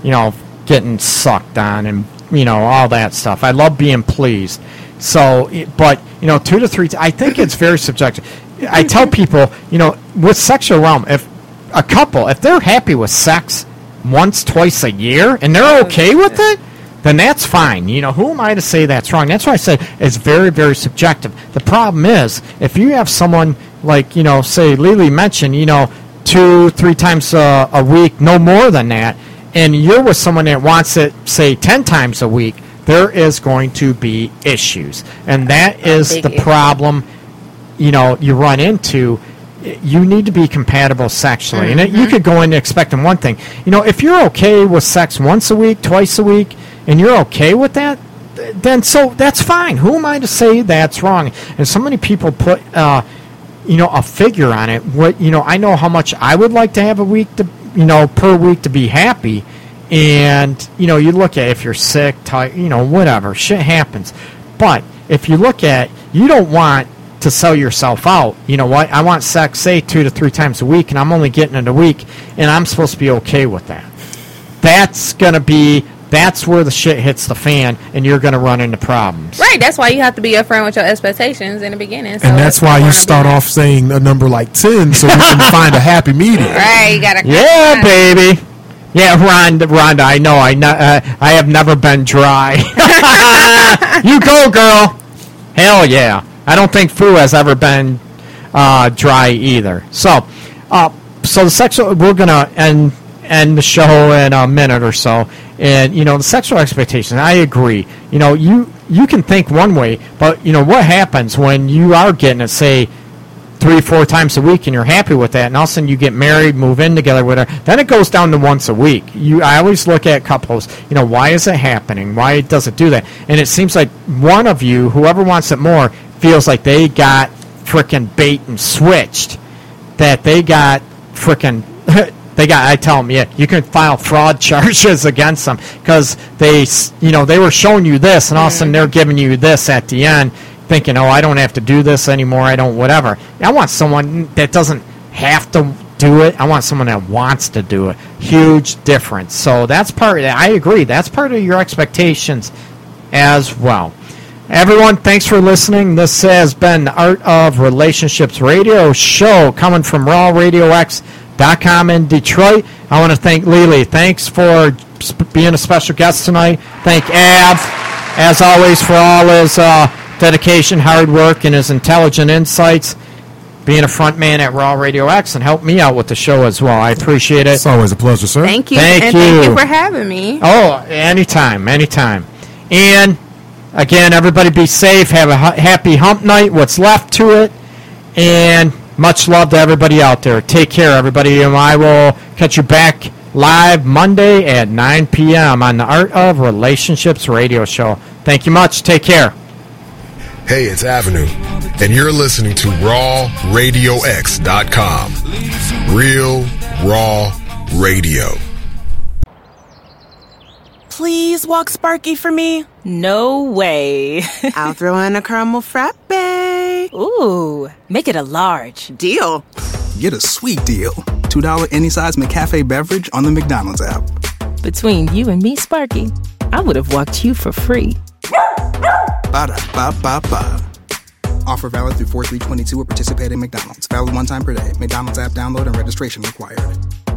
Speaker 9: sucked on and all that stuff. I love being pleased. So, but 2 to 3. I think it's very subjective. I tell people, with sexual realm, if a couple, if they're happy with sex once, twice a year, and they're okay with it, then that's fine. Who am I to say that's wrong? That's why I said it's very, very subjective. The problem is, if you have someone like, say Lily mentioned, 2-3 times a week, no more than that, and you're with someone that wants it, say, 10 times a week, there is going to be issues. And that is the problem, you run into. You need to be compatible sexually.
Speaker 4: Mm-hmm.
Speaker 9: And you could go in expecting one thing. If you're okay with sex once a week, twice a week, and you're okay with that, then so that's fine. Who am I to say that's wrong? And so many people put, a figure on it. I know how much I would like to have a week to, per week to be happy. And, you look at if you're sick, tired, whatever, shit happens. But if you look at, you don't want to sell yourself out. You know what? I want sex, say, 2 to 3 times a week, and I'm only getting it a week, and I'm supposed to be okay with that. That's where the shit hits the fan, and you're going to run into problems.
Speaker 4: Right. That's why you have to be upfront with your expectations in the beginning. So
Speaker 13: and that's why you start off saying a number like 10 so we can find a happy medium.
Speaker 4: Right. You got to.
Speaker 9: Yeah, baby. Yeah, Rhonda, I know. I have never been dry. You go, girl. Hell yeah. I don't think Foo has ever been dry either. So, So the sexual, we're gonna end the show in a minute or so, and the sexual expectations. I agree. You can think one way, but what happens when you are getting it, say, 3-4 times a week, and you're happy with that, and all of a sudden you get married, move in together with her, then it goes down to once a week. I always look at couples, why is it happening? Why does it do that? And it seems like one of you, whoever wants it more, feels like they got frickin' bait and switched, that they got frickin' I tell them, you can file fraud charges against them because they were showing you this, and all of a sudden they're giving you this at the end, thinking, I don't have to do this anymore, I don't whatever. I want someone that doesn't have to do it. I want someone that wants to do it. Huge difference. So that's I agree, that's part of your expectations as well. Everyone, thanks for listening. This has been the Art of Relationships radio show coming from rawradiox.com in Detroit. I want to thank Lily. Thanks for being a special guest tonight. Thank Av, as always, for all his dedication, hard work, and his intelligent insights, being a front man at Raw Radio X, and help me out with the show as well. I appreciate it.
Speaker 13: It's always a pleasure, sir.
Speaker 4: Thank you. Thank you for having me.
Speaker 9: Oh, anytime. And again, everybody be safe. Have a happy hump night, what's left to it, and much love to everybody out there. Take care, everybody, and I will catch you back live Monday at 9 p.m. on the Art of Relationships radio show. Thank you much. Take care.
Speaker 3: Hey, it's Avenue, and you're listening to RawRadioX.com. Real Raw Radio.
Speaker 15: Please walk Sparky for me.
Speaker 16: No way.
Speaker 15: I'll throw in a caramel frappe.
Speaker 16: Ooh, make it a large.
Speaker 15: Deal.
Speaker 17: Get a sweet deal. $2 any size McCafe beverage on the McDonald's app.
Speaker 16: Between you and me, Sparky, I would have walked you for free.
Speaker 17: Ba-da-ba-ba-ba. Offer valid through 4/3/22 at participating McDonald's. Valid one time per day. McDonald's app download and registration required.